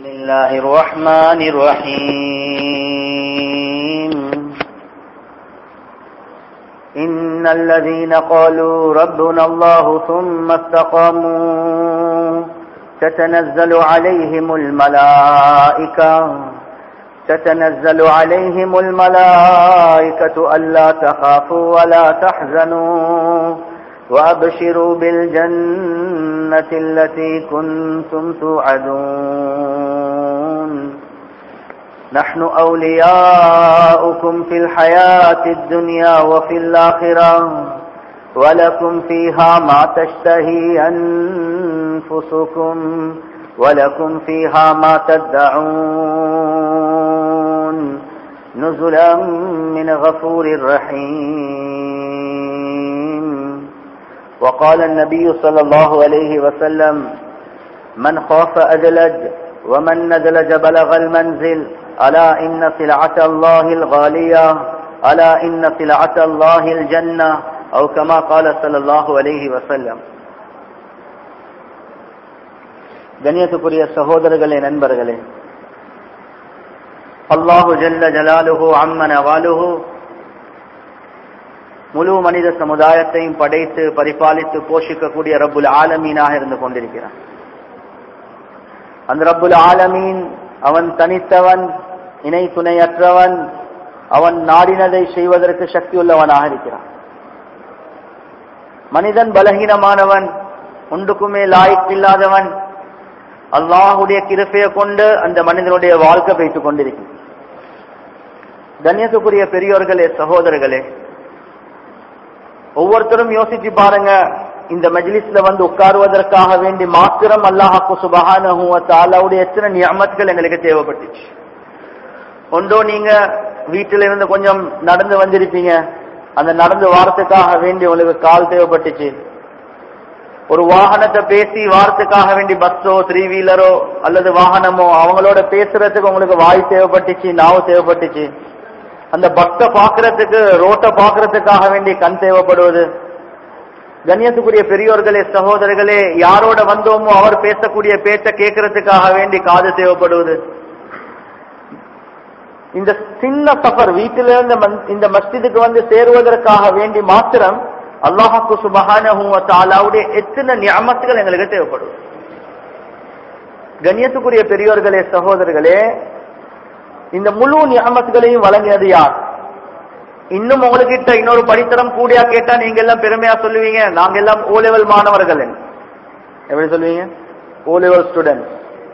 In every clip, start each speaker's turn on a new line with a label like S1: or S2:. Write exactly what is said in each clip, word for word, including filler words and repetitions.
S1: بسم الله الرحمن الرحيم إن الذين قالوا ربنا الله ثم استقاموا تتنزل عليهم الملائكة تتنزل عليهم الملائكة ألا تخافوا ولا تحزنوا وأبشروا بالجنة التي كنتم توعدون نحن أولياؤكم في الحياة الدنيا وفي الآخرة ولكم فيها ما تشتهي أنفسكم ولكم فيها ما تدعون نزلا من غفور رحيم. وقال النبي صلى الله عليه وسلم من خاف أدلج ومن ندلج بلغ المنزل ألا إن سلعة الله الغالية ألا إن سلعة الله الجنة أو كما قال صلى الله عليه وسلم. கண்ணியத்துக்குரிய சகோதரர்களே, நண்பர்களே, அல்லாஹு ஜல்ல ஜலாலுஹு அம்ம நவாலுஹு முழு மனித சமுதாயத்தையும் படைத்து பரிபாலித்து போஷிக்கக்கூடிய ரப்புல் ஆலமீனாக இருந்து கொண்டிருக்கிறான். அந்த ரப்புல் ஆலமீன் அவன் தனித்தவன், இணை துணையற்றவன், அவன் நாடினதை செய்வதற்கு சக்தி உள்ளவனாக இருக்கிறான். மனிதன் பலகீனமானவன், ஒன்றுக்குமே லாய்க்கில்லாதவன். அல்லாஹுடைய கிருபையை கொண்டு அந்த மனிதனுடைய வாழ்க்கை வைத்துக் கொண்டிருக்கிறது. கண்ணியத்துக்குரிய பெரியோர்களே, சகோதரர்களே, ஒவ்வொருத்தரும் யோசிச்சு பாருங்க, இந்த மஜ்லிஸ்ல வந்து உட்காருவதற்காக வேண்டி மாத்திரம் அல்லாஹ் சுப்ஹானஹு வ தஆலாவுடைய எத்தனை நிஅமத்கள் எங்களுக்கு தேவைப்பட்டுச்சு. ஒன்றோ நீங்க வீட்டில இருந்து கொஞ்சம் நடந்து வந்திருப்பீங்க, அந்த நடந்து வாரத்துக்காக வேண்டி உங்களுக்கு கால் தேவைப்பட்டுச்சு. ஒரு வாகனத்தை பேசி வாரத்துக்காக வேண்டி பஸ்ஸோ த்ரீ வீலரோ அல்லது வாகனமோ அவங்களோட பேசுறதுக்கு உங்களுக்கு வாய் தேவைப்பட்டுச்சு, நாவு தேவைப்பட்டுச்சு. அந்த பஸ்ஸை பாக்குறதுக்கு ரோட்டை பாக்குறதுக்காக வேண்டி கண் தேவைப்படுவது. கண்ணியத்துக்குரிய பெரியோர்களே, சகோதரர்களே, யாரோட வந்தோமோ அவர் பேசக்கூடிய பேச்சை கேட்கறதுக்காக வேண்டி காது தேவைப்படுவது. இந்த சின்ன சஃபர் வீட்டிலிருந்து இந்த மஸ்ஜிதுக்கு வந்து சேருவதற்காக வேண்டி மாத்திரம் அல்லாஹ்வுக்கு சுப்ஹானஹு வ தஆலாவுடைய எத்தனை நிஅமத்துகள் எங்களுக்கு தேவைப்படுது. கண்ணியத்துக்குரிய பெரியோர்களே, சகோதரர்களே, இந்த முழு நிஅமத்துகளையும் வழங்கியது யார்? இன்னும் உங்ககிட்ட இன்னொரு படித்தரம் கூடியா கேட்டா நீங்க எல்லாம் பெருமையா சொல்லுவீங்க, நாங்க எல்லாம் ஓ லெவல் மாணவர்கள். எப்படி சொல்லுவீங்க? O level student.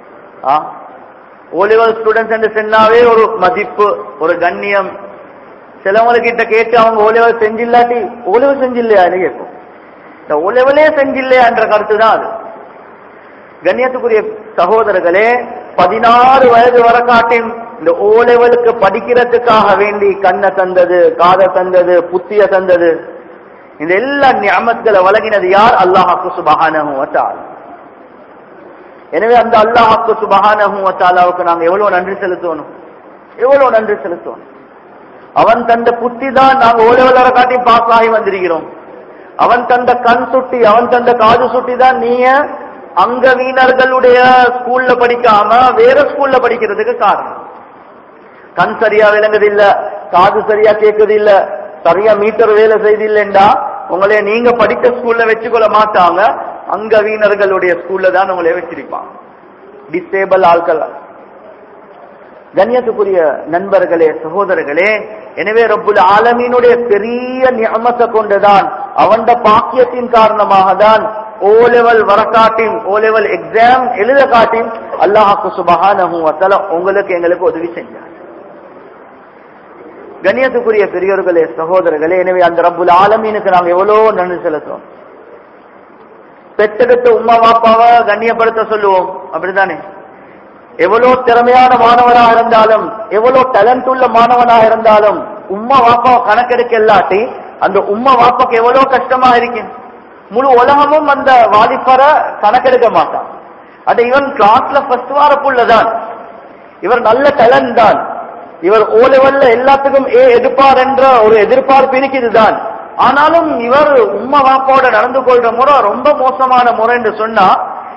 S1: O level students என்று சொன்னாவே ஒரு மதிப்பு, ஒரு கண்ணியம். சிலவங்ககிட்ட கேட்டு அவங்க ஓ லெவல் செஞ்சில்லாட்டி ஓ லெவல் செஞ்சில்லையான்னு கேட்போம். இந்த ஓ லெவலே செஞ்சில்லையா என்ற கருத்து தான் அது. கண்ணியத்துக்குரிய சகோதரர்களே, பதினாறு வயது வர காட்டியும் இந்த ஓ லெவலுக்கு படிக்கிறதுக்காக வேண்டி கண்ணை தந்தது, காதை தந்தது, புத்திய தந்தது, இந்த எல்லா நிஅமத்களை வழங்கினது யார்? அல்லாஹ்வுக்கு சுப்ஹானஹு வ தஆலா. எனவே அந்த அல்லாஹ்வுக்கு சுப்ஹானஹு வ தஆலாவுக்கு நாங்க எவ்வளவு நன்றி செலுத்தணும், எவ்வளவு நன்றி செலுத்தணும். அவன் தந்த புத்தி தான் நாங்க ஓ லெவல் வர காட்டி பாஸ் ஆகி வந்திருக்கிறோம். அவன் தந்த கண் சுட்டி, அவன் தந்த காது சுட்டி தான் நீங்க அங்க வீணர்களுடைய ஸ்கூல்ல படிக்காம வேற ஸ்கூல்ல படிக்கிறதுக்கு காரணம். கண் சரியா விளங்குது இல்ல, காது சரியா கேட்குது இல்ல, சரியா மீட்டர் வேலை செய்து இல்லைண்டா உங்களைய நீங்க படித்த ஸ்கூல்ல வச்சுக்கொள்ள மாட்டாங்க, அங்க வீணர்களுடைய ஸ்கூல்ல தான் உங்களைய வச்சிருப்பாங்க, டிசேபிள் ஆட்கள். கண்ணியத்துக்குரிய நண்பர்களே, சகோதரர்களே, எனவே ரப்புல் ஆலமீனுடைய பெரிய நிஅமத்தை கொண்டுதான், அவன் பாக்கியத்தின் காரணமாக தான் ஓ லெவல் வரக்காட்டின், ஓ லெவல் எக்ஸாம் எழுத காட்டின் அல்லாஹ்வுக்கு சுப்ஹானஹு வ தஆலா உங்களுக்கு எங்களுக்கு உதவி செஞ்சார். கண்ணியத்துக்குரிய பெரியோர்களே, சகோதரர்களே, எனவே அந்த ரப்புல் ஆலமீனுக்கு நாங்க எவ்வளவு நன்றி செலுத்துவோம். பெற்றெடுத்த உம்மா வாப்பாவை கண்ணியப்படுத்த சொல்லுவோம், அப்படித்தானே? எவ்வளவு திறமையான மாணவனாக இருந்தாலும், எவ்வளவு டேலண்ட் உள்ள மாணவனாக இருந்தாலும், உம்மா வாப்பாவை கணக்கெடுக்க இல்லாட்டி அந்த உம்மா வாப்பாக்கு எவ்வளவு கஷ்டமா இருக்கு. முழு உலகமும் அந்த வாலிபரை கணக்கெடுக்க மாட்டான். அது இவன் கிளாஸ்ல ஃபர்ஸ்ட் வார புள்ளதான், இவர் நல்ல டேலண்ட் தான், இவர் ஓ லெவல்ல எல்லாத்துக்கும் ஏ எதிர்ப்பார் என்ற ஒரு எதிர்பார்ப்பு இருக்குதுதான். ஆனாலும் இவர் உம்மா வாப்பாவோட நடந்து கொள்ற முறை ரொம்ப மோசமான முறை என்று சொன்னா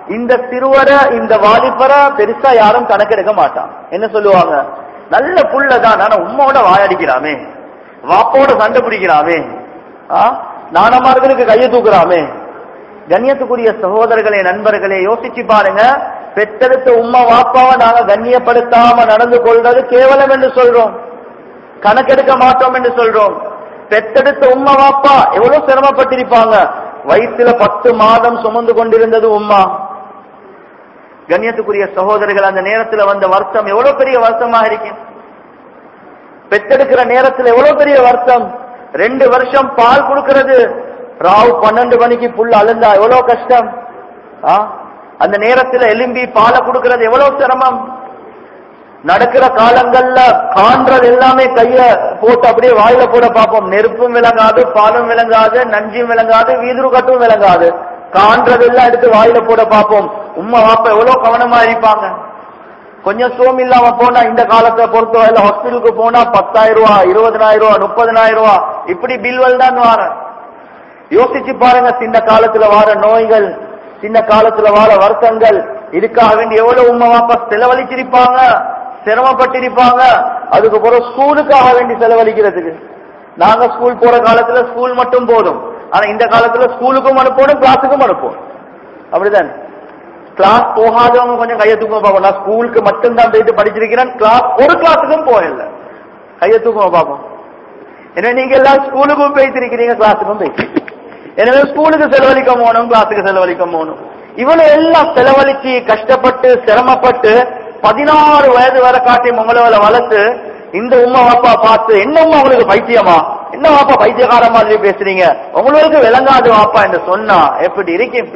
S1: இந்த சிறுவரை இந்த வாலிபரை பெருசா யாரும் கணக்கெடுக்க மாட்டான். என்ன சொல்லுவாங்க, நல்ல புள்ளதான், ஆனா உம்மோட வாயடிக்கிறாமே, வாப்போட சண்டை பிடிக்கிறாமே, நானமார்களுக்கு கையை தூக்குறாமே. கண்ணியத்துக்குரிய சகோதரர்களே, நண்பர்களே, யோசிச்சு பாருங்க. பெற்றெடுத்த உம்மா வாப்பாவை நாங்க கண்ணியப்படுத்தாம நடந்து கொள்றது கேவலம் என்று சொல்றோம், கணக்கெடுக்க மாட்டோம் என்று சொல்றோம். பெற்றெடுத்த உம்மா வாப்பா எவ்வளவு சிரமப்பட்டிருப்பாங்க. வயிற்றுல பத்து மாதம் சுமந்து கொண்டிருந்தது உம்மா. கண்ணியத்துக்குரிய சகோதரர்கள், அந்த நேரத்தில் வந்த வருத்தம் எவ்வளவு பெரிய வருத்தமாக இருக்கு. பெற்றெடுக்கிற நேரத்தில் எவ்வளவு பெரிய வருத்தம். ரெண்டு வருஷம் பால் கொடுக்கிறது, ராவு பன்னெண்டு மணிக்கு புல் அழுந்தா எவ்வளவு கஷ்டம். அந்த நேரத்தில் எலும்பி பாலை கொடுக்கிறது எவ்வளவு சிரமம். நடக்கிற காலங்கள்ல காண்றது எல்லாமே கைய போட்டு அப்படியே வாயில போட பார்ப்போம். நெருப்பும் விளங்காது, பாலும் விளங்காது, நஞ்சும் விளங்காது, வீதுரு கட்டும் விளங்காது. காண்றதெல்லாம் எடுத்து வாயில போட பார்ப்போம். உம்மா வாப்பா எவ்வளவு கவனமா இருப்பாங்க. கொஞ்சம் சோம் இல்லாம போனா, இந்த காலத்தை பொறுத்தவரையில ஹாஸ்பிட்டலுக்கு போனா பத்தாயிரம் ரூபாய், இருபதனாயிரம் ரூபாய், முப்பதனாயிரம் ரூபாய் இப்படி பில்வல் தான் வார. யோசிச்சு பாருங்க, சின்ன காலத்துல வார நோய்கள், சின்ன காலத்துல வார வருத்தங்கள், இதுக்காக வேண்டி எவ்வளவு உம்மா வாப்பா செலவழிச்சிருப்பாங்க, சிரமப்பட்டிருப்பாங்க. அதுக்கு பிறகு ஸ்கூலுக்காக வேண்டி செலவழிக்கிறதுக்கு. நாங்க ஸ்கூல் போற காலத்துல ஸ்கூல் மட்டும் போதும், ஆனா இந்த காலத்துல ஸ்கூலுக்கும் அனுப்பணும், கிளாஸுக்கும் அனுப்பணும். அப்படிதான். கிளாஸ் போகாதவங்க கொஞ்சம் கையை தூக்க பார்ப்போம். நான் ஸ்கூலுக்கு மட்டும்தான் போயிட்டு படிச்சிருக்கிறேன், கிளாஸ் ஒரு கிளாஸுக்கும் போயிடல, கையை தூக்க பார்ப்போம். எனவே நீங்க எல்லாம் ஸ்கூலுக்கும் போயிட்டிருக்கிறீங்க, கிளாஸுக்கும் போயிட்டு. எனவே ஸ்கூலுக்கு செலவழிக்க போகணும், கிளாஸுக்கு செலவழிக்க போகணும். இவனை எல்லாம் செலவழிச்சு கஷ்டப்பட்டு சிரமப்பட்டு பதினாறு வயது வரை காட்டி உங்களை வளர்த்து இந்த உம்மா வாப்பா பார்த்து, என்ன உம்மா உங்களுக்கு பைத்தியமா, என்ன வாப்பா பைத்தியக்கார மாதிரி பேசுறீங்க, உங்களுக்கு விளங்காது வாப்பா என்று சொன்னா எப்படி இருக்கும்.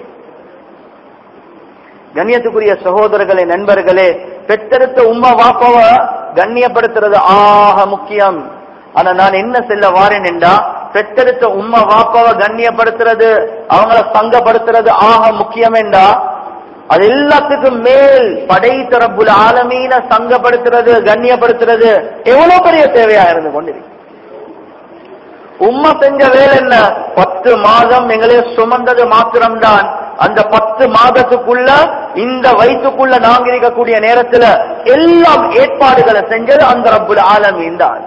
S1: கண்ணியத்துக்குரிய சகோதரர்களே, நண்பர்களே, பெற்றெடுத்த உம்மா வாப்பாவை கண்ணியப்படுத்துறது ஆக முக்கியம். ஆனா நான் என்ன செல்ல வாரேன் என்றா, பெற்றெடுத்த உம்மா வாப்பாவை கண்ணியப்படுத்துறது, அவங்கள சங்கப்படுத்துறது ஆக முக்கியம் என்றா, அது எல்லாத்துக்கும் மேல் படைத்த ரப்புல் ஆலமீன சங்கப்படுத்துறது, கண்ணியப்படுத்துறது எவ்வளவு பெரிய தேவையா இருந்து கொண்டிருக்கு. உம்மா செஞ்ச வேலை என்ன, பத்து மாதம் எங்களே சுமந்தது மாத்திரம்தான். அந்த பத்து மாதத்துக்குள்ள இந்த வயிற்றுக்குள்ள நாங்க இருக்கக்கூடிய நேரத்துல எல்லாம் ஏற்பாடுகளை செஞ்சது அந்த ரப்புல் ஆலமீன் தான்.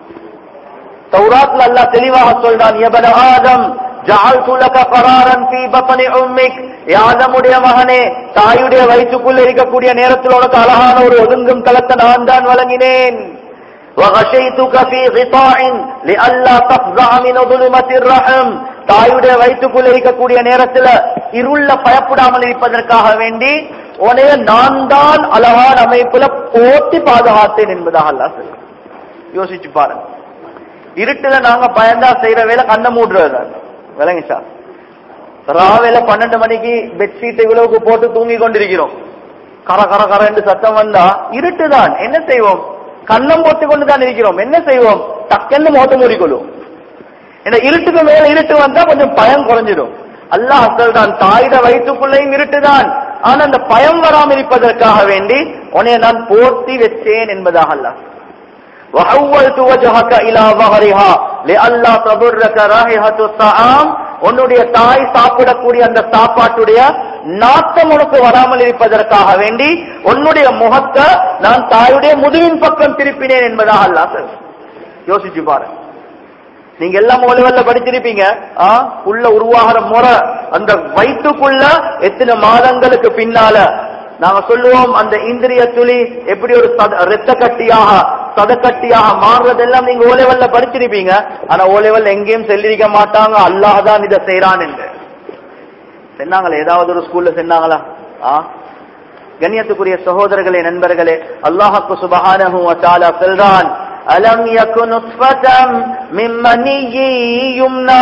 S1: தௌராத்ல அல்லாஹ் தெளிவாக சொல்றான், யபன ஆதம் ஜஅல்து லக கராரன் ஃபீ பத்னி உம்மிக், ஆதமுடைய மகனே, தாயுடைய வயிற்றுக்குள்ள இருக்கக்கூடிய நேரத்தில் உனக்கு அழகான ஒரு ஒதுங்கும் தளத்தை நான் தான் வழங்கினேன். وغشيتك في غطاء لئلا تفزع من ظلمة الرحم, தாயுடைய வயிற்றுக்குள்ள இருக்கக்கூடிய நேரத்துல இருள பயப்படாமல் இருப்பதற்காக வேண்டி உனைய நான் தான் அழகான அமைப்புல போட்டி பாதுகாத்தேன் என்பதாக அல்லாஹ் சொல்றான். யோசிச்சு பாருங்க. இருட்டுல நாங்க பயந்தா செய்யற வேலை கண்ண மூடுறது விளங்கி சார். ராவேல பன்னெண்டு மணிக்கு பெட்ஷீட் இவ்வளவுக்கு போட்டு தூங்கி கொண்டிருக்கிறோம். கர கர கர என்று சத்தம் வந்தா இருட்டுதான், என்ன செய்வோம், கண்ணம் போட்டு கொண்டுதான் இருக்கிறோம். என்ன செய்வோம், டக்கென்னு மோட்ட மூடிக்கொள்ளும். இந்த இருட்டுக்கு மேல இருட்டு வந்தா கொஞ்சம் பயம் குறைஞ்சிடும். அல்லாஹ் சொல்றான், தாயிட வயிற்றுக்குள்ளையும் இருட்டுதான், ஆனா அந்த பயம் வராமல் இருப்பதற்காக வேண்டி உன்னை நான் போர்த்தி வச்சேன் என்பதாக அல்லாஹ். وَحَوَّلْتُ وَجْهَكَ إِلَى ظَهْرِهَا لِأَلَّا تَضُرَّكَ رَائِحَةُ الطَّعَامِ, உன்னுடைய தாய் சாப்பிடக்கூடிய அந்த சாப்பாட்டுடைய நாட்டம் உனக்கு வராமல் இருப்பதற்காக வேண்டி உன்னுடைய முகத்தை நான் தாயுடைய முதுகின் பக்கம் திருப்பினேன் என்பதாக அல்லாஹ் சொல்றான். யோசிச்சு பாரு. நீங்க எல்லாம் ஓலெவல்ல படிச்சிருப்பீங்க. உள்ள உருவாகிற முறை, அந்த வயிற்றுக்குள்ள எத்தனை மாதங்களுக்கு பின்னால நாங்க சொல்லுவோம் அந்த இந்திரிய துளி எப்படி ஒரு ரத்த கட்டியாக சதக்கட்டியாக மாறுறதெல்லாம் நீங்க ஓலெவல்ல படிச்சிருப்பீங்க. ஆனா ஓலெவல் எங்கேயும் சொல்லிருக்க மாட்டாங்க, அல்லாஹ் தான் இதை செய்யறான் என்று. சொன்னாங்களா ஏதாவது ஒரு ஸ்கூல்ல சொன்னாங்களா? கண்ணியத்துக்குரிய சகோதரர்களே, நண்பர்களே, அல்லாஹ்வுக்கு சுப்ஹானஹு வ தஆலா சொல்றான், அலம் யகுன் நுத்ஃபதம் மின் மனிய்யி யும்னா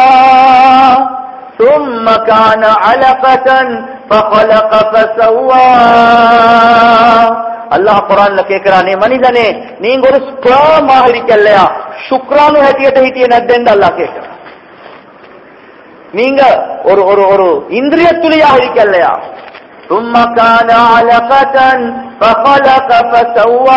S1: ثم كان علقة فخلق فسوى. அல்லாஹ் குர்ஆன்ல கேக்குறானே, மனிதனே நீங்க ஒரு ஸ்பெர்மாக இருக்கலையா, சுக்ரானு ஹட்டியட்ட ஹிட்டிய நத்தெண்டு அல்லாஹ் கேக்குறான். நீங்க ஒரு ஒரு ஒரு இந்திரிய துளியாக இருக்கலையா, ثم كان علقة فخلق فسوى,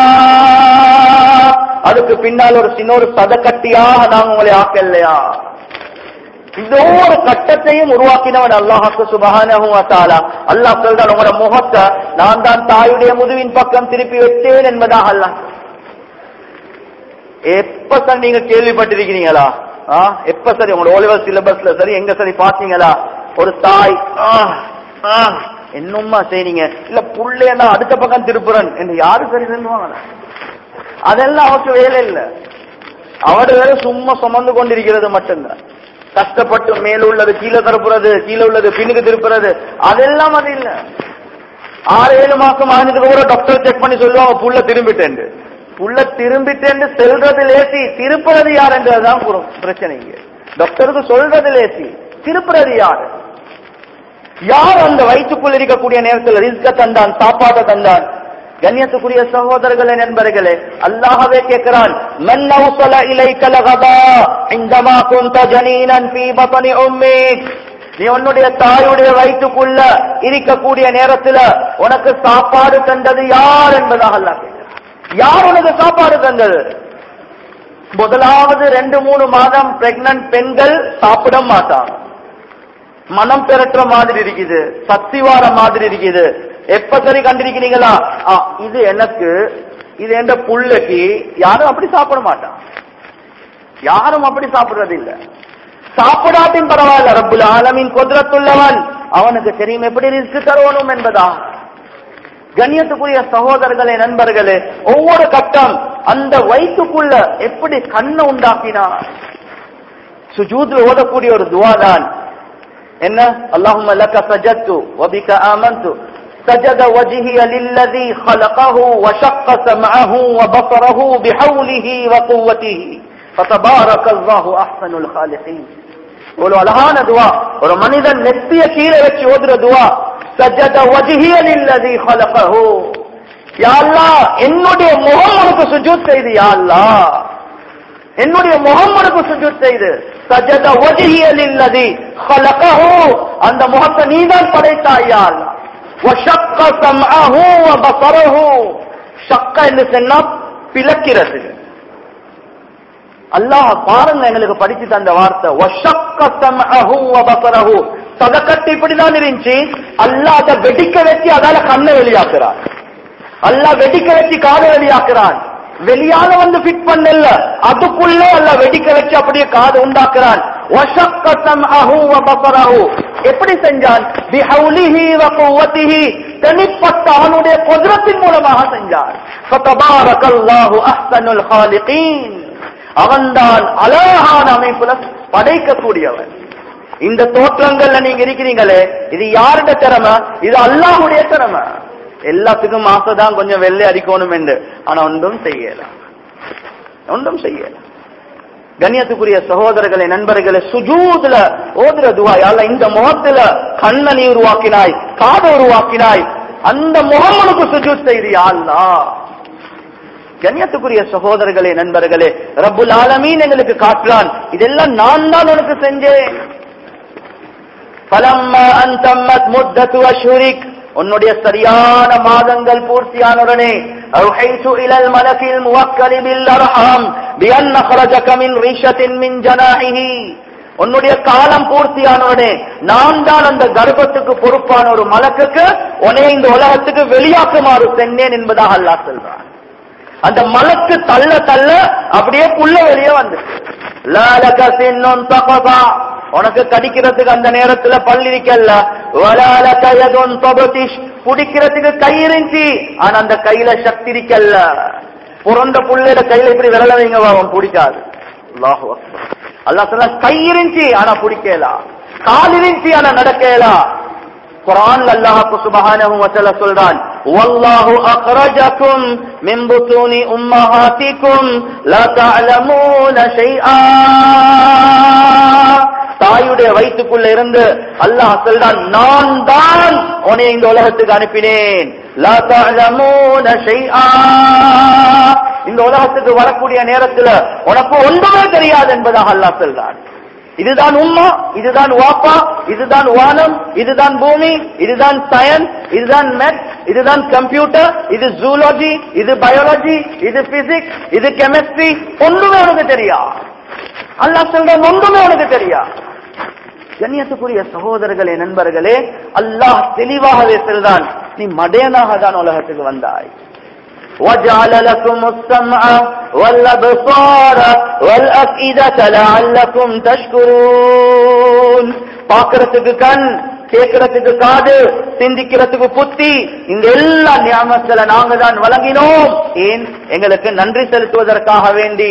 S1: அதுக்கு பின்னால் ஒரு சின்ன ஒரு சதக்கட்டியாக நாங்க உங்களை ஆக்கலையா. இந்த ஒவ்வொரு கட்டத்தையும் உருவாக்கினவன் அல்லாஹ் சுப்ஹானஹு வ தஆலா. அல்லாஹ் சொல்றான், உங்களோட முகத்தை நான் தான் தாயுடைய முதுவின் பக்கம் திருப்பி வச்சேன் என்பதாக அல்லாஹ். எப்ப சார் நீங்க கேள்விப்பட்டிருக்கிறீங்களா? எப்ப சரி உங்களோட ஓலிவர் சிலபஸ்ல சரி எங்க சரி பாத்தீங்களா ஒரு தாய் என்னம்மா செய்றீங்க, இல்ல புள்ளைய நான் அடுத்த பக்கம் திருப்புறன் என்று யாரு சரி சொல்லுவாங்க? அதெல்லாம் அவருக்கு வேலை இல்லை. அவரு வேற சும்மா சுமந்து கொண்டிருக்கிறது மட்டும்தான். கஷ்டப்பட்டு மேல உள்ளது கீழே திருப்புறது, கீழே உள்ளது பின்னுக்கு திருப்புறது, அதெல்லாம் அது இல்ல. ஆறு ஏழு மாசம் ஆனதுக்கு கூட டாக்டர் செக் பண்ணி சொல்லுவாங்க புள்ள திரும்பிட்டேன். புள்ள திரும்பிட்டேன் செல்றது லேசி, திருப்புறது யார் என்றதுதான் பிரச்சனை. டாக்டருக்கு சொல்றது லேசி, திருப்புறது யாரு? யார் அந்த வயிற்றுக்குள் இருக்கக்கூடிய நேரத்தில் ரிஸ்க தந்தான், சாப்பாட்டை தந்தான்? கண்ணியத்துக்குரிய சகோதரர்களே, நண்பர்களே, அல்லாஹ்வே கேட்கிறான், மன் நௌஸல இலைக லகதா இந்தமா குன்த ஜனீனன் ஃபீ பத்னி உம்மிக். நீ உன்னுடைய தாயுடைய வயிற்றுக்குள்ள இருக்கக்கூடிய நேரத்தில் உனக்கு சாப்பாடு தந்தது யார் என்பதாக அல்லாஹ் கேட்கிறான். யார் உனக்கு சாப்பாடு தந்தது? முதலாவது ரெண்டு மூணு மாதம் பிரெக்னன்ட் பெண்கள் சாப்பிட மாட்டாங்க. மனம் பெறற்ற மாதிரி இருக்குது, சத்திவார மாதிரி இருக்குது. எப்ப சரி கண்டிருக்கிறீங்களா, இது எனக்கு, இது என்ற புள்ளைக்கு, யாரும் அப்படி சாப்பிட மாட்டான். யாரும் அப்படி சாப்பிடுறது இல்ல. சாப்பிடாட்டின் பரவாயில்ல, ரப்புல் ஆலமீன் குத்ரத்துள்ளவன், அவனுக்கு தெரியும் எப்படி ரிஸ்க் தரணும் என்பதா. கண்ணியத்துக்குரிய சகோதரர்களே, நண்பர்களே, ஒவ்வொரு கட்டம் அந்த வயிற்றுக்குள்ள எப்படி கண்ணை உண்டாக்கினார். சுஜூத்ல ஓதக்கூடிய ஒரு துவா தான் என்ன? அல்லாஹும்ம லக சஜத்து வ பிக ஆமன்து سجد وجهي للذي خلقه وشق سمعه وبصره بحوله وقوته فتبارك الله احسن الخالقين. ஒரு அழகான துவா, ஒரு மனிதன் நெத்திய கீழே வச்சு ஓதுற துவா. سجد وجهي للذي خلقه. யா அல்லாஹ், என்னுடைய முகம் உனக்கு சுஜூத் செய்து, யா அல்லாஹ் என்னுடைய முகம் உனக்கு சுஜூத் செய்து. سجد وجهي للذي خلقه, அந்த முகத்தை நீதான் படைத்தாய் யா அல்லாஹ். وشق سمعه وبصره. ஷக்க என்று சொன்னா பிளக்கிறது. அல்லாஹ் பாருங்க எங்களுக்கு படிச்சு தந்த வார்த்தை. وشق سمعه وبصره. சதக்கட்டு இப்படிதான் இருந்துச்சு. அல்லாஹ் அதை வெடிக்க வச்சு அதால கண்ணை வெளியாக்குறான். அல்லாஹ் வெடிக்க வச்சு காதை வெளியாக்குறான். வெளியால வந்து ஃபிட் பண்ணல, அதுக்குள்ளே அல்லாஹ் வெடிக்க வச்சு அப்படியே காது உண்டாக்குறான். وشق سمعه وبصره. எப்படி செஞ்சான்? பிஹவுலிஹி வகுவதிஹி. தனிப்பட்ட அவனுடைய குத்ரத்தின் மூலமாக செஞ்சான். ஃபதபாரக்கல்லாஹு அஹ்ஸனுல் காலிகீன். அவன்தான் அழகான அமைப்புல படைக்கக்கூடியவன். இந்த தோற்றங்கள்ல நீங்க இருக்கிறீங்களே, இது யாருடைய திறமை? இது அல்லாஹ்வுடைய திறமை. எல்லாத்துக்கும் ஆசைதான் கொஞ்சம் வெள்ளை அடிக்கணும் என்று, ஆனா ஒன்றும் செய்யலாம், ஒன்றும் செய்யலாம். கண்ணியத்துக்குரிய சகோதரர்களே, நண்பர்களே, சுஜூதுல ஓதுற துவா, யா அல்லாஹ் இந்த முகத்துல கண்ணை நீ உருவாக்கினாய், காதை உருவாக்கினாய், அந்த முகமனுக்கு சுஜூத் செய்து யா அல்லாஹ். கண்ணியத்துக்குரிய சகோதரர்களே, நண்பர்களே, ரப்புல் ஆலமீன் எங்களுக்கு காட்டுறான், இதெல்லாம் நான் தான் உனக்கு செஞ்சேன். ஃபலம்மா அன் தம்மத் முத்தத்து அஷ்ஹுரிக். உன்னுடைய சரியான மாதங்கள் பூர்த்தியானவுடனே அவ்ஹைது இலல் மலக்கில் முவக்கலி பில் அர்ஹாம் பிஅன் நഖரஜக மின் ரிஷத்தின் மின் ஜனாஹிஹி. உன்னுடைய காலம் பூர்த்தியானவுடனே நான் தான் அந்த கர்ப்பத்துக்கு பொறுப்பான ஒரு மலக்குக்கு உன்னை இந்த உலகத்துக்கு வெளியாக்குமாறு சென்னேன் என்பதாக அல்லாஹ் சொல்றான். அந்த மலக்கு தள்ள தள்ள அப்படியே புள்ள வெளியே வந்து, லா லக சின்னுன் தகதா. உனக்கு கடிக்கிறதுக்கு அந்த நேரத்துல பல் இருக்கல்ல, வலா லக யதுன் தபதிஷ். குடிக்கிறதுக்கு கை இருந்துச்சு, ஆனா அந்த கையில சக்தி இருக்கல்ல. புரண்ட புள்ளையில கையில இப்படி விரல வைங்க, அவன் பிடிக்காது. அல்லாஹு அக்பர். அல்லாஹ் சொல்ல, கை இருந்துச்சு ஆனா பிடிக்கலாம், கால் இருந்துச்சு ஆனா நடக்கலாம். குர்ஆன்ல அல்லாஹ் சுப்ஹானஹு வ தஆலா சொல்றான், வல்லாஹு அக்ரஜகும் மின் புத்தூனி உம்மஹாத்திகும் லா தஅலமூன ஷைஆ. தாயுடைய வயிற்றுக்குள்ள இருந்து அல்லாஹ் சொல்றான், நான் தான் உன்னை இந்த உலகத்துக்கு அனுப்பினேன். லா தஅலமூன ஷைஆ. இந்த உலகத்துக்கு வரக்கூடிய நேரத்துல உனக்கு ஒன்றுமே தெரியாது என்பதாக அல்லாஹ் சொல்றான். இதுதான் உம்மா, இதுதான் வாப்பா, இதுதான் வானம், இதுதான் பூமி, இதுதான் சயின்ஸ், இதுதான் மேத்ஸ், இதுதான் கம்ப்யூட்டர், இது ஜூலஜி, இது பயாலஜி, இது பிசிக்ஸ், இது கெமிஸ்ட்ரி. ஒன்றுமே உனக்கு தெரியா. அல்லாஹ் சொல்ற ஒன்றுமே உனக்கு தெரியா. கண்ணியத்துக்குரிய சகோதரர்களே, நண்பர்களே, அல்லாஹ் தெளிவாகவே சொல்றான், நீ மடையனாக தான் உலகத்துக்கு வந்தாய். وَجَعَلَ لَكُمُ السَّمْعَ وَالْأَبْصَارَ وَالْأَفْئِدَةَ لَعَلَّكُمْ تَشْكُرُونَ. பார்க்கிறதுக்கு கண், கேட்கிறதுக்கு காது, சிந்திக்கிறதுக்கு புத்தி, இந்த எல்லா நியாமங்களை நாங்க தான் வழங்கினோம். ஏன்? எங்களுக்கு நன்றி செலுத்துவதற்காக வேண்டி.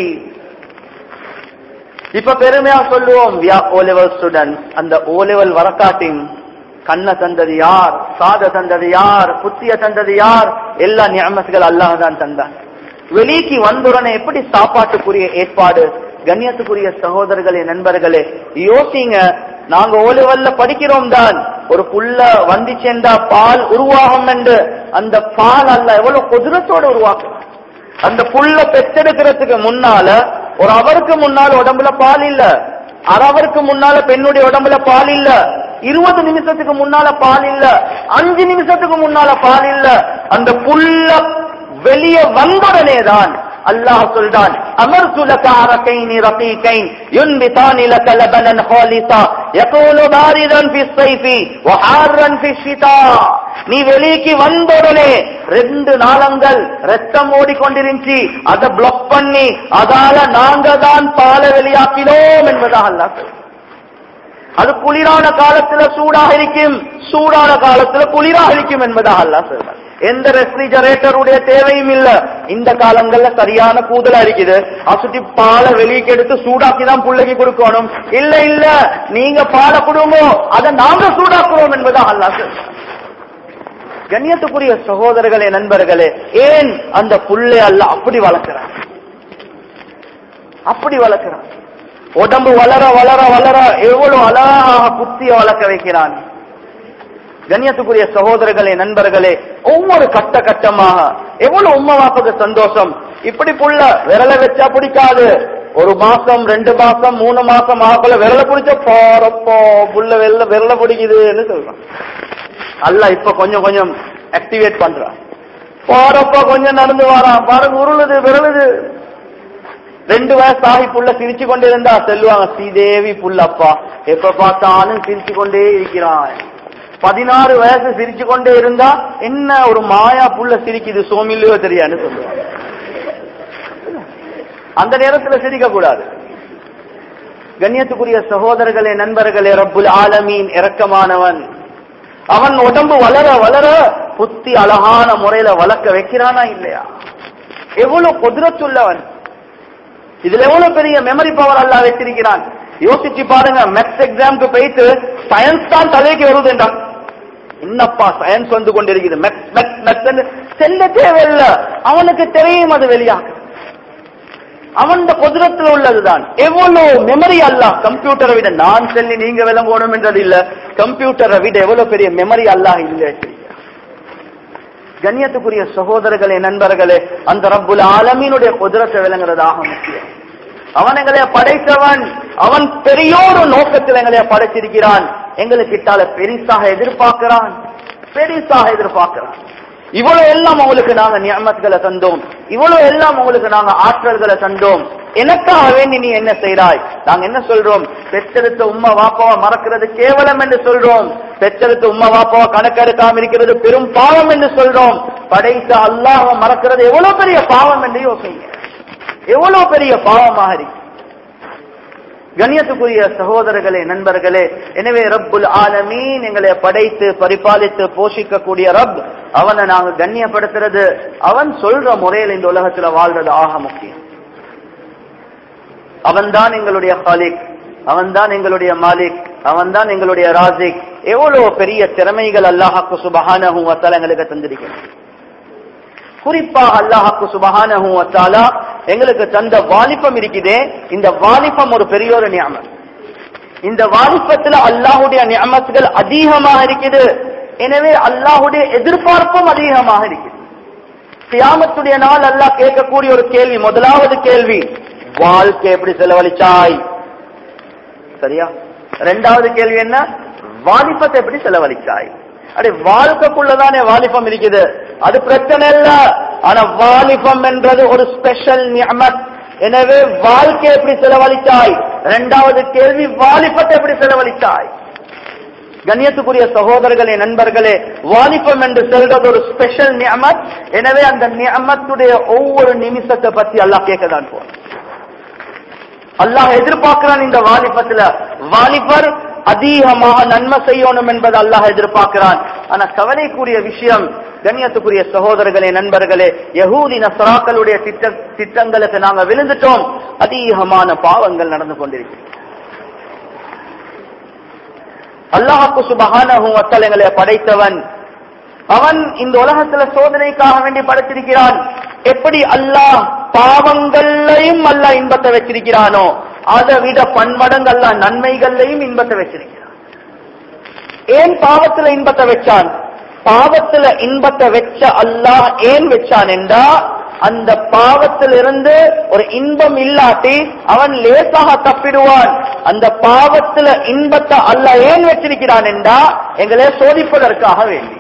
S1: இப்ப பெருமையா சொல்லுவோம், we are O level students. அந்த O level வரக்காட்டின் கண்ண தந்தது யார், காத தந்தது யார், புத்திய தந்தது யார்? எல்லா நியமத்துகள் அல்லாஹ் தான் தந்தார். வெளிக்கு வந்தவுடனே எப்படி சாப்பாட்டுக்குரிய ஏற்பாடு? கண்ணியத்துக்குரிய சகோதரர்களே, நண்பர்களே, யோசிங்க. நாங்க ஓ லெவல்ல படிக்கிறோம் தான், ஒரு புள்ள வந்துச்சேண்டா பால் உருவாகும் என்று அந்த பால் அல்ல எவ்வளவு குதிரத்தோட உருவாக்குறோம். அந்த புள்ள பெற்றெடுக்கிறதுக்கு முன்னால ஒரு அவருக்கு முன்னால உடம்புல பால் இல்ல, அறவருக்கு முன்னால பெண்ணுடைய உடம்புல பால் இல்ல, இருபது நிமிஷத்துக்கு முன்னால பால் இல்ல, அஞ்சு நிமிஷத்துக்கு முன்னால பால் இல்ல. அந்த புள்ள வெளியே வந்தவுடனே தான் அல்லாஹ் சொல்றான், அமர்து லக அரகைனி ரகீகைன் யுன்பிதானி லக லபனன் ஹாலிஸா யகூனு பாரிதான் ஃபி ஸைஃபி வ ஹாரன் ஃபி ஷிதா. நீ வெளிக்கு வந்தவுடனே ரெண்டு நாளங்கள் ரத்தம் ஓடிக்கொண்டிருந்துச்சு, அதை பிளாக் பண்ணி அதால நாங்க தான் பாலை வெளியாக்கினோம் என்பதாக அல்லாஹ் சொல்றான். அது குளிரான காலத்துல சூடாக இருக்கும், சூடான காலத்துல குளிராக இருக்கும் என்பதாக அல்லாஹ் சொல்றான். எந்த ரெஃப்ரிஜரேட்டருடைய தேவையும் இல்ல. இந்த காலங்கள்ல சரியான கூதலா இருக்குது, அசுத்தி பாலை வெளியே எடுத்து சூடாக்கி தான் புள்ளைக்கு கொடுக்கணும். இல்ல இல்ல, நீங்க பாலை கொடுங்க, அதை நாங்க சூடாக்குறோம் என்பதாக அல்லாஹ் சொல்றான். கண்ணியத்துக்குரிய சகோதரர்களே, நண்பர்களே, ஏன் அந்த புள்ளை அல்லாஹ் அப்படி வளர்க்கிறான், அப்படி வளர்க்கிறான். உடம்பு வளர வளர வளர எவ்வளவு அழகாக புத்திய வளர்க்க வைக்கிறான். கண்ணியத்துக்குரிய சகோதரர்களே, நண்பர்களே, ஒவ்வொரு கட்ட கட்டமாக எவ்வளவு உம்மா வாப்புக்கு சந்தோஷம். இப்படி புள்ள விரல வச்சா பிடிக்காது, ஒரு மாசம் ரெண்டு மாசம் மூணு மாசம் ஆகல விரல பிடிச்ச போறப்போ புள்ள வெள்ள விரல பிடிக்குதுன்னு சொல்றான். அல்ல இப்ப கொஞ்சம் கொஞ்சம் ஆக்டிவேட் பண்றான். போறப்போ கொஞ்சம் நடந்து வரான், பாருங்க உருளுது விரலுது. ரெண்டு வயசு ஆகி புள்ள சிரிச்சு கொண்டே இருந்தா செல்லுவாங்க, ஸ்ரீதேவி புள்ளப்பா எப்ப பார்த்தாலும் சிரிச்சு கொண்டே இருக்கிறான். பதினாறு வயசு சிரிச்சு கொண்டே இருந்தா என்ன ஒரு மாயா புள்ள சிரிக்குது, சோமில்லையோ தெரியான்னு சொல்லுவாங்க. அந்த நேரத்துல சிரிக்க கூடாது. கண்ணியத்துக்குரிய சகோதரர்களே, நண்பர்களே, ரப்புல் ஆலமீன் இரக்கமானவன். அவன் உடம்பு வளர வளர புத்தி அழகான முறையில வளர்க்க வைக்கிறானா இல்லையா? எவ்வளவு குதிரத்துள்ளவன், இதுல எவ்வளவு பெரிய மெமரி பவர் அல்லாஹ் வச்சிருக்கிறான். யோசிச்சு பாருங்க, மேத்ஸ் எக்ஸாமுக்கு போயிட்டு சயின்ஸ் தான் தலைக்கு வருதுண்டா, என்னப்பா சயின்ஸ் வந்து கொண்டிருக்குது, மேத்ஸ் மேத்ஸ் மேத்ஸ் செல்ல தேவையில்ல, அவனுக்கு தெரியும் அது வெளியாக, அவன் குதிரத்தில் உள்ளதுதான். எவ்வளவு மெமரி அல்லாஹ் கம்ப்யூட்டரை விட, நான் சொல்லி நீங்க விளங்கணும் என்றது இல்ல, கம்ப்யூட்டரை விட எவ்வளவு பெரிய மெமரி அல்லாஹ் இல்லை. கண்ணியத்துக்குரிய சகோதரர்களே, நண்பர்களே, அந்த ரப்புல் ஆலமீனுடைய குதிரத்தை விளங்குறதாக முக்கியம். அவன் எங்களைய படைத்தவன், அவன் பெரியோரு நோக்கத்தில் எங்களைய படைத்திருக்கிறான். எங்களுக்கிட்டால பெரிசாக எதிர்பார்க்கிறான், பெரிசாக எதிர்பார்க்கிறான். இவ்வளவு எல்லாம் உங்களுக்கு நாங்க நியமத்களை தந்தோம், இவ்வளவு எல்லாம் உங்களுக்கு நாங்க ஆற்றல்களை தந்தோம், எனக்காக வேண்டி நீ என்ன செய்றாய்? நாங்க என்ன சொல்றோம்? பெற்றெடுத்த உம்மா வாப்பாவை மறக்கிறது கேவலம் என்று சொல்றோம், பெற்றெடுத்த உம்மா வாப்பாவை கணக்கெடுக்காம இருக்கிறது பெரும் பாவம் என்று சொல்றோம். படைத்த அல்லாஹ்வை மறக்கிறது எவ்வளவு பெரிய பாவம் என்று யோசிங்க, எவ்வளவு பெரிய பாவமாக இருக்கு. கண்ணியத்துக்குரிய சகோதரர்களே, நண்பர்களே, எனவே ரப்புல் ஆலமீன் எங்களை படைத்து பரிபாலித்து போஷிக்க கூடிய ரப், அவனை நாங்க கண்ணியப்படுத்துறது, அவன் சொல்ற முறையில் இந்த உலகத்துல வாழ்றது ஆக முக்கியம். அவன் தான் எங்களுடைய காலிக், அவன் தான் எங்களுடைய மாலிக், அவன் தான் எங்களுடைய ராசிக். எவ்வளவு பெரிய திறமைகள் அல்லாஹ்வுக்கு சுப்ஹானஹு வ தஆலா எங்களுக்கு தந்திருக்கிறான். குறிப்பாக அல்லாஹ்வுக்கு சுப்ஹானஹு வ தஆலா எங்களுக்கு தந்த வாலிபம் இருக்குதே, இந்த வாலிபம் ஒரு பெரிய ஒரு நியமத். இந்த வாலிபத்துல அல்லாஹ்வுடைய நியமத்துகள் அதிகமாக இருக்குது. எனவே அல்லாஹ்வுடைய எதிர்பார்ப்பும் அதிகமாக இருக்குது. கியாமத்துடைய நாள் அல்லாஹ் கேட்கக்கூடிய ஒரு கேள்வி, முதலாவது கேள்வி, வாழ்க்கை எப்படி செலவழிச்சாய்? சரியா? இரண்டாவது கேள்வி என்ன? வாலிபத்தை எப்படி செலவழிச்சாய்? அடே வாழ்க்கைக்குள்ளதானே வாலிபம் இருக்குது, அது பிரச்சனை இல்ல. ஆனா வாலிபம் என்றது ஒரு ஸ்பெஷல் நியமத். எனவே வாழ்க்கை எப்படி செலவழித்தாய்? இரண்டாவது கேள்வி, வாலிபத்தை எப்படி செலவழித்தாய்? கண்ணியத்துக்குரிய சகோதரர்களே, நண்பர்களே, வாலிபம் என்று சொல்றது ஒரு ஸ்பெஷல் நிஅமத். எனவே அந்த நிஅமத்துடைய ஒவ்வொரு நிமிஷத்தை பத்தி அல்லாஹ் கேட்கதான் போற. அல்லாஹ் எதிர்பார்க்கிறான் இந்த வாலிபத்துல. வாலிபர் அதிகமாக நன்மை செய்யணும் என்பது அல்லாஹ் எதிர்பார்க்கிறான். ஆனா கவலைக்குரிய விஷயம், கண்ணியத்துக்குரிய சகோதரர்களே, நண்பர்களே, யஹூதி நஸ்ராக்களுடைய திட்ட திட்டங்களுக்கு நாங்க விழுந்துட்டோம். அதிகமான பாவங்கள் நடந்து கொண்டிருக்கிறது. அல்லாஹ்வுக்கு சுப்ஹானஹு வ தஆலா எங்களை படைத்தவன். அவன் இந்த உலகத்துல சோதனைக்காக வேண்டி படைத்திருக்கிறான். எப்படி அல்லாஹ் பாவங்களையும் அல்லாஹ் இன்பத்தை வச்சிருக்கிறானோ, அதை விட பன்மடங்கு அல்லாஹ் நன்மைகளையும் இன்பத்தை வச்சிருக்கிறான். ஏன் பாவத்துல இன்பத்தை வச்சான்? பாவத்துல இன்பத்தை வச்ச அல்லாஹ் ஏன் வச்சான் என்றா, அந்த பாவத்திலிருந்து ஒரு இன்பம் இல்லாட்டி அவன் லேசாக தப்பிடுவான். அந்த பாவத்துல இன்பத்தை அல்லாஹ் ஏன் வச்சிருக்கிறான் என்றா, எங்களை சோதிப்பதற்காக வேண்டி.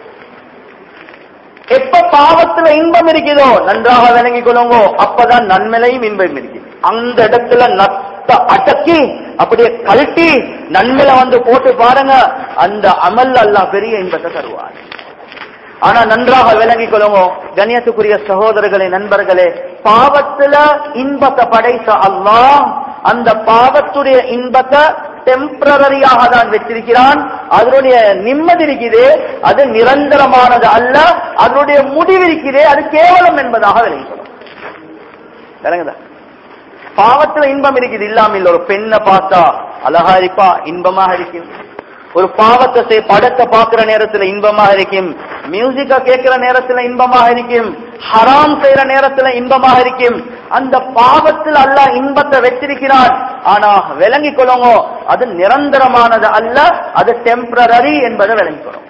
S1: எப்ப பாவத்துல இன்பம் இருக்குதோ நன்றாக விளங்கிக் கொள்ளுங்கோ, அப்பதான் நன்மையிலையும் இன்பம் இருக்கு. அந்த இடத்துல நத்த அடக்கி அப்படியே கழட்டி நன்மையில வந்து போட்டு பாருங்க, அந்த அமல் அல்லாஹ் பெரிய இன்பத்தை தருவார். ஆனா நன்றாக விளங்கிக் கொள்ளுங்க கண்ணியத்துக்குரிய சகோதரர்களே, நண்பர்களே, பாவத்துல இன்பத்தை படைத்த அல்லாஹ் அந்த பாவத்துடைய இன்பத்தை டெம்பரரியாக தான் வச்சிருக்கிறான். அதனுடைய நிம்மதி இருக்குது, அது நிரந்தரமானது அல்ல. அதனுடைய முடிவு இருக்குது, அது கேவலம் என்பதாக விளங்கிக்கணும். விளங்குதா? பாவத்துல இன்பம் இருக்குது, இல்லாமல் ஒரு பெண்ணை பார்த்தா அழகா இருப்பா, இன்பமாக இருக்கும். ஒரு பாவத்தை படத்தை பார்க்கிற நேரத்துல இன்பமாக இருக்கும். மியூசிக்க கேட்கிற நேரத்துல இன்பமாக இருக்கும். ஹராம் செய்யற நேரத்துல இன்பமாக இருக்கும். அந்த பாவத்தில் அல்லாஹ் இன்பத்தை வச்சிருக்கிறான். ஆனா விளங்கிக் கொள்ளுங்க, அது நிரந்தரமானது அல்ல, அது டெம்பரரி என்பதை விளங்கிக்கணும்.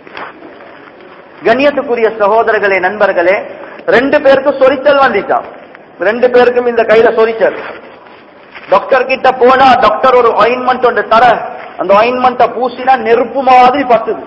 S1: கண்ணியத்துக்குரிய சகோதரர்களே, நண்பர்களே, ரெண்டு பேருக்கு சொரிச்சல் வந்துட்டான். ரெண்டு பேருக்கும் இந்த கையில சொரிச்சல். டாக்டர் கிட்ட போனா டாக்டர் ஒரு ஆயின்மெண்ட் ஒன்று தர, அந்த ஆயின்மெண்ட்டை பூசினா நெருப்பு மாதிரி பத்துது.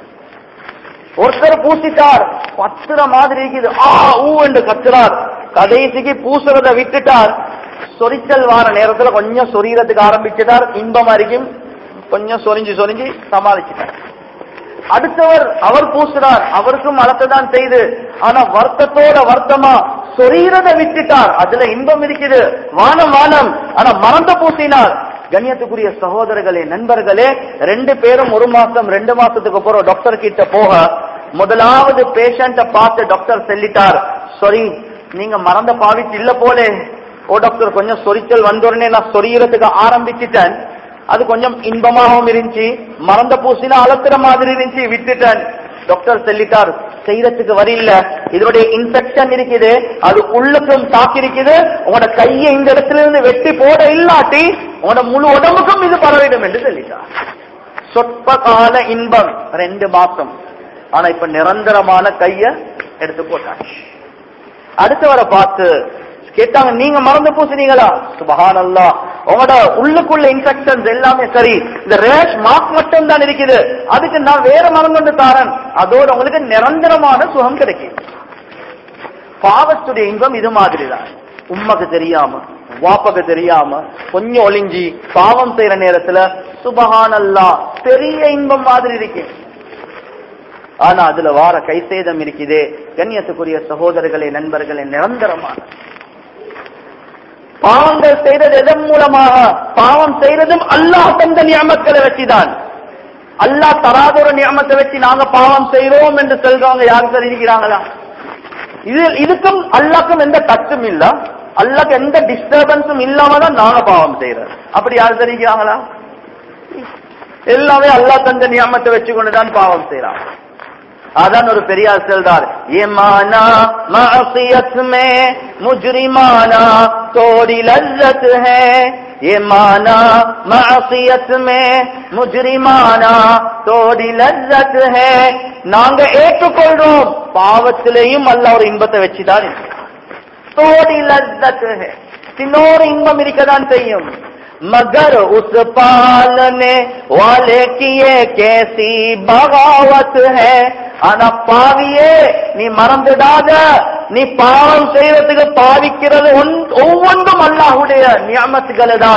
S1: ஒருத்தர் பூசிட்டார், பத்துற மாதிரி இருக்குது, ஆ ஊ என்று கத்துறார். கடைசிக்கு பூசுறத விட்டுட்டார். சொரிச்சல் வார நேரத்துல கொஞ்சம் சொரியறதுக்கு ஆரம்பிச்சுட்டார். இன்பமா இருக்கும், கொஞ்சம் சொரிஞ்சு சொரிஞ்சு சமாளிச்சுட்டார். அடுத்தவர் அவர் பூசுறார், அவருக்கும் அழத்தான் செய்து, ஆனா வருத்தத்தோட வருத்தமா சொரீரத விட்டுட்டார். அதுல இன்பம் இருக்குது, வானம் வானம், ஆனா மறந்த பூசினார். கண்ணியத்துக்குரிய சகோதரர்களே, நண்பர்களே, ரெண்டு பேரும் ஒரு மாசம் ரெண்டு மாசத்துக்கு அப்புறம் டாக்டர் கிட்ட போக, முதலாவது பேஷண்ட பார்த்து டாக்டர் சொல்லிட்டார், சாரி நீங்க மறந்த பாவிச்சு இல்ல போலே. ஓ டாக்டர், கொஞ்சம் சொரிச்சல் வந்தோடனே நான் சொரியறதுக்கு ஆரம்பிச்சுட்டேன். அது கொஞ்சம் இன்பமாகவும் இருந்துச்சு, மறந்த பூசினா அலத்துற மாதிரி இருந்துச்சு, விட்டுட்டேன். டாக்டர் சொல்லிட்டார், செய்யறதுக்கு வரில்ல, இதனுடைய இன்ஃபெக்ஷன் இருக்குது, அது உள்ளுக்கும் தாக்கி இருக்குது. உங்களோட கையை இந்த இடத்துல இருந்து வெட்டி போட இல்லாட்டி உங்களோட முழு உடம்புக்கும் இது பரவிடும் என்று சொல்லிட்டார். சொற்ப கால இன்பம் ரெண்டு மாசம், ஆனா இப்ப நிரந்தரமான கைய எடுத்து போட்டாச்சு. அடுத்தவரை பார்த்து கேட்டாங்க, நீங்க மறந்து பூசினீங்களா? சுப்ஹானல்லாஹ், உங்களோட உள்ளுக்குள்ள இன்ஃபெக்ஷன்ஸ் எல்லாமே சரி, இந்த ரேஷ் மார்க் மட்டும் தான் இருக்குது, அதுக்கு நான் வேற மருந்து தாரன், அதோட உங்களுக்கு நிரந்தரமான சுகம் கிடைக்கும். பாவத்துடைய இன்பம் இது மாதிரி தான். உம்மக்கு தெரியாம, வாப்பக்கு தெரியாம கொஞ்சம் ஒளிஞ்சி பாவம் செய்யற நேரத்துல சுப்ஹானல்லாஹ் பெரிய இன்பம் மாதிரி இருக்கு. ஆனா அதுல வார கை சேதம் இருக்குதே. கண்ணியத்துக்குரிய சகோதரர்களே, நண்பர்களே, நிரந்தரமான பாவங்கள் செய்தது எதன் மூலமாக? பாவம் செய்யறதும் அல்லாஹ் தந்த நியமக்களை வச்சுதான். அல்லாஹ் தராத ஒரு நியமத்தை வச்சு நாங்க பாவம் செய்யறோம் என்று சொல்றவங்க யாரும் தெரிவிக்கிறாங்களா? இது இதுக்கும் அல்லாஹ்க்கும் எந்த டச்சும் இல்ல, அல்லாஹ்க்கு எந்த டிஸ்டர்பன்ஸும் இல்லாம தான் நாங்க பாவம் செய்யறோம். அப்படி யாரும் தெரிவிக்கிறாங்களா? எல்லாமே அல்லாஹ் தந்த நியமத்தை வச்சுக்கொண்டுதான் பாவம் செய்யறாங்க. அதான் ஒரு பெரியார் சொல்றார், ஏமானா மஅசியத் மே முஜ்ரிமானா தோடி லzzat है, ஏமானா மஅசியத் மே முஜ்ரிமானா தோடி லzzat है. நாங்க ஏற்றுக்கொள்றோம், பாவத்திலேயும் அல்லாஹ் ஒரு இன்பத்தை வச்சுதான் தோடி லzzat है, இன்னொரு இன்பம் இருக்கதான் செய்யும். मगर उस पालने वाले की ये कैसी बगावत है. ஆனா பாவியே, நீ மறந்துடாத, நீ பாவம் செய்யறதுக்கு பாவிக்கிறது ஒவ்வொன்றும் அல்லாஹ்வுடைய நியமத்துகளை தான்.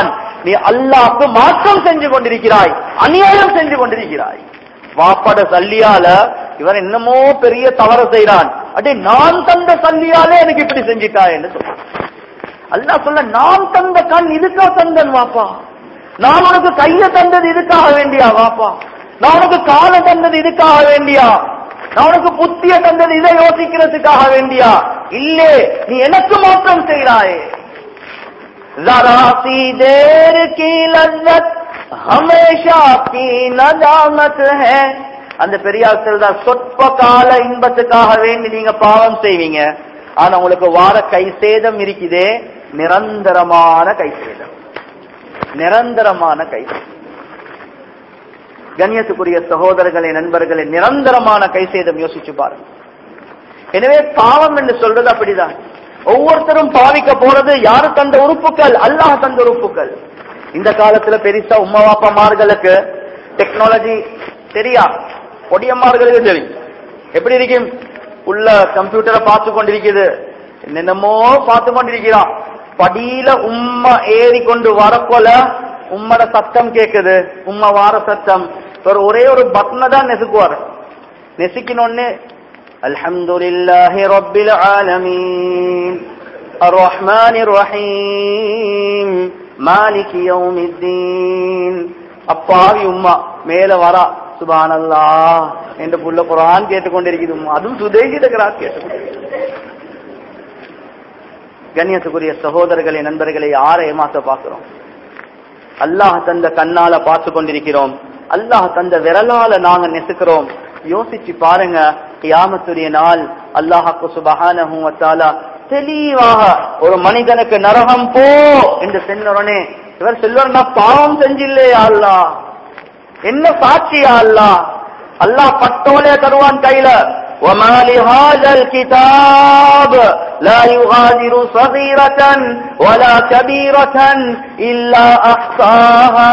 S1: நீ அல்லாஹ்க்கு மாற்றம் செஞ்சு கொண்டிருக்கிறாய், அநியாயம் செஞ்சு கொண்டிருக்கிறாய். வாப்பட சல்லியால இவன் என்னமோ பெரிய தவறு செய்யறான், அடே நான் தந்த சல்லியாலே எனக்கு இப்படி செஞ்சிட்டாய் என்று சொல்ல. அல்லாஹ் சொல்ல, நான் தந்த கண் இதுக்காக தந்தன் வாப்பா, நான் உனக்கு கைய தந்தது இதுக்காக வேண்டியா வாப்பா, நான் உனக்கு கால தந்தது இதுக்காக வேண்டியா, நான் உனக்கு புத்திய தந்தது இதை யோசிக்கிறதுக்காக வேண்டியா, இல்லே நீ எனக்கு மாற்றம் செய்கிறாயே. ज़रा सी देर की लज्जत हमेशा की नदामत है. அந்த பெரியார் சொல்றார், சொற்ப கால இன்பத்துக்காக வேண்டி நீங்க பாவம் செய்வீங்க, ஆனா உங்களுக்கு வார கை சேதம் இருக்குதே, நிரந்தரமான கை சேதம், நிரந்தரமான கை சேதம். கண்ணியத்துக்குரிய சகோதரர்களே, நண்பர்களே, நிரந்தரமான கை சேதம் யோசிச்சு பாருங்க. எனவே பாவம் என்று சொல்றது அப்படிதான். ஒவ்வொருத்தரும் பாவிக்க போறது யாரு தந்த உறுப்புகள்? அல்லாஹ் தந்த உறுப்புகள். இந்த காலத்துல பெருசா உம்மா வாப்பமார்களுக்கு டெக்னாலஜி தெரியா, பொடியம்மார்களுக்கு தெரியும். எப்படி இருக்கும்? உள்ள கம்ப்யூட்டரை பார்த்து கொண்டிருக்குது, என்னென்னமோ பார்த்து கொண்டிருக்கிறான். படியில உம்மா ஏறி கொண்டு வரப்போல உம்மட சத்தம் கேக்குது, உம்மா வார சத்தம். ஒரே ஒரு பட்டனை தான் நெசுக்குவார். நெசுக்கினொன்னு அல்ஹம்துலில்லாஹி ரப்பில் ஆலமீன் அர்ரஹ்மானிர் ரஹீம் மாலிகி யௌமித்தீன். அப்பாவி உம்மா மேல வரா, சுப்ஹானல்லாஹ் என்று புள்ள குர்ஆன் கேட்டுக்கொண்டிருக்குது. அதுவும் சுதேகித கிராத் கேட்டுக்கொண்டிருக்குது. கண்ணியத்துக்குரிய சகோதரர்களே, நண்பர்களை யாரை ஏமாத்த பார்க்கிறோம்? அல்லாஹ் தந்த கண்ணால பார்த்து கொண்டிருக்கிறோம், அல்லாஹ் தந்த விரலால நாங்க நெசுக்கிறோம். யோசிச்சு பாருங்க, கியாமத்துடைய நாள் அல்லாஹ்வுக்கு சுப்ஹானஹு வ தஆலா தெளிவாக ஒரு மனிதனுக்கு நரகம் போ என்று சொன்னோனே இவர் சொல்வார், நான் பாவம் செஞ்சில்லையா அல்லாஹ், என்ன சாட்சியா அல்லாஹ்? அல்லாஹ் பட்டோலே தருவான் கையில, وما لهذا الكتاب لا يغادر صغيرة ولا كبيرة إلا أحصاها.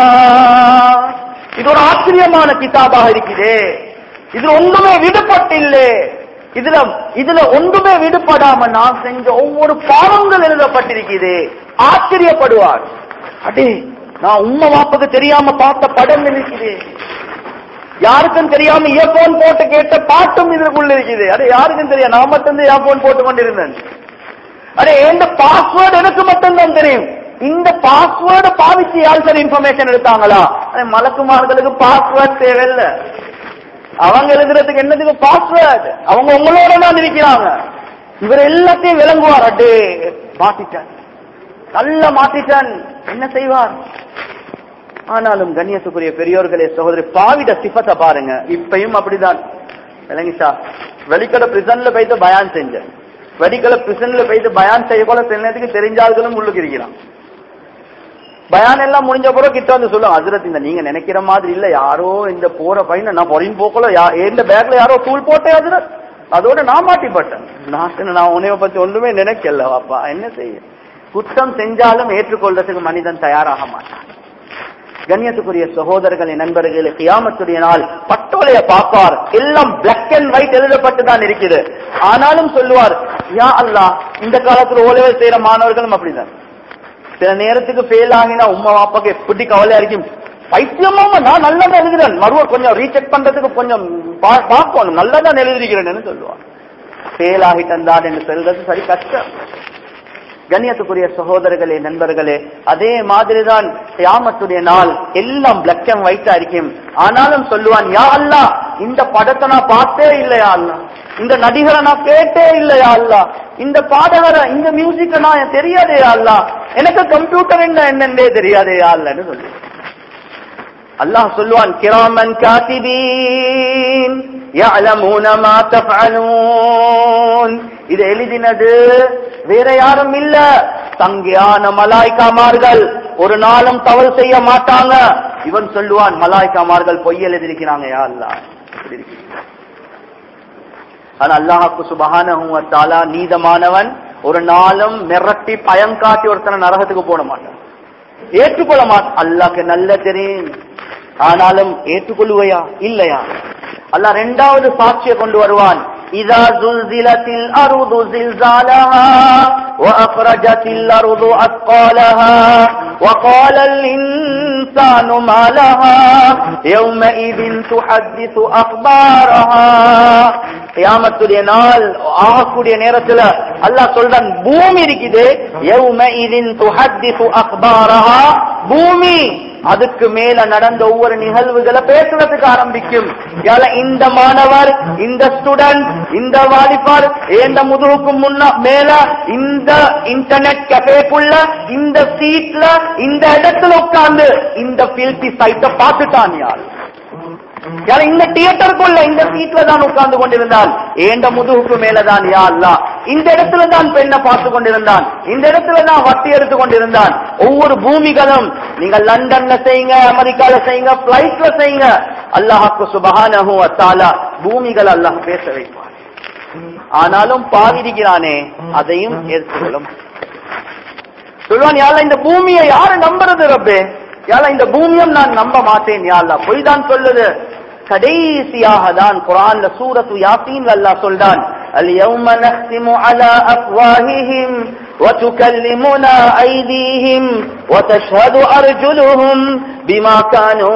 S1: இது ஒரு ஆச்சரியமான கிதாபாக இருக்குதே, இதுல ஒன்றுமே விடுபட்டில்லை, இதுல இதுல ஒன்றுமே விடுபடாம நான் செஞ்ச ஒவ்வொரு பாவங்கள் எழுதப்பட்டிருக்குது. ஆச்சரியப்படுவார், அடே நான் உம்மா வாப்புக்கு தெரியாம பார்த்த படம் இருக்குது, யாருக்கும் தெரியாம இயர்போன் போட்டு கேட்ட பாட்டும் இதற்குள்ள இருக்குது. அடே யாருக்கும் தெரியும், நான் மட்டும் இயர்போன் போட்டு கொண்டிருந்தேன். அடே இந்த பாஸ்வேர்டு எனக்கு மட்டும் தான் தெரியும், இந்த பாஸ்வேர்டு பாவிச்சு யார் சார் இன்ஃபர்மேஷன் எடுத்தாங்களா? மலக்குமார்களுக்கு பாஸ்வேர்ட் தேவையில்லை, அவங்க எழுதுறதுக்கு என்னதுக்கு பாஸ்வேர்டு? அவங்க உங்களோட தான் இருக்கிறாங்க. இவர் எல்லாத்தையும் விளங்குவார், அடே மாத்திட்டான், நல்ல மாத்திட்டான், என்ன செய்வார்? ஆனாலும் கண்ணியத்துக்குரிய பெரியோர்களே, சகோதரி, பாவிட சிஃபத்தை பாருங்க. இப்பயும் அப்படிதான். விளங்கிச்சா? வெளிக்கடை பிரிசன்ல போயிட்டு பயான் செஞ்ச, வெளிக்கடை பிரிசன்ல போயிட்டு பயான் செய்ய போல சென்னதுக்கு தெரிஞ்சாலும் உள்ளுக்கு இருக்கிறான். பயான் எல்லாம் முடிஞ்ச பிறகு கிட்ட வந்து சொல்லுவோம், ஹஜ்ரத் இந்த நீங்க நினைக்கிற மாதிரி இல்ல, யாரோ இந்த போற பையன் நான் பொறியும் போக்கல, எந்த பேக்ல யாரோ தூள் போட்டேன் ஹஜ்ரத், அதோட நான் மாட்டிப்பட்டேன். நான் நான் உன்னைய பத்தி ஒன்றுமே நினைக்கல வாப்பா, என்ன செய்ய? குற்றம் செஞ்சாலும் ஏற்றுக்கொள்றதுக்கு மனிதன் தயாராக மாட்டான். கண்ணியத்துக்குரிய சகோதரர்களே, நண்பர்களே, கியாமத்துடைய நாள் பட்டோலைய பார்ப்பார், எல்லாம் பிளாக் அண்ட் ஒயிட் எழுதப்பட்டு தான் இருக்குது. ஆனாலும் சொல்லுவார், யா அல்லாஹ், இந்த காலத்துல ஓலெவல் செய்யற மாணவர்களும் அப்படிதான். சில நேரத்துக்கு ஃபெயில் ஆகினா உம்மா வாப்பாக்கு எப்படி கவலையா இருக்கும், பைத்தியமா நான் நல்லதான் எழுதுறேன், மறுவர் கொஞ்சம் ரீசெக் பண்றதுக்கு கொஞ்சம் பார்க்கணும், நல்லதான் எழுதிருக்கிறேன்னு சொல்லுவார். ஃபெயில் ஆகிட்டான் என்று சொல்றது சரி கஷ்டம். கண்ணியத்துக்குரிய சகோதரர்களே, நண்பர்களே, அதே மாதிரிதான் கியாமத்துடைய நாள் எல்லாம் பிளாக் அண்ட் ஒயிட்டா இருக்கும். ஆனாலும் சொல்லுவான், யா அல்லாஹ், இந்த படத்தை நான் பார்த்தே இல்லையா அல்லாஹ், இந்த நடிகரை நான் கேட்டே இல்லையா அல்லாஹ், இந்த பாடகரை இந்த மியூசிக்க நான் தெரியாதே அல்லாஹ், எனக்கு கம்ப்யூட்டர் என்ன என்னன்னே தெரியாதே அல்லாஹ்னு சொல்லு. அல்லாஹ் சொல்லுவான், கிராமன் காத்திபீன் يعلمون ما تفعلون. இது எழுதினது வேற யாரும் இல்ல, தங்கியான மலாய்க்காமார்கள், ஒரு நாளும் தவறு செய்ய மாட்டாங்க. இவன் சொல்லுவான், மலாய்க்காமார்கள் பொய் எழுதியிருக்கிறாங்க யா அல்லாஹ். ஆனா அல்லாஹ்வுக்கு சுப்ஹானஹு வ தஆலா நீதமானவன், ஒரு நாளும் மிரட்டி பயம் காட்டி ஒருத்தனை நரகத்துக்கு போட மாட்டான், ஏற்றுக்கொள்ள மாட்டான். அல்லாஹ்க்கு நல்ல தெரியும், ஆனாலும் ஏற்றுக்கொள்ளுவையா இல்லையா? அல்லாஹ் இரண்டாவது சாட்சியை கொண்டு வருவான். இதா زلزلتில் الارض زلزالها واخرجت الارض اثقالها وقال الانسان ما لها يومئذ تحدث اخبارها. கியாமத்துடைய நாள் ஆகக்கூடிய நேரத்துல அல்லாஹ் சொல்றான், பூமி இருக்குது, يومئذ تحدث اخبارها, பூமி அதுக்கு மேல நடந்த ஒவ்வொரு நிகழ்வுகளை பேசுறதுக்கு ஆரம்பிக்கும். இந்த மாணவர், இந்த ஸ்டூடெண்ட், இந்த வாலிபர் இந்த முதுகுக்கு முன்ன மேல இந்த இன்டர்நெட் கஃபேக்குள்ள இந்த சீட்ல இந்த இடத்துல உட்கார்ந்து இந்த பில்டி சைட்டை பார்த்துட்டான் யார். இந்த தியேட்டருக்குள்ள இந்த சீட்ல தான் உட்கார்ந்து கொண்டிருந்தான், ஏண்ட முதுகுக்கு மேலதான் யா அல்லாஹ். இந்த இடத்துல தான் பெண்ணை பார்த்து கொண்டிருந்தான், இந்த இடத்துல தான் வட்டி எடுத்து கொண்டிருந்தான். ஒவ்வொரு பூமிகளும் நீங்க லண்டன்ல செய்யுங்க, அமெரிக்கால செய்யுங்க, பிளைட்ல செய்யுங்க, அல்லாஹ்வுக்கு சுப்ஹானஹு வ தஆலா பூமிகள் அல்லாஹ் பேச வைப்பார். ஆனாலும் பாவிக்கிறானே அதையும் ஏற்றுக்கொள்ளும். சொல்வான், யா அல்லாஹ் இந்த பூமியை யாரு நம்புறது ரப்பே, யா அல்லாஹ் இந்த பூமியும் நான் நம்ப மாட்டேன் யா அல்லாஹ். பொய் தான் சொல்லுது. கடைசியாக தான் குர்ஆன்ல சூரத்து யாசீன் அல்லாஹ் சொல்றான், اليوم نختم على افواههم وتكلمنا ايديهم وتشهد ارجلهم بما كانوا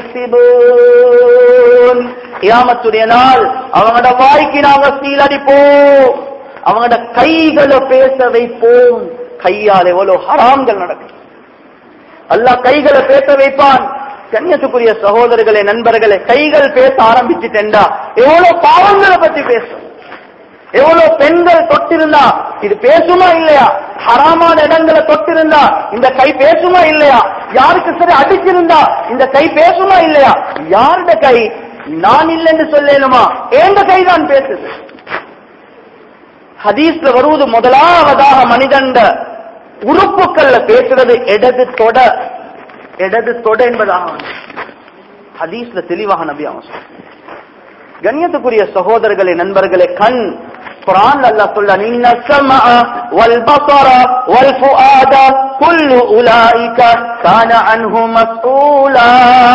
S1: يكسبون. கியாமத்துடைய நாள் அவங்களோட வாய்க்கு நாங்க சீல் அடிப்போம், அவங்களோட கைகளை பேச வைப்போம். கையால் எவ்வளவு ஹராம்கள் நடக்கும். அல்லாஹ் கைகளை பேச வைப்பான். கண்ணியத்துக்குரிய சகோதரர்களே, நண்பர்களே, கைகள் பேச ஆரம்பிச்சுட்டா எவ்வளவு பாவங்களை பத்தி பேசும். எவ்வளவு பெண்கள் தொட்டிருந்தா இது பேசுமா இல்லையா, ஹராமான இடங்களை தொட்டிருந்தா இந்த கை பேசுமா இல்லையா, யாருக்கு சரி அடிச்சிருந்தா இந்த கை பேசுமா இல்லையா, யாருட கை நான் இல்லைன்னு சொல்லணுமா, எந்த கைதான் பேசுது. ஹதீஸ்ல வருவது முதலாவதாக மனிதண்ட உறுப்புக்கள்ல பேசுறது இடது தொட, இடது தொட என்பதாக ஹதீஸ்ல தெளிவாக நபி அவங்க சொல்றாங்க. கண்ணியத்துக்குரிய சகோதரர்களே, நண்பர்களே, கண் குர்ஆன்ல அல்லாஹ் சொல்றான், இன்ன ஸமஅ வல் பஸர வல் ஃபுஆத குல்லு உலாயிக கான அன்ஹு மஸ்ஊலா.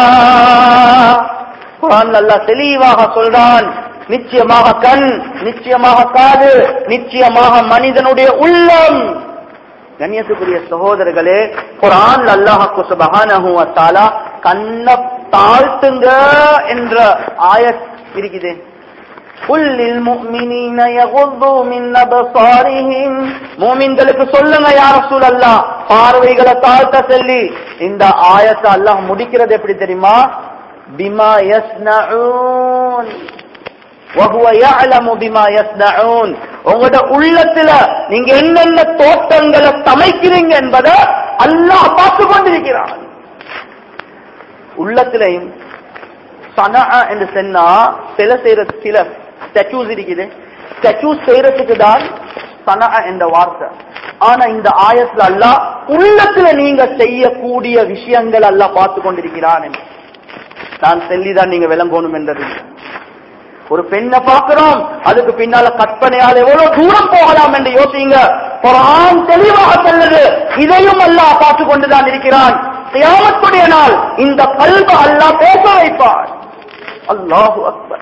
S1: குர்ஆன்ல அல்லாஹ் தெளிவாக சொல்றான், நிச்சயமாக கண், நிச்சயமாக காது, நிச்சயமாக மனிதனுடைய உள்ளம். கண்ணியத்துக்குரிய சகோதரர்களே, குர்ஆன்ல அல்லாஹ் சுப்ஹானஹு வ தஆலா கண்ணை தாழ்த்துங்க என்ற ஆயத் இருக்குது. குல்லில் முஃமினீன யகுது மின் அப்சாரிஹிம், முஃமின்களுக்கு சொல்லுங்க யா ரசூலல்லாஹ் பார்வைகளை தாழ்த்த சொல்லி. இந்த ஆயத்தை அல்லாஹ் முடிக்கிறது எப்படி தெரியுமா, பிமா யஸ்னஊன் وهو يعلم بما يصنعون. உங்களோட உள்ளத்துல நீங்க என்னென்ன தோட்டங்களை சமைக்கிறீங்க என்பதை அல்லாஹ் பார்த்து கொண்டிருக்கிறான். உள்ளத்திலையும் சனா என்று சொன்னா சில செய்யற சில ஸ்டாச்சூஸ் இருக்குது, ஸ்டாச்சூஸ் செய்யறதுக்கு தான் சனா என்ற வார்த்தை. ஆனா இந்த ஆயத்துல அல்லாஹ் உள்ளத்துல நீங்க செய்யக்கூடிய விஷயங்கள் அல்லாஹ் பார்த்து கொண்டிருக்கிறான். நான் சொல்லிதான் நீங்க விளங்கணும் என்றது. ஒரு பெண்ணை பார்க்கிறோம், அதுக்கு பின்னால கற்பனையால் எவ்வளவு தூரம் போகலாம் என்று யோசிங்க. குர்ஆன் தெளிவாக சொல்லுது, இதையும் அல்லாஹ் பார்த்து கொண்டுதான் இருக்கிறான். கியாமத்துடைய நாள் இந்த கல்ப அல்லாஹ் பேச வைப்பார். அல்லாஹு அக்பர்.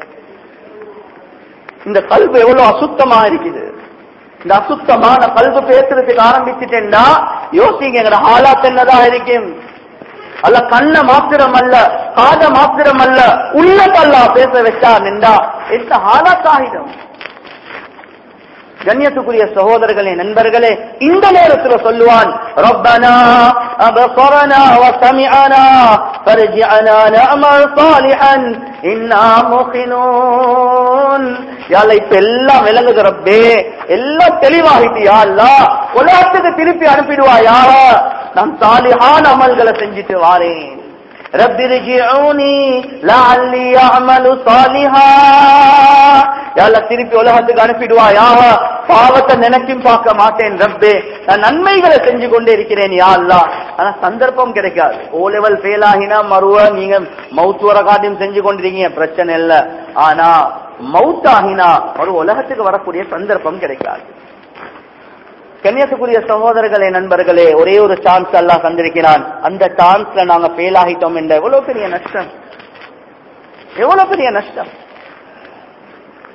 S1: இந்த கல்பு எவ்வளவு அசுத்தமா இருக்குது. இந்த அசுத்தமான கல்பு பேசுறதுக்கு ஆரம்பிச்சுட்டேன்னா யோசிங்க, எங்கட ஹாலாத் என்னதான் இருக்கும். அல்ல கண்ண மாத்திரம் அல்ல, காத மாத்திரம் அல்ல, உள்ளத அல்லாஹ் பேச வச்சா நின்றா என்ன ஹாலாத் ஆகிடும். கண்ணியத்துக்குரிய சகோதரர்களே, நண்பர்களே, இந்த நேரத்தில் சொல்லுவான், ரப்பனா அபஸரனா வ சமிஅனா ஃபர்ஜிஅனா நஅமல் ஸாலிஹன் இன்னா முகினூன். யா அல்லாஹ் இப்ப எல்லாம் விளங்குது ரப்பே, எல்லாம் தெளிவாகிட்டு யா அல்லாஹ், உலகத்துக்கு திருப்பி அனுப்பிடுவாயா, நான் சாலிஹான அமல்களை செஞ்சுட்டு வாரேன். ரப்பிர்ஜிஊனி லஅல்லி அஅமலு ஸாலிஹா. யா அல்லாஹ் திருப்பி உலகத்துக்கு அனுப்பிடுவாயா, பாவத்தை நினைக்கும் பார்க்க மாட்டேன் ரப்பே, நான் நன்மைகளை செஞ்சு கொண்டே இருக்கிறேன் யா அல்லாஹ். ஆனா சந்தர்ப்பம் கிடைக்காது. ஓ லெவல் ஃபெயில் ஆகினா மறுவ நீங்க மவுத் வர காட்டியும் செஞ்சு கொண்டிருக்கீங்க, பிரச்சனை இல்ல. ஆனா மவுத் ஆகினா ஒரு உலகத்துக்கு வரக்கூடிய சந்தர்ப்பம் கிடைக்காது. கண்ணியத்துக்குரிய சகோதரர்களே, நண்பர்களே, ஒரே ஒரு சான்ஸ் அல்லாஹ் தந்திருக்கிறான். அந்த சான்ஸ்ல நாங்க ஃபெயில் ஆகிட்டோம் என்ற எவ்வளவு பெரிய நஷ்டம், எவ்வளவு பெரிய நஷ்டம்.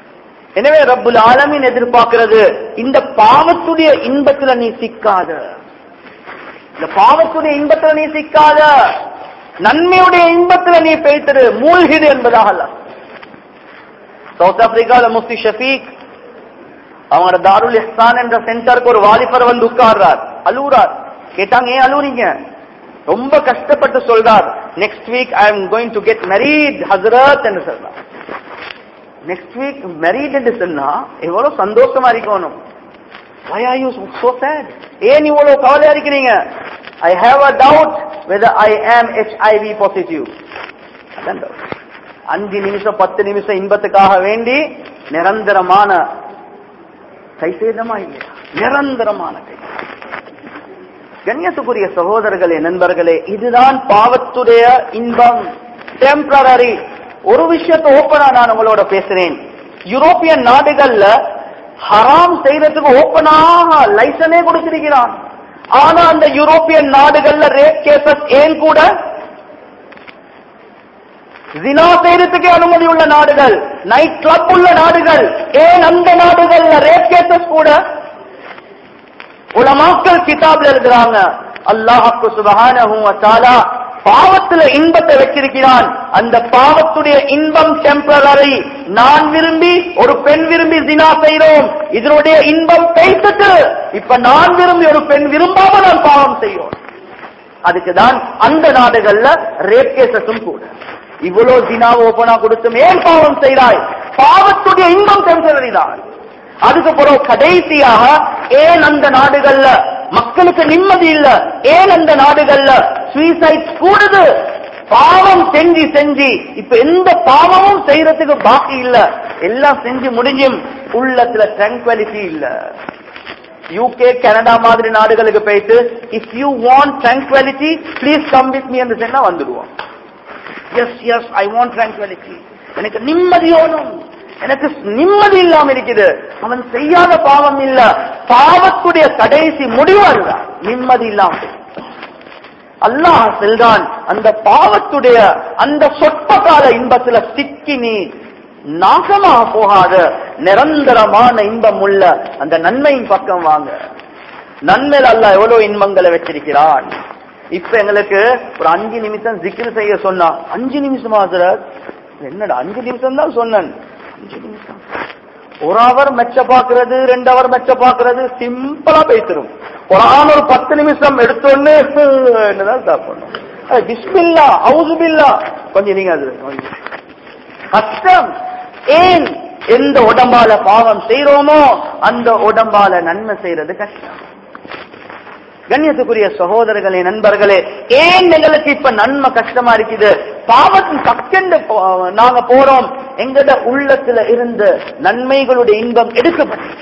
S1: எனவே ரப்புல் ஆலமீன் எதிர்பார்க்கிறது இந்த பாவத்துடைய இன்பத்துல நீ சிக்காத, இந்த பாவத்துடைய இன்பத்துல நீ சிக்காத, நன்மையுடைய இன்பத்துல நீ பேய்த்திரு, மூழ்கிடு என்பதாக அல்ல. சவுத் ஆப்பிரிக்கால முஃப்தி ஷஃபீக் அவங்க தாருல் இஹ்சான் என்ற சென்டருக்கு ஒரு வாலிபர் வந்து உட்கார்றார், அழுறார். கேட்டாங்க, ஏன் அழுறீங்க? ரொம்ப கஷ்டப்பட்டு சொல்றார், next week I am going to get married ஹஸ்ரத் என்று சொல்றார். நெக்ஸ்ட் வீக் மேரீட் என்று சொன்னா எவ்வளவு சந்தோஷமா இருக்கணும். Why are you so sad? ஏன் இவ்வளவு கவலையா இருக்கிறீங்க? I have a doubt whether I am H I V positive. அதான் அஞ்சு நிமிஷம் பத்து நிமிஷம் இன்பத்துக்காக வேண்டி நிரந்தரமான கைசேதமா இல்லையா? நிரந்தரமான கை. கண்ணியத்துக்குரிய சகோதரர்களே, நண்பர்களே, இதுதான் பாவத்துடைய இன்பம், டெம்பரரி. ஒரு விஷயத்தை ஓப்பனா நான் உங்களோட பேசுறேன். யூரோப்பியன் நாடுகள்ல ஹராம் செய்யறதுக்கு ஓப்பனாக லைசனே கொடுத்திருக்கிறான். ஆனா அந்த யூரோப்பியன் நாடுகள்ல ரேப் கேசஸ் ஏன் கூட, ஜினா செய்யறதுக்கு அனுமதி உள்ள நாடுகள், நைட் கிளப் உள்ள நாடுகள், ஏன் அந்த நாடுகள்ல ரேப் கேசஸ் கூட உலமாக்கள் கிதாப்ல எழுதுறாங்க. அல்லாஹ் சுப்ஹானஹு வ தஆலா பாவத்துல இன்பத்தை வச்சிருக்கிறான். அந்த பாவத்துடைய இன்பம் டெம்பரரி. நான் விரும்பி ஒரு பெண் விரும்பி ஜினா செய்றோம், இதனுடைய இன்பம் பேசிட்டு இப்ப நான் விரும்பி ஒரு பெண் விரும்பாம நான் பாவம் செய்யும். அதுக்குதான் அந்த நாடுகள்ல ரேப் கேசஸும் கூட. இவ்வளவு ஜினாவை ஓபனா கொடுத்தும் ஏன் பாவம் செய்றாய்? பாவத்துடைய இன்பம் டெம்பரரி தான். அதுக்கு பிறகு கடைசியாக ஏன் அந்த நாடுகள்ல மக்களுக்கு நிம்மதி இல்ல, ஏன் அந்த நாடுகள்ல சூசைட் கூடுது? பாவம் செஞ்சு செஞ்சு இப்ப எந்த பாவமும் செய்யறதுக்கு பாக்கி இல்ல, எல்லாம் செஞ்சு முடிஞ்சும் உள்ளத்துல ட்ராங்குவாலிட்டி இல்ல. யூகே கனடா மாதிரி நாடுகளுக்கு போயிட்டு if you want tranquility please come with me என்று சொன்னா வந்துடுவோம். Yes yes I want tranquility, எனக்கு நிம்மதியோனும், எனக்கு நிம்மதி இல்லாம இருக்குது. அவன் செய்யாத பாவம் இல்ல, பாவத்துடைய கடைசி முடிவு அதுதான், நிம்மதி இல்லாம. அல்லாஹ் செல்தான் அந்த பாவத்துடைய அந்த சொற்ப கால இன்பத்துல சிக்கி நீ நாசமாக போகாத நிரந்தரமான இன்பம் உள்ள அந்த நன்மையின் பக்கம் வாங்க. நன்மையில் அல்லாஹ் எவ்வளவு இன்பங்களை வச்சிருக்கிறான். இப்ப எங்களுக்கு ஒரு அஞ்சு நிமிஷம் ஜிக்ர் செய்ய சொன்னா, அஞ்சு நிமிஷம் ஹஜ்ரத், என்னடா அஞ்சு நிமிஷம் தான் சொன்னேன், அஞ்சு நிமிஷம் ஒரு அவர் மெச்ச பாக்குறது, ரெண்டு அவர் மெச்ச பாக்குறது சிம்பிளா பேசிடும். குர்ஆன் ஒரு பத்து நிமிஷம் எடுத்தோன்னு என்னதான் சாப்பிடணும், பிஸ்மில்லா அவுதுபில்லா கொஞ்சம் நீங்க அது கஷ்டம். ஏன்? எந்த உடம்பால பாவம் செய்யறோமோ அந்த உடம்பால நன்மை செய்யறது கஷ்டம். கண்ணியத்துக்குரிய சகோதரர்களே, நண்பர்களே, ஏன் எங்களுக்கு இப்ப நன்மை கஷ்டமா இருக்குது? பாவத்தின் பக்கெண்டு நாங்க போறோம், எங்கட உள்ளத்துல இருந்து நன்மைகளுடைய இன்பம் எடுக்கப்பட்டு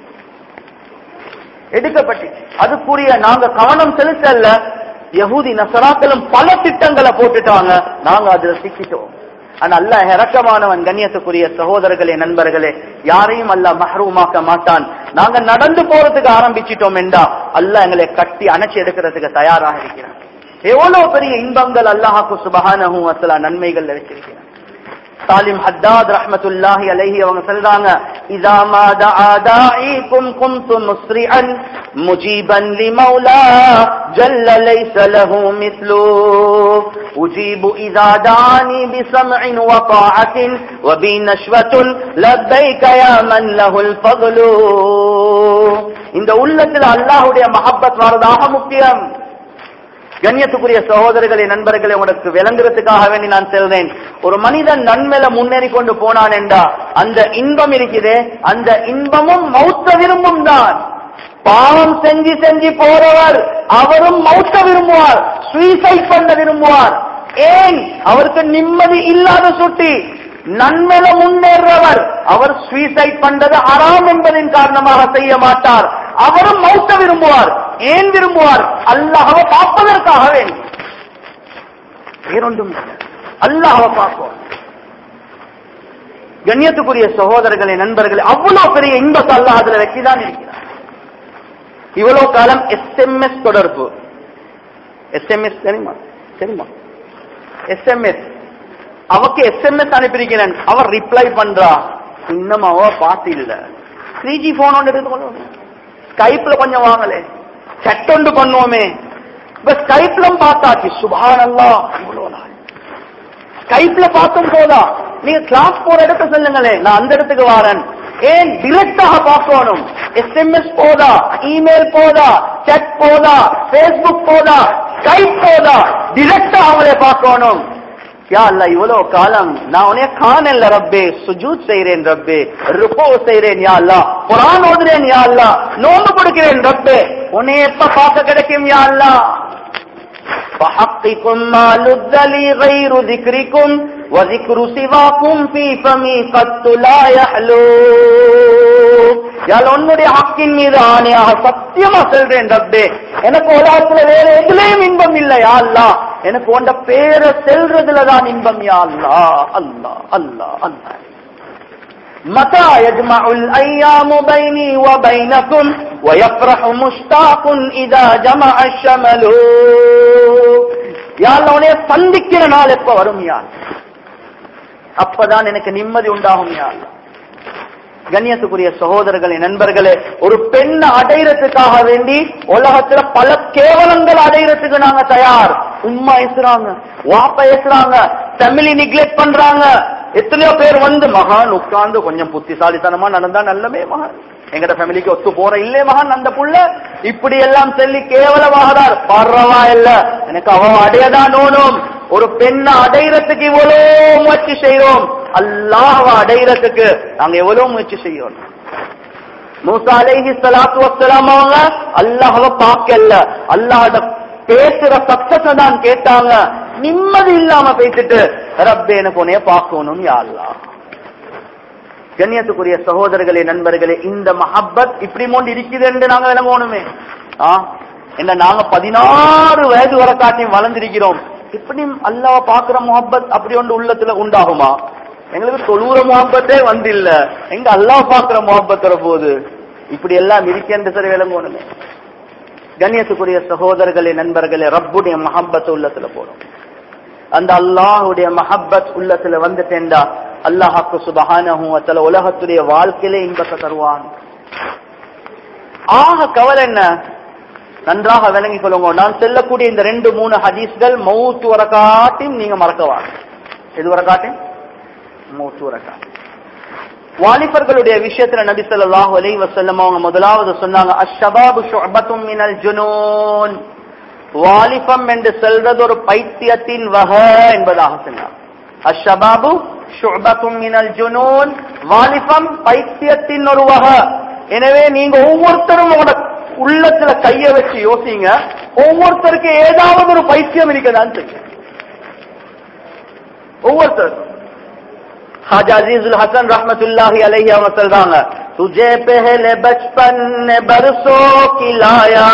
S1: எடுக்கப்பட்டு அதுக்குரிய நாங்க கவனம் செலுத்தல. யஹூதி நசராக்களும் பல திட்டங்களை போட்டுட்டாங்க, நாங்க அதுல சிக்கிட்டோம். ஆனா அல்லாஹ் இரக்கமானவன். கண்ணியத்துக்குரிய சகோதரர்களே, நண்பர்களே, யாரையும் அல்லாஹ் மஹ்ரூமாக்க மாட்டான். நாங்க நடந்து போறதுக்கு ஆரம்பிச்சிட்டோம் என்றா அல்லாஹ் எங்களை கட்டி அணைச்சி எடுக்கிறதுக்கு தயாராக இருக்கிறான். எவ்வளவு பெரிய இன்பங்கள் அல்லாஹ்வுக்கு சுப்ஹானஹு வ தஆலா நன்மைகள் வச்சிருக்கிறான். சாலிம் ஹத்தாத் ரஹ்மத்துல்லாஹி அலைஹி அவங்க சொல்றாங்க, இதா மா தஆ தாஈக்கும் குன்து முஸ்ரிஅன் முஜீபன் லிமௌலா ஜல்ல லைஸ லஹு மிஸ்லு உஜீபு இதா தானி பிஸம்இன் வ தாஅத்தின் வ பினஷ்வத்துன் லப்பைக யா மன் லஹுல் ஃபضலு. இந்த உள்ளத்தில் அல்லாஹ்வுடைய மஹப்பத் வரதாக முக்கியம். கண்ணியத்துக்குரிய சகோதரர்களே, நண்பர்களே, உங்களுக்கு விளங்குறதுக்காக வேண்டி நான் சொல்றேன். ஒரு மனிதன் நன்மையில முன்னேறி கொண்டு போனான் என்றா அந்த இன்பம் இருக்குதே, அந்த இன்பமும் மௌத்த விரும்பும் தான். பாவம் செஞ்சு செஞ்சு போறவர் அவரும் மௌத்த விரும்புவார், சூசைட் பண்ண விரும்புவார். ஏன்? அவருக்கு நிம்மதி இல்லாத சுட்டி. நன்மையில முன்னேறவர் அவர் சூசைட் பண்றது ஹராம் என்பதின் காரணமாக செய்ய மாட்டார், அவரும் மௌத்த விரும்புவார். ஏன் விரும்புவார்? அல்லாஹ்வை பார்ப்பதற்காக வேண்டும், வேறொன்றும் அல்லாஹ்வை பார்ப்போம். கண்ணியத்துக்குரிய சகோதரர்களே, நண்பர்களே, அவ்வளவு பெரிய இன்பத்தை அல்லாஹ் அதுல வச்சுதான் இருக்கிறார். இவ்வளவு காலம் எஸ்எம்எஸ் தொடர்பு, எஸ்எம்எஸ் தெரியுமா தெரியுமா எஸ்எம்எஸ் அவக்கு எஸ்எம்எஸ் அனுப்பியிருக்கிறேன், அவர் ரிப்ளை பண்றா, இன்னும் அவ பார்த்து இல்ல. த்ரீ ஜி போன் ஒன்று எடுத்துக்கொள்ளும், ஸ்கைப்ல கொஞ்சம் வாங்கலே, செட் ஒன்று பண்ணுவோமே. இப்ப ஸ்கைப்ல பார்த்தாச்சு, சுப்ஹானல்லாஹ். இவ்வளவு நாள் ஸ்கைப்ல பார்த்தும் போதா, நீங்க கிளாஸ் போற இடத்த சொல்லுங்களே, நான் அந்த இடத்துக்கு வாரன். ஏன் டிரெக்டாக பார்க்கணும்? எஸ்எம்எஸ் போதா, இமெயில் போதா, செட் போதா, பேஸ்புக் போதா, ஸ்கைப் போதா, டிரெக்டா அவங்களே பார்க்கணும். யா அல்லாஹ், இவ்வளவு காலம் நான் உன்னைய காணல ரப்பே, சுஜூத் செய்றேன் ரப்பே, ருகூ செய்றேன் யா அல்லாஹ், குர்ஆன் ஓதுறேன் யா அல்லாஹ், நோன்பு பிடிக்கிறேன் ரப்பே, உன்னை எப்ப பார்க்க கிடைக்கும் யா அல்லாஹ்? فحقكم ما لذ لي غير ذكركم وذكر سواكم في فمي قد لا يحلو. யால உன்னுடைய ஹக்கின் மீது ஆணையாக சத்தியமா சொல்றேன் ரப்பே, எனக்கு உலகத்துல வேற எதுலயும் இன்பம் இல்லை யா அல்லாஹ், எனக்கு உண்ட பேரை செல்றதுலதான் இன்பம் யா அல்லாஹ். அல்லாஹ் அல்லாஹ் அல்லாஹ். متى يجمع الأيام بيني وبينكم ويفرح مشتاق إذا جمع الشمل. யா அல்லாஹ், உன்னை சந்திக்கிற நாள் எப்ப வரும் யா? அப்பதான் எனக்கு நிம்மதி உண்டாகும் யா அல்லாஹ். கண்ணியத்துக்குரிய சகோதரர்களே, நண்பர்களே, ஒரு பெண்ணை அடையறதுக்காக வேண்டி உலகத்துல பல கேவலங்கள் அடையறதுக்கு நாங்க தயார். உம்மா ஏசுறாங்க, வாப்பா ஏசுறாங்க, ஃபேமிலி நெக்லெக்ட் பண்றாங்க. எத்தனையோ பேர் வந்து மகான் உட்கார்ந்து கொஞ்சம் புத்திசாலித்தனமா நடந்தா நல்லமே மகான், எங்கட ஃபேமிலிக்கு ஒத்து போற இல்லே மகான் அந்த புள்ள, இப்படி எல்லாம் சொல்லி கேவலமாகறார். பரவாயில்ல, எனக்கு அவ அடையதான் நோனும். ஒரு பெண்ணை அடையறதுக்கு இவ்வளவு முயற்சி செய்யறோம், அல்லாஹ்வை அடையறதுக்கு நாங்க எவ்வளவு முயற்சி செய்யறோம். மூசா அலைஹி ஸலாத்து வஸ்ஸலாம் அவங்க அல்லாஹ்வை பார்க்கல, அல்லாஹ்ட பேசுற சத்தத்தை தான் கேட்டாங்க. நிம்மதி இல்லாம பேசிட்டு ரப்பே எனக்கு உன்னைய பார்க்கணும் யா அல்லாஹ். கண்ணியத்துக்குரிய சகோதரர்களே, நண்பர்களே, இந்த மஹப்பத் இப்படி மோண்டு இருக்குது என்று நாங்க விளங்கணுமே. என்ன நாங்க பதினாறு வயது வரை காட்டியும் வளர்ந்திருக்கிறோம். இப்படி அல்லாஹ்வை பாக்குற முஹப்பத் அப்படி ஒன்று உள்ளத்துல உண்டாகுமா? எங்களுக்கு தொழுற முஹப்பத்தே வந்து இல்ல, எங்க அல்லாஹ் பாக்குற முஹப்பத் வர போது இப்படி எல்லாம் இருக்கின்ற சரி விளங்கணுமே. கண்ணியத்துக்குரிய சகோதரர்களே, நண்பர்களே, ரப்புடைய மஹப்பத் உள்ளத்துல போடும். அந்த அல்லாஹுடைய மஹப்பத் உள்ளத்துல வந்துட்டேன்டா அல்லாஹ்க்கு சுப்ஹானஹு வ தஆலா உலகத்துடைய வாழ்க்கையிலே இன்பத்தை தருவான். ஆக கவலை என்ன? நன்றாக விளங்கிக் கொள்ளுங்க. நான் சொல்லக்கூடிய இந்த ரெண்டு மூணு ஹதீஸ்கள் மௌத் வர காட்டியும் நீங்க மறக்கவாங்க. எது வர காட்டியும்? மௌத் வர காட்டி. வாலிபர்களுடைய விஷயத்துல நபி ஸல்லல்லாஹு அலைஹி வஸல்லம் அவங்க முதலாவது சொன்னாங்க, அஷ்ஷபாபு ஷுஅபத்தும் மினல் ஜுனூன். வாலிபம் என்று சொல்றது ஒரு பைத்தியத்தின் வகை என்பதாக சொன்னார். அஷ்ஷபாபு ஷுஅபத்தும் மினல் ஜுனூன், வாலிபம் பைத்தியத்தின் ஒரு வகை. எனவே நீங்க ஒவ்வொருத்தரும் உங்களோட உள்ளத்துல கைய வச்சு யோசிங்க, ஒவ்வொருத்தருக்கு ஏதாவது ஒரு பைத்தியம் இருக்கதான் தெரியும். ஒவ்வொருத்தருக்கும். खाजा अजीजुल हसन रहमतुल्लाहि अलैहि அவங்க சொல்றாங்க, तुझे पहले बचपन ने बरसों की लाया,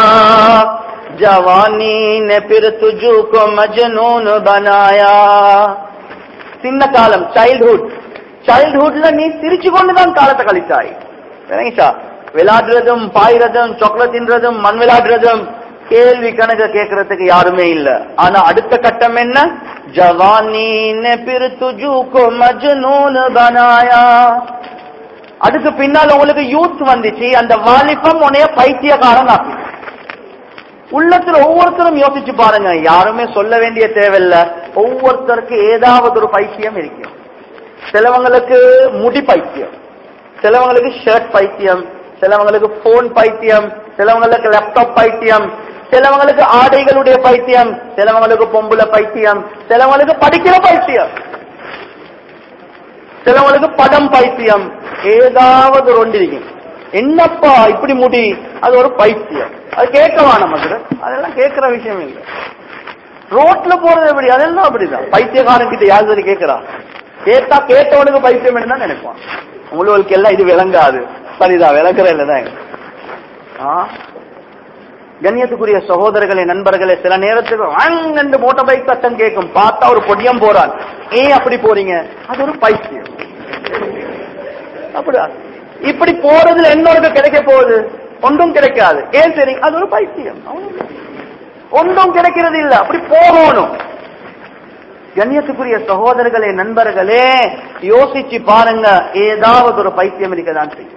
S1: जवानी ने फिर तुझको मजनून बनाया. சின்ன காலம், சைல்ட்ஹுட். சைல்ட்ஹுட்ல நீ சிரிச்சு கொண்டுதான் காலத்தை கழிச்சாய். சரிங்களா? விளையாடுறதும், பாயிரதும், சாக்லேட் தின்றதும், மண் விளையாடுறதும், கேள்வி கணக்கு கேட்கறதுக்கு யாருமே இல்ல. ஆனா அடுத்த கட்டம் என்ன? ஜவானி நே பிர் துஜுகோ மஜ்னூன் பனாயா. அதுக்கு பின்னால் உங்களுக்கு யூத் வந்துச்சு, அந்த வாலிபம் உன்னைய பைத்தியக்காரன் ஆக்கி. உள்ளத்துல ஒவ்வொருத்தரும் யோசிச்சு பாருங்க, யாருமே சொல்ல வேண்டிய தேவையில்ல, ஒவ்வொருத்தருக்கு ஏதாவது ஒரு பைத்தியம் இருக்கும். சிலவங்களுக்கு முடி பைத்தியம், சிலவங்களுக்கு ஷர்ட் பைத்தியம், சிலவங்களுக்கு போன் பைத்தியம், சிலவங்களுக்கு லேப்டாப் பைத்தியம், சிலவங்களுக்கு ஆடைகளுடைய பைத்தியம், சிலவங்களுக்கு பொம்புல பைத்தியம், சிலவங்களுக்கு படிக்கிற பைத்தியம், சிலவங்களுக்கு படம் பைத்தியம், ஏதாவது ஒரு ஒன்று இருக்கும். என்னப்பா இப்படி முடி? அது ஒரு பைத்தியம். அது கேட்கவா நமக்கு? அதெல்லாம் கேட்கிற விஷயம் இல்லை. ரோட்ல போறது எப்படி? அதெல்லாம் அப்படிதான். பைத்தியக்காரன் கிட்ட யாரு சரி கேட்கிறா? கேட்டா கேட்டவனுக்கு பைத்தியம் என்னதான் நினைப்பான். உங்களுக்கு எல்லாம் இது விளங்காது. சரிதான், விளக்குற இல்லதான். கண்ணியத்துக்குரிய சகோதரர்களே, நண்பர்களே, சில நேரத்துக்கு அங்க மோட்டார் பைக் சத்தம் கேட்கும், பார்த்தா ஒரு பொடியம் போறான். ஏன் அப்படி போறீங்க? அது ஒரு பைத்தியம். அப்படியா? இப்படி போறதுல என்னோட கிடைக்க போகுது? ஒன்றும் கிடைக்காது. ஏன் சரி? அது ஒரு பைத்தியம். ஒன்றும் கிடைக்கிறது இல்ல. அப்படி போகணும். கண்ணியத்துக்குரிய சகோதரர்களே, நண்பர்களே, யோசிச்சு பாருங்க, ஏதாவது ஒரு பைத்தியம் இருக்கதான் செய்யும்.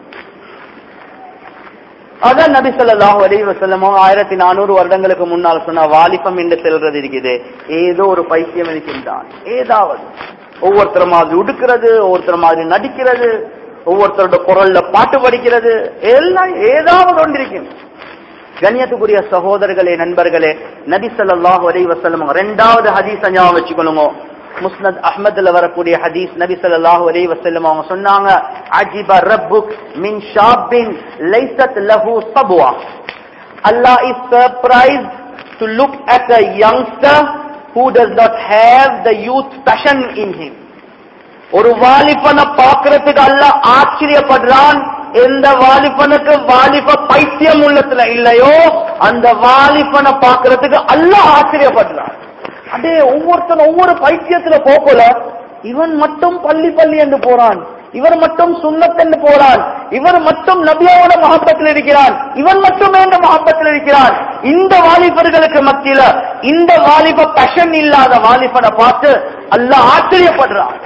S1: அதான் நபி ஸல்லல்லாஹு அலைஹி வஸல்லம் ஆயிரத்தி நானூறு வருடங்களுக்கு முன்னால் சொன்ன வாலிபம் என்று செல்றது இருக்குது. ஏதோ ஒரு பைத்தியம் இருக்கின்றான். ஏதாவது ஒவ்வொருத்தர் மாதிரி உடுக்கிறது, ஒவ்வொருத்தர் மாதிரி நடிக்கிறது, ஒவ்வொருத்தரோட குரல்ல பாட்டு படிக்கிறது, எல்லாம் ஏதாவது ஒன்றிருக்கும். கண்ணியத்துக்குரிய சகோதரர்களே, நண்பர்களே, நபி ஸல்லல்லாஹு அலைஹி வஸல்லம் இரண்டாவது ஹதீஸ் ஞாபகம் வச்சுக்கொள்ளுங்க. முஸ்னத் அஹ்மத்ல வரக்கூடிய ஹதீஸ். நபி ஸல்லல்லாஹு அலைஹி வஸல்லம் அவங்க சொன்னாங்க, அஜிப ரப்புக் மின் ஷாபின் லைஸத் லஹு சப்வா. Allah is surprised to look at a youngster who does not have the youth passion in him. ஒரு வாலிபனை பார்க்கிறதுக்கு அல்லாஹ் ஆச்சரியப்படுறான். எந்த வாலிபனுக்கு வாலிப பைத்தியம் உள்ளத்துல இல்லையோ அந்த வாலிபனை பார்க்கிறதுக்கு அல்லாஹ் ஆச்சரியப்படுறான். அதே ஒவ்வொருத்தன் ஒவ்வொரு பைத்தியத்துல போகல, இவன் மட்டும் பள்ளி பள்ளி என்று போறான், இவர் மட்டும் சுன்னத் என்று போறான், இவர் மட்டும் நபியோட மஹப்பத்தில் இருக்கிறான், இவன் மட்டுமே இந்த மஹப்பத்தில் இருக்கிறான். இந்த வாலிபர்களுக்கு மத்தியில இந்த வாலிப பஷன் இல்லாத வாலிபனை பார்த்து அல்லாஹ் ஆச்சரியப்படுறான்.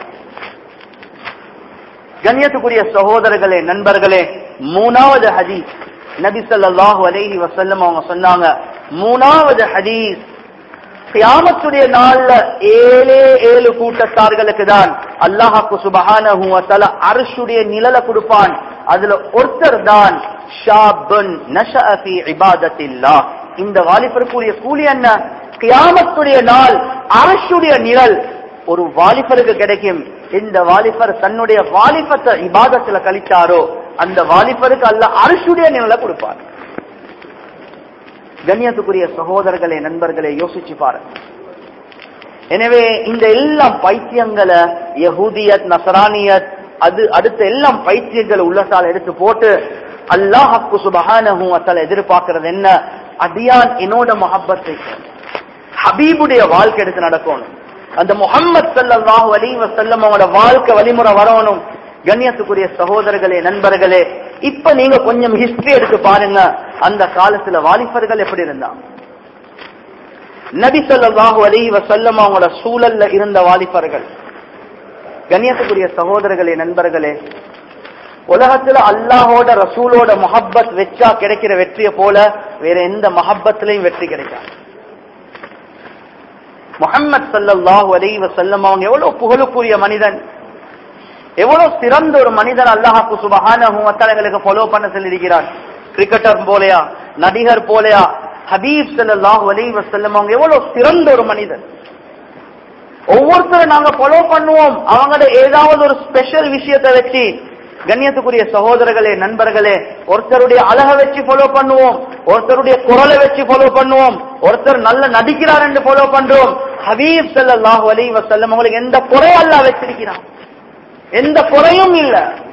S1: கண்ணியத்துக்குரிய சகோதரர்களே, நண்பர்களே, மூணாவது ஹதீஸ் நபி ஸல்லல்லாஹு அலைஹி வஸல்லம் அவங்க சொன்னாங்க. மூணாவது ஹதீஸ், கியாமத்துடைய நாள்ல ஏழே ஏழு கூட்டத்தார்களுக்கு தான் அல்லாஹ்வுக்கு சுப்ஹானஹு வ தஆலா அர்ஷுடைய நிழலை கொடுப்பான். அதுல ஒருத்தர் தான் ஷாபுன் நஷஅ ஃபீ இபாதத்தில்லாஹ். இந்த வாலிபருக்குரிய கூலி என்ன? கியாமத்துடைய நாள் அர்ஷுடைய நிழல் ஒரு வாலிபருக்கு கிடைக்கும். இந்த வாலிபர் தன்னுடைய வாலிபத்தை இபாதத்துல கழித்தாரோ அந்த வாலிபருக்கு அல்லாஹ் அர்ஷுடைய நிழலை கொடுப்பார். கண்ணியத்துக்குரிய சகோதரர்களே, நண்பர்களே, யோசிச்சு பாருங்க. எனவே இந்த எல்லாம் பைத்தியங்களை யஹூதியத், நசரானியத், அது அடுத்த எல்லாம் பைத்தியங்களை உள்ளத்தால் எடுத்து போட்டு அல்லாஹ்வுக்கு சுப்ஹானஹு வ தஆலா எதிர்பார்க்கிறது என்ன? அடியான் என்னோட மஹப்பத்தை ஹபீபுடைய வாழ்க்கை எடுத்து நடக்கணும். அந்த முஹம்மது ஸல்லல்லாஹு அலைஹி வஸல்லம் அவரோட வாழ்க்கை வழிமுறை வரணும். கண்ணியத்துக்குரிய சகோதரர்களே, நண்பர்களே, இப்ப நீங்க கொஞ்சம் ஹிஸ்டரி எடுத்து பாருங்க. அந்த காலத்துல வாலிபர்கள் எப்படி இருந்தாங்க? நபி ஸல்லல்லாஹு அலைஹி வஸல்லம் அவங்களோட சூழல்ல இருந்த வாலிபர்கள். கண்ணியத்துக்குரிய சகோதரர்களே, நண்பர்களே, உலகத்துல அல்லாஹோட ரசூலோட முஹப்பத் வெச்சா கிடைக்கிற வெற்றியை போல வேற எந்த முஹப்பத்திலையும் வெற்றி கிடைக்காது. முஹம்மது ஸல்லல்லாஹு அலைஹி வஸல்லம் அவங்க எவ்வளவு புகழுக்குரிய மனிதன், எவ்வளவு சிறந்த ஒரு மனிதன் அல்லாஹ்வுக்கு சுப்ஹானஹு வ தஆலா எங்களுக்கு ஃபாலோ பண்ண சொல்லியிருக்கிறார். கிரிக்கெட்டர் போலயா, நடிகர் போலயா, ஹபீப் ஸல்லல்லாஹு அலைஹி வஸல்லம் அவங்க எவ்வளவு சிறந்த ஒரு மனிதன். ஒவ்வொருத்தரும் நாங்க ஃபாலோ பண்ணுவோம் அவங்களோட ஏதாவது ஒரு ஸ்பெஷல் விஷயத்தை வச்சு. கண்ணியத்துக்குரிய சகோதரர்களே, நண்பர்களே, ஒருத்தருடைய அழகை வச்சு ஃபாலோ பண்ணுவோம், ஒருத்தருடைய குரலை வச்சு ஃபாலோ பண்ணுவோம், ஒருத்தர் நல்ல நடிக்கிறார் என்று ஃபாலோ பண்றோம். ஹபீப் ஸல்லல்லாஹு அலைஹி வஸல்லம் அவங்களுக்கு எந்த குறை அல்லாஹ் வச்சிருக்கிறான்? எந்த குறையும் இல்ல.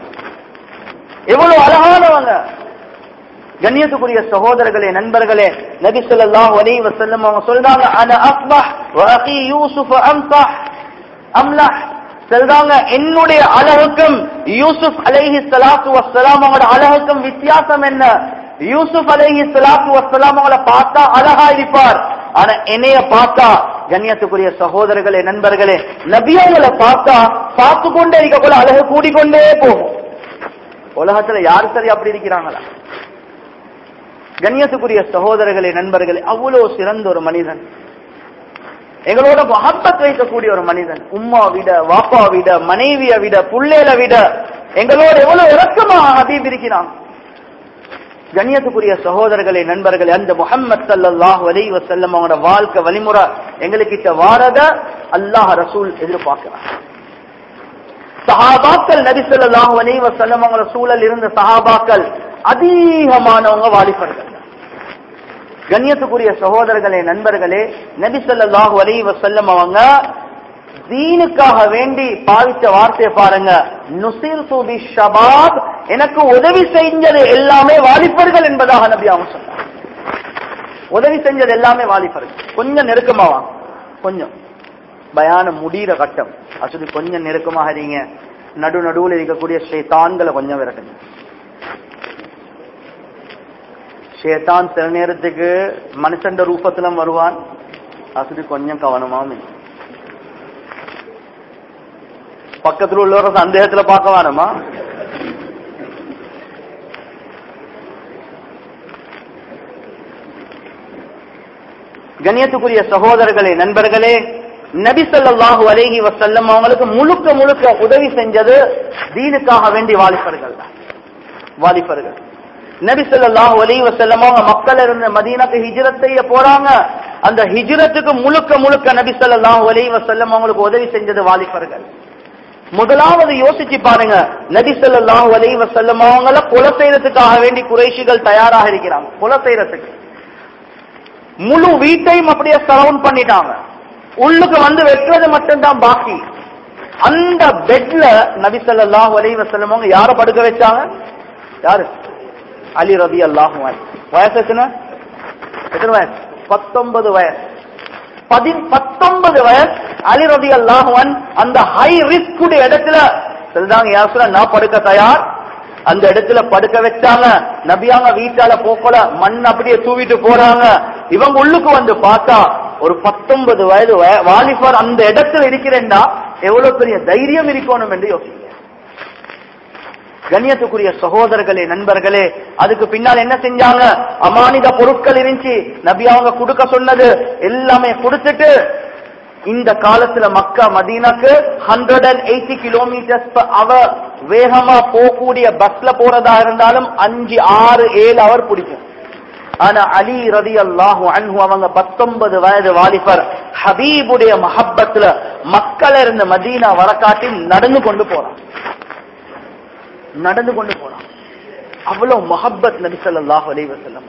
S1: எவ்வளவு அழகானவங்க. கண்ணியத்துக்குரிய சகோதரர்களே, நண்பர்களே, நபி ஸல்லல்லாஹு அலைஹி வஸல்லம் அவங்க சொல்றாங்க, அன அஸ்பஹ் வ அகி யூசுஃப் அம்ஸஹ் அம்லஹ். சொல்றாங்க, என்னுடைய அழகுக்கும் யூசுப் அலைஹி ஸலாத்து வஸ்ஸலாம் அவங்களோட அழகுக்கும் வித்தியாசம் என்ன? யூசுப் அலைஹி ஸலாத்து வஸ்ஸலாம் அவங்கள பார்த்தா அழகா இருப்பார், ஆனா என்னைய பார்த்தா, கண்ணியத்துக்குரிய சகோதரர்களே, நண்பர்களே, நபியங்களை பார்த்தா பார்த்து கொண்டே இருக்கக்குள்ள அழகு கூடிக்கொண்டே போகும். உலகத்துல யாரு சரி அப்படி இருக்கிறாங்களா? கண்ணியத்துக்குரிய சகோதரர்களே, நண்பர்களே, அவ்வளவு சிறந்த ஒரு மனிதன், எங்களோட மஹப்பத் வைக்கக்கூடிய ஒரு மனிதன். உம்மா விட, வாப்பா விட, மனைவிய விட, புள்ளேல விட எங்களோட எவ்வளவு இரக்கமா ஹபீப் இருக்கிறான். கண்ணியத்துக்குரிய சகோதரர்களே, நண்பர்களே, அந்த முஹம்மது ஸல்லல்லாஹு அலைஹி வஸல்லம் அவங்களோட வாழ்க்கை வழிமுறை எங்களுக்கிட்ட வாரத அல்லாஹ் ரசூல் எதிர்பார்க்கிறார். சஹாபாக்கள், நபி ஸல்லல்லாஹு அலைஹி வஸல்லம் அவங்களோட சூழல் இருந்த சஹாபாக்கள் அதிகமானவங்க வாலிபர்கள். கண்ணியத்துக்குரிய சகோதரர்களே, நண்பர்களே, நபி ஸல்லல்லாஹு அலைஹி வஸல்லம் அவங்க தீனுக்காக வேண்டி பாவித்த வார்த்தையை பாருங்க, நுஸிர்து பிஷ்ஷபாப், எனக்கு உதவி செஞ்சது எல்லாமே வாலிபர்கள் என்பதாக நபி அவங்க சொன்னாங்க. உதவி செஞ்சது எல்லாமே வாலிபர்கள். கொஞ்சம் நெருக்கமாவா, கொஞ்சம் பயானம் முடிகிற கட்டம் அசதி கொஞ்சம் நெருக்கமாக இருங்க. நடு நடுவில் இருக்கக்கூடிய ஷைத்தான்களை கொஞ்சம் விரட்டுங்க. ஷைத்தான் சில நேரத்துக்கு மனுஷன் ரூபத்திலும் வருவான், அசதி கொஞ்சம் கவனமாவும். பக்கத்துல உள்ளவர சந்தேகத்துல பார்க்க வேணுமா? கண்ணியத்துக்குரிய சகோதரர்களே, நண்பர்களே, நபி ஸல்லல்லாஹு அலைஹி வஸல்லம் அவங்களுக்கு முழுக்க முழுக்க உதவி செஞ்சது தீனுக்காக வேண்டி வாலிபர்கள் தான். வாலிபர்கள் நபி ஸல்லல்லாஹு அலைஹி வஸல்லம் அவங்க மக்கள் இருந்த மதீனாக்கு ஹிஜ்ரத் செய்ய போறாங்க. அந்த ஹிஜ்ரத்துக்கு முழுக்க முழுக்க நபி ஸல்லல்லாஹு அலைஹி வஸல்லம் அவங்களுக்கு உதவி செஞ்சது வாலிபர்கள். முதலாவது யோசிச்சு பாருங்க, நபி ஸல்லல்லாஹு அலைஹி வஸல்லம் அவங்கள கொலை செய்யறதுக்காக வேண்டி குறைஷிகள் தயாராக இருக்கிறாங்க. கொலை செய்யறதுக்கு முழு வீட்டையும் அப்படியே சரவுண்ட் பண்ணிட்டாங்க. உள்ளுக்கு வந்து வெட்டுறது மட்டும்தான் பாக்கி. அந்த பெட்ல நபி ஸல்லல்லாஹு அலைஹி வஸல்லம் அவங்க யார படுக்க வச்சாங்க? யாரு? அலி ரலியல்லாஹு அன்ஹு. வயசு எத்தனை? எத்தனை வயசு? பத்தொன்பது வயசு. பத்தொன்பது வயசு அலி ரலியல்லாஹு அன்ஹு அந்த ஹை ரிஸ்க் உடைய இடத்துல சொல்றாங்க, யார் சொல்ல நான் படுக்க தயார். அந்த இடத்துல படுக்க வச்சாங்க. நபியாங்க வீட்டால போக்கல மண் அப்படியே தூவிட்டு போறாங்க. இவங்க உள்ளுக்கு வந்து பார்த்தா ஒரு பத்தொன்பது வயது வாலிபர் அந்த இடத்துல இருக்கிறேன்னா எவ்வளவு பெரிய தைரியம் இருக்கணும் என்று யோசிக்க. கண்ணியத்துக்குரிய சகோதரர்களே, நண்பர்களே, அதுக்கு பின்னால் என்ன செஞ்சாங்க? அமானித பொருட்கள் இருந்துச்சு. நபி அவங்க கொடுக்க சொன்னது எல்லாமே கொடுத்துட்டு இந்த காலத்துல மக்கா மதீனாக்கு hundred and eighty kilometers per hour வேகமா போகக்கூடிய பஸ்ல போறதா இருந்தாலும் அஞ்சு ஆறு ஏழு அவர் பிடிக்கும். ஆனா அலி ரலியல்லாஹு அன்ஹு அவங்க பத்தொன்பது வயது வாலிபர் ஹபீபுடைய மஹப்பத்துல மக்கள் இருந்த மதீனா வரக்காட்டி நடந்து கொண்டு போறான். நடந்து கொண்டு போறான். அவ்வளவு மஹப்பத் நபி ஸல்லல்லாஹு அலைஹி வஸல்லம்.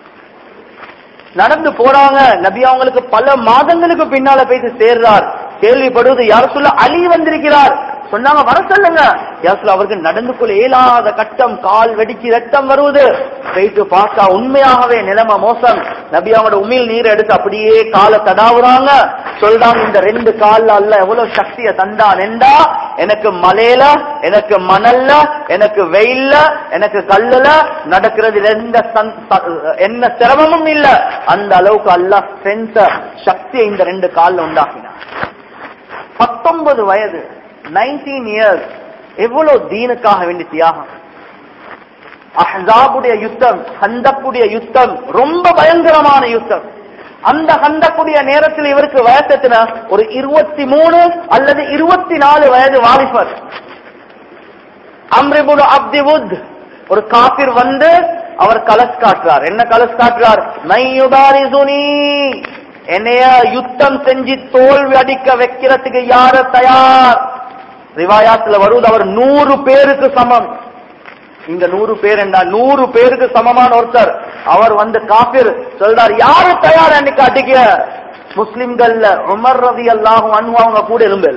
S1: நடந்து போறாங்க. நபி அவங்களுக்கு பல மாதங்களுக்கு பின்னால போயிட்டு சேர்றார். கேள்விப்படுவது யார் சொல்ல அலி வந்திருக்கிறார். சொன்னாங்க வர சொல்லுங்க. யார் சொல்ல அவருக்கு நடந்து கொள்ள இயலாத கட்டம், கால் வெடிச்சு ரத்தம் வருவது. போயிட்டு பார்த்தா உண்மையாகவே நிலைமை மோசம். நபி அவங்களோட உமிழ் நீர் எடுத்து அப்படியே காலை தடாவுறாங்க. சொல்றாங்க இந்த ரெண்டு கால்ல அல்ல எவ்வளவு சக்திய தந்தான் என்றா, எனக்கு மலையில, எனக்கு மணல்ல, எனக்கு வெயில்ல, எனக்கு கல்லுல நடக்கிறது எந்த என்ன சிரமமும் இல்ல. அந்த அளவுக்கு அல்லாஹ் சென்ச சக்தியை இந்த ரெண்டு கால்ல உண்டாக்கினார். பத்தொன்பது வயது, நைன்டீன் இயர்ஸ், எவ்வளவு தீனுக்காக வேண்டி தியாகம். அஹ்ஸாபுடைய யுத்தம், ஹந்தக்குடைய யுத்தம், ரொம்ப பயங்கரமான யுத்தம். அந்த ஹந்தக்குடைய நேரத்தில் இவருக்கு வயசத்தின ஒரு இருபத்தி மூணு அல்லது இருபத்தி நாலு வயது வாலிபர். அம்ர் இப்னு அப்தி வுத் ஒரு காபிர் வந்து அவர் கலஸ் காட்டுறார். என்ன கலஸ் காட்டுறார்? மையுபாரிசுனி, என்னைய யுத்தம் செஞ்சு தோல்வி அடிக்க வைக்கிறதுக்கு யார தயார்? ரிவாயாத்துல வருவது அவர் நூறு பேருக்கு சமம். இங்க நூறு பேர் என்ன, நூறு பேருக்கு சமமான ஒருத்தர். அவர் வந்து காபிர் சொல்றார், யாரு தயார் அன்னைக்கு அடிக்க? முஸ்லிம்கள்ல உமர் ரலியல்லாஹு அன்ஹு அவங்க கூட எழும்பல்ல,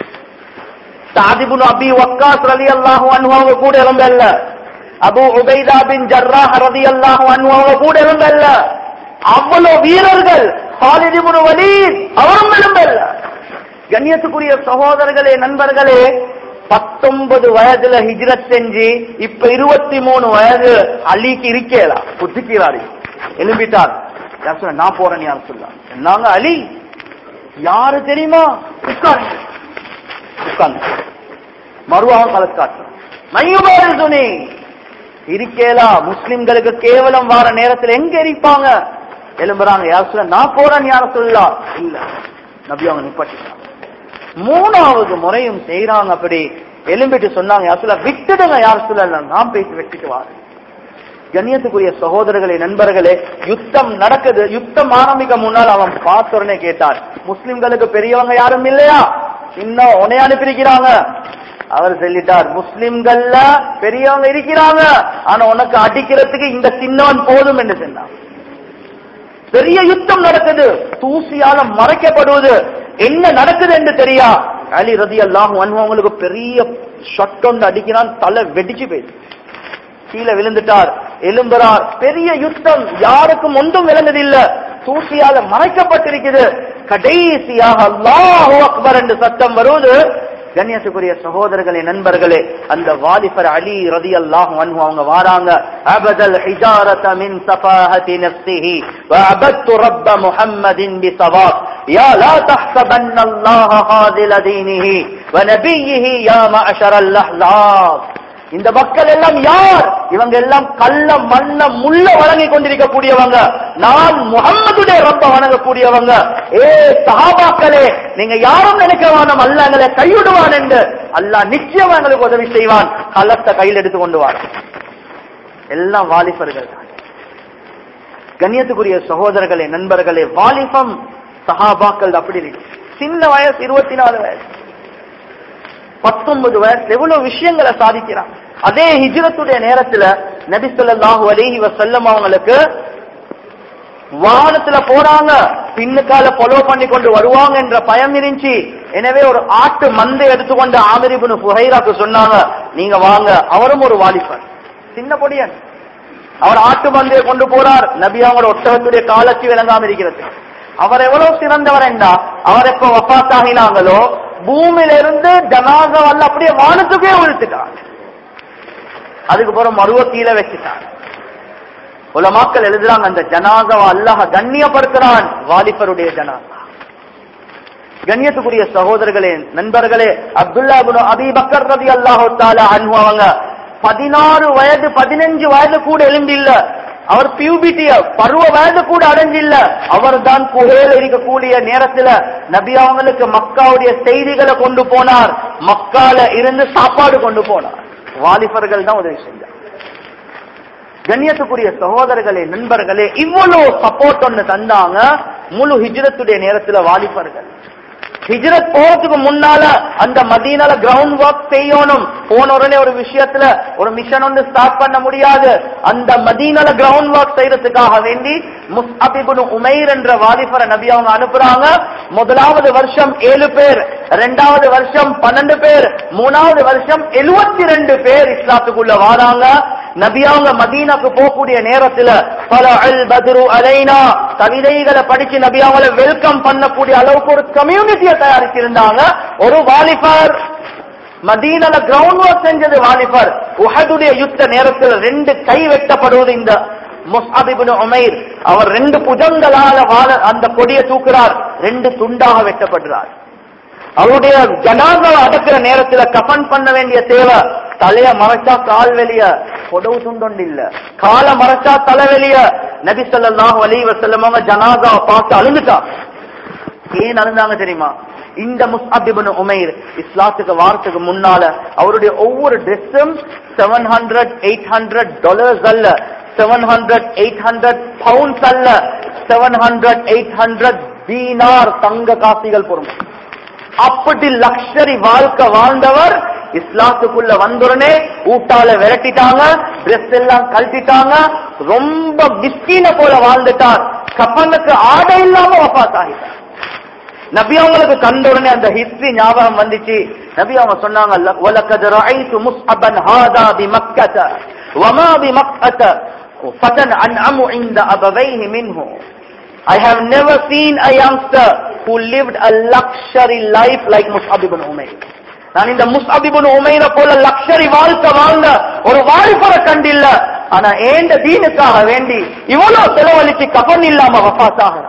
S1: சஅத் இப்னு அபி வக்காஸ் ரலியல்லாஹு அன்ஹு அவங்க கூட எழும்பல்ல, அபூ உபைதா பின் ஜர்ராஹ் ரலியல்லாஹு அன்ஹு அவங்க கூட எழும்பல்ல. அவ்வளவு வீரர்கள். ஹாலித் இப்னு வலீத் அவரும் எழும்பல்ல. கண்ணியத்துக்குரிய சகோதரர்களே, நண்பர்களே, பத்தொன்பது வயதுல ஹிஜ்ரத் செஞ்சு இப்ப இருபத்தி மூணு வயது அலிக்கு இருக்கேலாம் புத்திக்கிறாரு. எழுப்பிட்டார். யார் சொல்ல நான் போறேன்? யார் சொல்ல நாங்க அலி யாரு தெரியுமா? உட்கார்ந்து உட்கார்ந்து மறுவாக கலக்காட்டு மையுபாரிசுனி இருக்கேலா. முஸ்லிம்களுக்கு கேவலம் வார நேரத்தில் எங்க இருப்பாங்க? எழும்புறாங்க. யார் சொல்ல நான் போறேன்? யார சொல்லலாம் இல்ல. நபி அவங்க நிப்பாட்டிட்டாங்க. மூணாவது முறையும் செய்யறாங்க. அப்படி எலும்பிட்டு சொன்னாங்க, யார் சொல்ல விட்டுடுங்க. யார் சொல்ல நான் பேசி வெட்டிட்டு வாரு. கண்ணியத்துக்குரிய சகோதரர்களே, நண்பர்களே, யுத்தம் நடக்குது. யுத்தம் ஆரம்பிக்க முன்னால் அவன் பார்த்தோடனே கேட்டார், முஸ்லிம்களுக்கு பெரியவங்க யாரும் இல்லையா? இன்னும் உன்னை அனுப்பியிருக்கிறாங்க. அவர் சொல்லிட்டார், முஸ்லிம்கள்ல பெரியவங்க இருக்கிறாங்க, ஆனா உனக்கு அடிக்கிறதுக்கு இந்த சின்னவன் போதும் என்று சொன்னார். பெரிய யுத்தம் நடக்குது, தூசியால மறைக்கப்படுவது. என்ன நடக்குது என்று தெரியா? அலி ரலியல்லாஹு அன்ஹு அவங்களுக்கு பெரிய ஷாட் ஒன்று அடிக்கிறான், தலை வெடிச்சு போயிடுச்சு, கீழே விழுந்துட்டார். எழும்புறார். பெரிய யுத்தம், யாருக்கும் ஒன்றும் விளங்குதில்லை, தூசியால மறைக்கப்பட்டிருக்குது. கடைசியாக அல்லாஹு அக்பர் என்று சத்தம் வருவது. கண்ணியத்துக்குரிய சகோதரர்களே, நண்பர்களே, அந்த வாலிபர் அலி ரலியல்லாஹு அன்ஹு அவங்க வாராங்க. அபதல் ஹிஜாரத மின் ஸஃபாஹதி நஃப்ஸிஹி வ அபத்து ரப்ப முஹம்மதின் பிஸவாத். யா லா தஹ்சபன்னல்லாஹ ஹாதில தீனிஹி வ நபியிஹி யா மஅஷரல் அஹ்ஸாப். இந்த மக்கள் எல்லாம் யார்? இவங்க எல்லாம் கள்ள மண்ண முள்ள வணங்கி கொண்டிருக்கக்கூடியவங்க. நான் முஹம்மதுடைய ரப்ப வணங்கக்கூடியவங்க. ஏ சஹாபாக்களே, நீங்க யாரும் நினைக்க வேண்டாம் அல்லாஹ் எங்களை கைவிடுவான் என்று. அல்லாஹ் நிச்சயம் எங்களுக்கு உதவி செய்வான். கள்ளத்தை கையில் எடுத்து கொண்டு வார். எல்லாம் வாலிபர்கள் தான். கண்ணியத்துக்குரிய சகோதரர்களே, நண்பர்களே, வாலிபம் சஹாபாக்கள் அப்படி இல்லை. சின்ன வயசு இருபத்தி நாலு வயசு பத்தொன்பது வயசு எவ்வளவு விஷயங்களை சாதிக்கிறான். அதே ஹிஜ்ரத்துடைய நேரத்துல நபி ஸல்லல்லாஹு அலைஹி வஸல்லம் அவங்களுக்கு வாகனத்துல போறாங்க, பின்னுக்கால ஃபாலோ பண்ணி கொண்டு வருவாங்க என்ற பயம் இருந்துச்சு. எனவே ஒரு ஆட்டு மந்தை எடுத்துக்கொண்டு ஆமிர் இப்னு ஃபுஹைராக்கு சொன்னாங்க, நீங்க வாங்க. அவரும் ஒரு வாலிபர், சின்ன பொடியன். அவர் ஆட்டு மந்தையை கொண்டு போறார். நபி அவங்களோட ஒட்டகத்துடைய காலச்சி விளங்காம இருக்கிறது. அவர் எவ்வளவு சிறந்தவர் என்றா, அவர் எப்ப வஃபாத் ஆகினாங்களோ பூமியிலிருந்து ஜனாஸா வல்ல அப்படியே வானத்துக்கே உழுத்துட்டார். அதுக்கு பிறகு மருவ கீழே வச்சுட்டார். உலமாக்கள் எழுதுறாங்க, அந்த ஜனாஸாவை அல்லாஹ் கண்ணியப்படுத்துறான், வாலிபருடைய ஜனாஸா. கண்ணியத்துக்குரிய சகோதரர்களே, நண்பர்களே, அப்துல்லா இப்னு அபீ பக்கர் ரலியல்லாஹு தஆலா அன்ஹு அவங்க பதினாறு வயது பதினஞ்சு வயது கூட எழும்பில்ல. அவர் பியூபிட்டிய பருவ வயது கூட அடைஞ்சில்ல. அவர் தான் குகையில் இருக்கக்கூடிய நேரத்துல நபி அவங்களுக்கு மக்காவுடைய செய்திகளை கொண்டு போனார். மக்கால இருந்து சாப்பாடு கொண்டு போனார். வாலிபர்கள் தான் உதவி செஞ்சார். கண்ணியத்துக்குரிய சகோதரர்களே, நண்பர்களே, இவ்வளவு சப்போர்ட் ஒண்ணு தந்தாங்க முழு ஹிஜ்ரத்துடைய நேரத்துல வாலிபர்கள். ஹிஜ்ரத் போறதுக்கு முன்னால அந்த மதீனால கிரவுண்ட் ஒர்க் செய்யணும். போன உடனே ஒரு விஷயத்துல ஒரு மிஷன் ஒன்று ஸ்டார்ட் பண்ண முடியாது. அந்த மதீனால கிரவுண்ட் ஒர்க் செய்யறதுக்காக வேண்டி முஸ்அப் இப்னு உமைர் என்ற வாலிபரை நபி அவங்க அனுப்புறாங்க. முதலாவது வருஷம் ஏழு பேர், இரண்டாவது வருஷம் பன்னெண்டு பேர், மூணாவது வருஷம் எழுபத்தி ரெண்டு பேர் இஸ்லாத்துக்குள்ள வாராங்க. நபி அவங்க மதீனாக்கு போகக்கூடிய நேரத்துல பல அல் பத்ரு அலைனா கவிதைகளை படிச்சு நபி அவங்களை வெல்கம் பண்ணக்கூடிய அளவுக்கு ஒரு கம்யூனிட்டியை தயாரிச்சிருந்தாங்க. ஒரு வாலிபர் மதீனால கிரவுண்ட் ஒர்க் செஞ்சது வாலிபர். உஹதுடைய யுத்த நேரத்தில் ரெண்டு கை வெட்டப்படுவது இந்த முஸ்அப் இப்னு உமைர். அவர் ரெண்டு புஜங்களால அந்த கொடியை தூக்குறார், ரெண்டு துண்டாக வெட்டப்படுறார். அவருடைய ஜனாஸாவை அடக்கிற நேரத்துல கஃன் பண்ண வேண்டிய தேவை. தலைய மறைச்சா கால் வெளிய, கொடவு துண்டொண்டு இல்ல. கால மறைச்சா தலை வெளிய. நபி ஸல்லல்லாஹு அலைஹி வஸல்லம் அவங்க ஜனாஸாவை பார்த்து அழுந்துட்டா. ஏன் அழுந்தாங்க தெரியுமா? இந்த முஸ்அப் இப்னு உமைர் இஸ்லாத்துக்கு வாரத்துக்கு முன்னால அவருடைய ஒவ்வொரு ட்ரெஸ்ஸும் seven hundred eight hundred dollars அல்ல, seven hundred eight hundred pounds அல்ல, செவன் ஹண்ட்ரட் எயிட் ஹண்ட்ரட் தீனார் தங்க காசிகள் பொறுமை. அப்படி லக்ஷரி வாழ்க்கை வாழ்ந்தவர் இஸ்லாத்துக்குள்ள வந்துடனே ஊட்டால விரட்டிட்டாங்க, ட்ரெஸ் எல்லாம் கழட்டிட்டாங்க, ரொம்ப மிஸ்கீன போல வாழ்ந்துட்டார். கஃனுக்கு ஆடை இல்லாம வஃபாத் ஆகிட்டார். நபி அவங்களுக்கு கண்ட உடனே அந்த ஹிஸ்டரி ஞாபகம் வந்துச்சு. நபி அவங்க சொன்னாங்க, வலகத் ரஅய்து முஸ்அபன் ஹாதா பிமக்கத வமா பிமக்கத ஃபதன் அன்அமு இன்த அபவைஹி மின்ஹு. I have never seen a youngster who lived a luxury life like Mus'ab ibn Umayr. நான் இந்த முஸ்அப் இப்னு உமைர போல லக்ஷரி வாழ்க்கை வாழ்ந்த ஒரு வாலிபரை கண்டில்ல. ஆனா ஏண்ட தீனுக்காக வேண்டி இவ்வளவு செலவழிச்சு கஃன் இல்லாம வஃபாத் ஆகிறார்.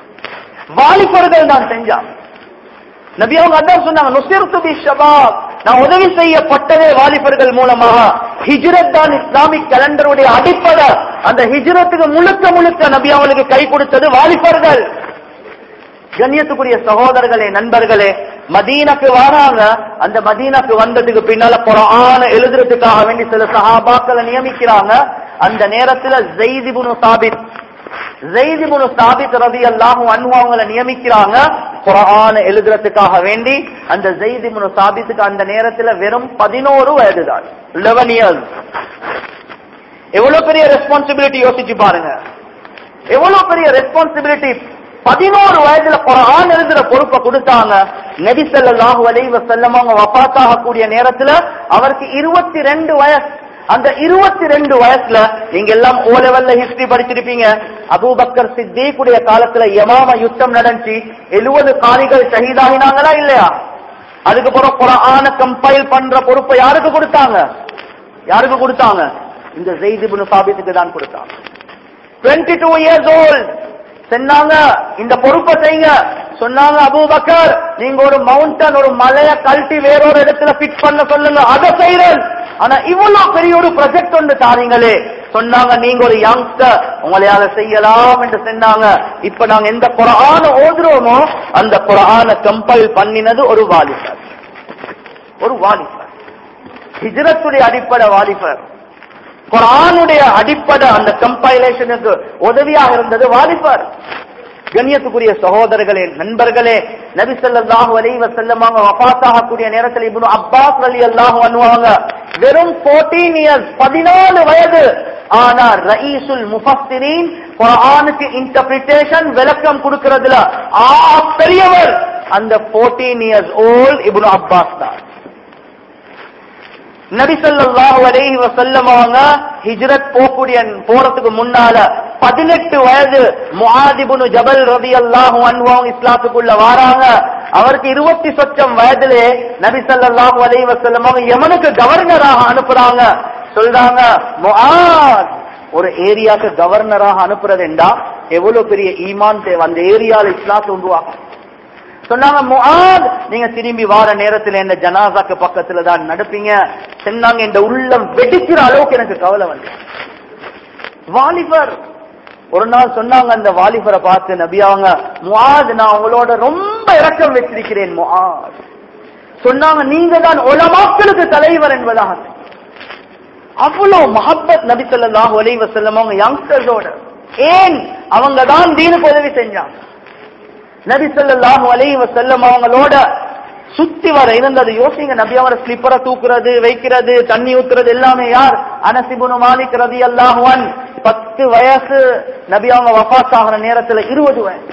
S1: வாலிபர்கள் தான் செஞ்சாங்க. நபி அவங்க அதான் சொன்னாங்க, நுஸிர்து பிஷ்ஷபாப், நான் உதவி செய்யப்பட்டதே வாலிபர்கள் மூலமாக. ஹிஜ்ரத் தான் இஸ்லாமிக் கேலண்டருடைய அடிப்படை. அந்த ஹிஜ்ரத்துக்கு முழுக்க முழுக்க நபி அவங்களுக்கு கை கொடுத்தது வாலிபர்கள். கண்ணியத்துக்குரிய சகோதரர்களே, நண்பர்களே, மதீனாக்கு வராங்க. அந்த மதீனாக்கு வந்ததுக்கு பின்னால குர்ஆன் எழுதுறதுக்காக வேண்டி சில சஹாபாக்களை நியமிக்கிறாங்க. அந்த நேரத்துல ஸைத் இப்னு சாபித் ஸைத் இப்னு சாபித் ரலியல்லாஹு அன்ஹு அவங்களை நியமிக்கிறாங்க குர்ஆன் எழுதுறதுக்காக வேண்டி. அந்த ஸைத் இப்னு சாபித்துக்கு அந்த நேரத்துல வெறும் பதினோரு வயது தான், பதினொன்று இயர்ஸ். எவ்வளவு பெரிய ரெஸ்பான்சிபிலிட்டி யோசிச்சு பாருங்க, எவ்வளவு பெரிய ரெஸ்பான்சிபிலிட்டி. பதினோரு வயதுல குர்ஆன் எழுதுற பொறுப்பை கொடுத்தாங்க. நபி ஸல்லல்லாஹு அலைஹி வஸல்லம் அவங்க வஃபாத் ஆகக்கூடிய நேரத்துல அவருக்கு இருபத்தி ரெண்டு வயசு. அந்த இருபத்தி ரெண்டு வயசுல நீங்க எல்லாம் ஓ லெவல்ல ஹிஸ்டரி படிச்சிருப்பீங்க. அபூபக்கர் சித்திக்குடைய காலத்துல யமாம யுத்தம் நடந்துச்சு. எழுபது காரிகள் ஷஹீதாகினாங்களா இல்லையா? அதுக்கப்புறம் குர்ஆனை கம்பைல் பண்ற பொறுப்பை யாருக்கு கொடுத்தாங்க? யாருக்கு கொடுத்தாங்க? இந்த ஸைத் இப்னு சாபித்துக்கு தான் கொடுத்தாங்க. இருபத்தி ரெண்டு இயர்ஸ் ஓல்ட் சொன்னாங்க, இந்த பொறுப்பை செய்யுங்க. சொன்னாங்க, அபூபக்கர் நீங்க ஒரு மவுண்டன் ஒரு மலையை கழட்டி வேறொரு இடத்துல பிட் பண்ண சொல்லுங்க, அதை செய்றேன். ஆனா இவ்வளவு பெரிய ஒரு ப்ராஜெக்ட் ஒன்று தாரீங்களே. சொன்னாங்க, நீங்க ஒரு யங்ஸ்டர், உங்களையால செய்யலாம் என்று சொன்னாங்க. இப்ப நாங்க எந்த குர்ஆனை ஓதுறோமோ அந்த குர்ஆனை கம்பைல் பண்ணினது ஒரு வாலிபர், ஒரு வாலிபர். ஹிஜ்ரத்துடைய அடிப்படை வாலிபர், குர்ஆனுடைய அடிப்படை அந்த கம்பைலேஷனுக்கு உதவியாக இருந்தது வாலிபர். கண்ணியத்துக்குரிய சகோதரர்களே, நண்பர்களே, நபி ஸல்லல்லாஹு அலைஹி வஸல்லம் அவங்க வஃபாத் ஆகக்கூடிய நேரத்தில் இப்னு அப்பாஸ் ரலியல்லாஹு அன்ஹு அவங்க வெறும் பதினான்கு இயர்ஸ், பதினாலு வயது. ஆனா ரயீசுல் முஃபஸ்ஸிரீன், குர்ஆனுக்கு இன்டர்பிரிட்டேஷன் விளக்கம் கொடுக்கிறதுல ஆ பெரியவர் அந்த பதினான்கு இயர்ஸ் ஓல்ட் இப்னு அப்பாஸ் தான். நபி ஸல்லல்லாஹு அலைஹி வஸல்லம் அவங்க ஹிஜ்ரத் போகக்கூடிய போறதுக்கு முன்னால பதினெட்டு வயது முஆத் இப்னு ஜபல் ரலியல்லாஹு அன்ஹு அவங்க இஸ்லாத்துக்குள்ள வராங்க. அவருக்கு இருபத்தி சொச்சம் வயதிலே நபி ஸல்லல்லாஹு அலைஹி வஸல்லம் அவங்க யமனுக்கு கவர்னராக அனுப்புறாங்க. சொல்றாங்க, முஆத் ஒரு ஏரியாக்கு கவர்னராக அனுப்புறதுண்டா எவ்வளவு பெரிய ஈமான் தேவை, அந்த ஏரியால இஸ்லாத்தை உருவாகும். சொன்னாங்க, முஆத் நீங்க திரும்பி வார நேரத்தில் என்ன ஜனாசாக்கு பக்கத்துல தான் நடப்பீங்க. சொன்னாங்க, இந்த உள்ளம் வெடிக்கிற அளவுக்கு எனக்கு கவலை வந்து. வாலிபர் ஒரு நாள் சொன்னாங்க, அந்த வாலிபரை பார்த்து நபி அவங்க, முஆத் நான் உங்களோட ரொம்ப இரக்கம் வச்சிருக்கிறேன் முஆத். சொன்னாங்க, நீங்க தான் உலமாக்களுக்கு தலைவர் என்பதாக. அவ்வளவு மஹப்பத் நபி ஸல்லல்லாஹு அலைஹி வஸல்லம் அவங்க யங்ஸ்டர்ஸோட. ஏன் அவங்க தான் தீனுக்கு உதவி செஞ்சாங்க. நபி ஸல்லல்லாஹு அலைஹி வஸல்லம் அவங்களோட சுத்தி வர இருந்தது. யோசிங்க, நபி அவங்கள ஸ்லிப்பரை தூக்குறது, வைக்கிறது, தண்ணி ஊத்துறது எல்லாமே யார்? அனஸ் இப்னு மாலிக் ரலியல்லாஹு அன்ஹு. பத்து வயசு நபி அவங்க வஃபாத் ஆகிற நேரத்துல இருபது வயசு.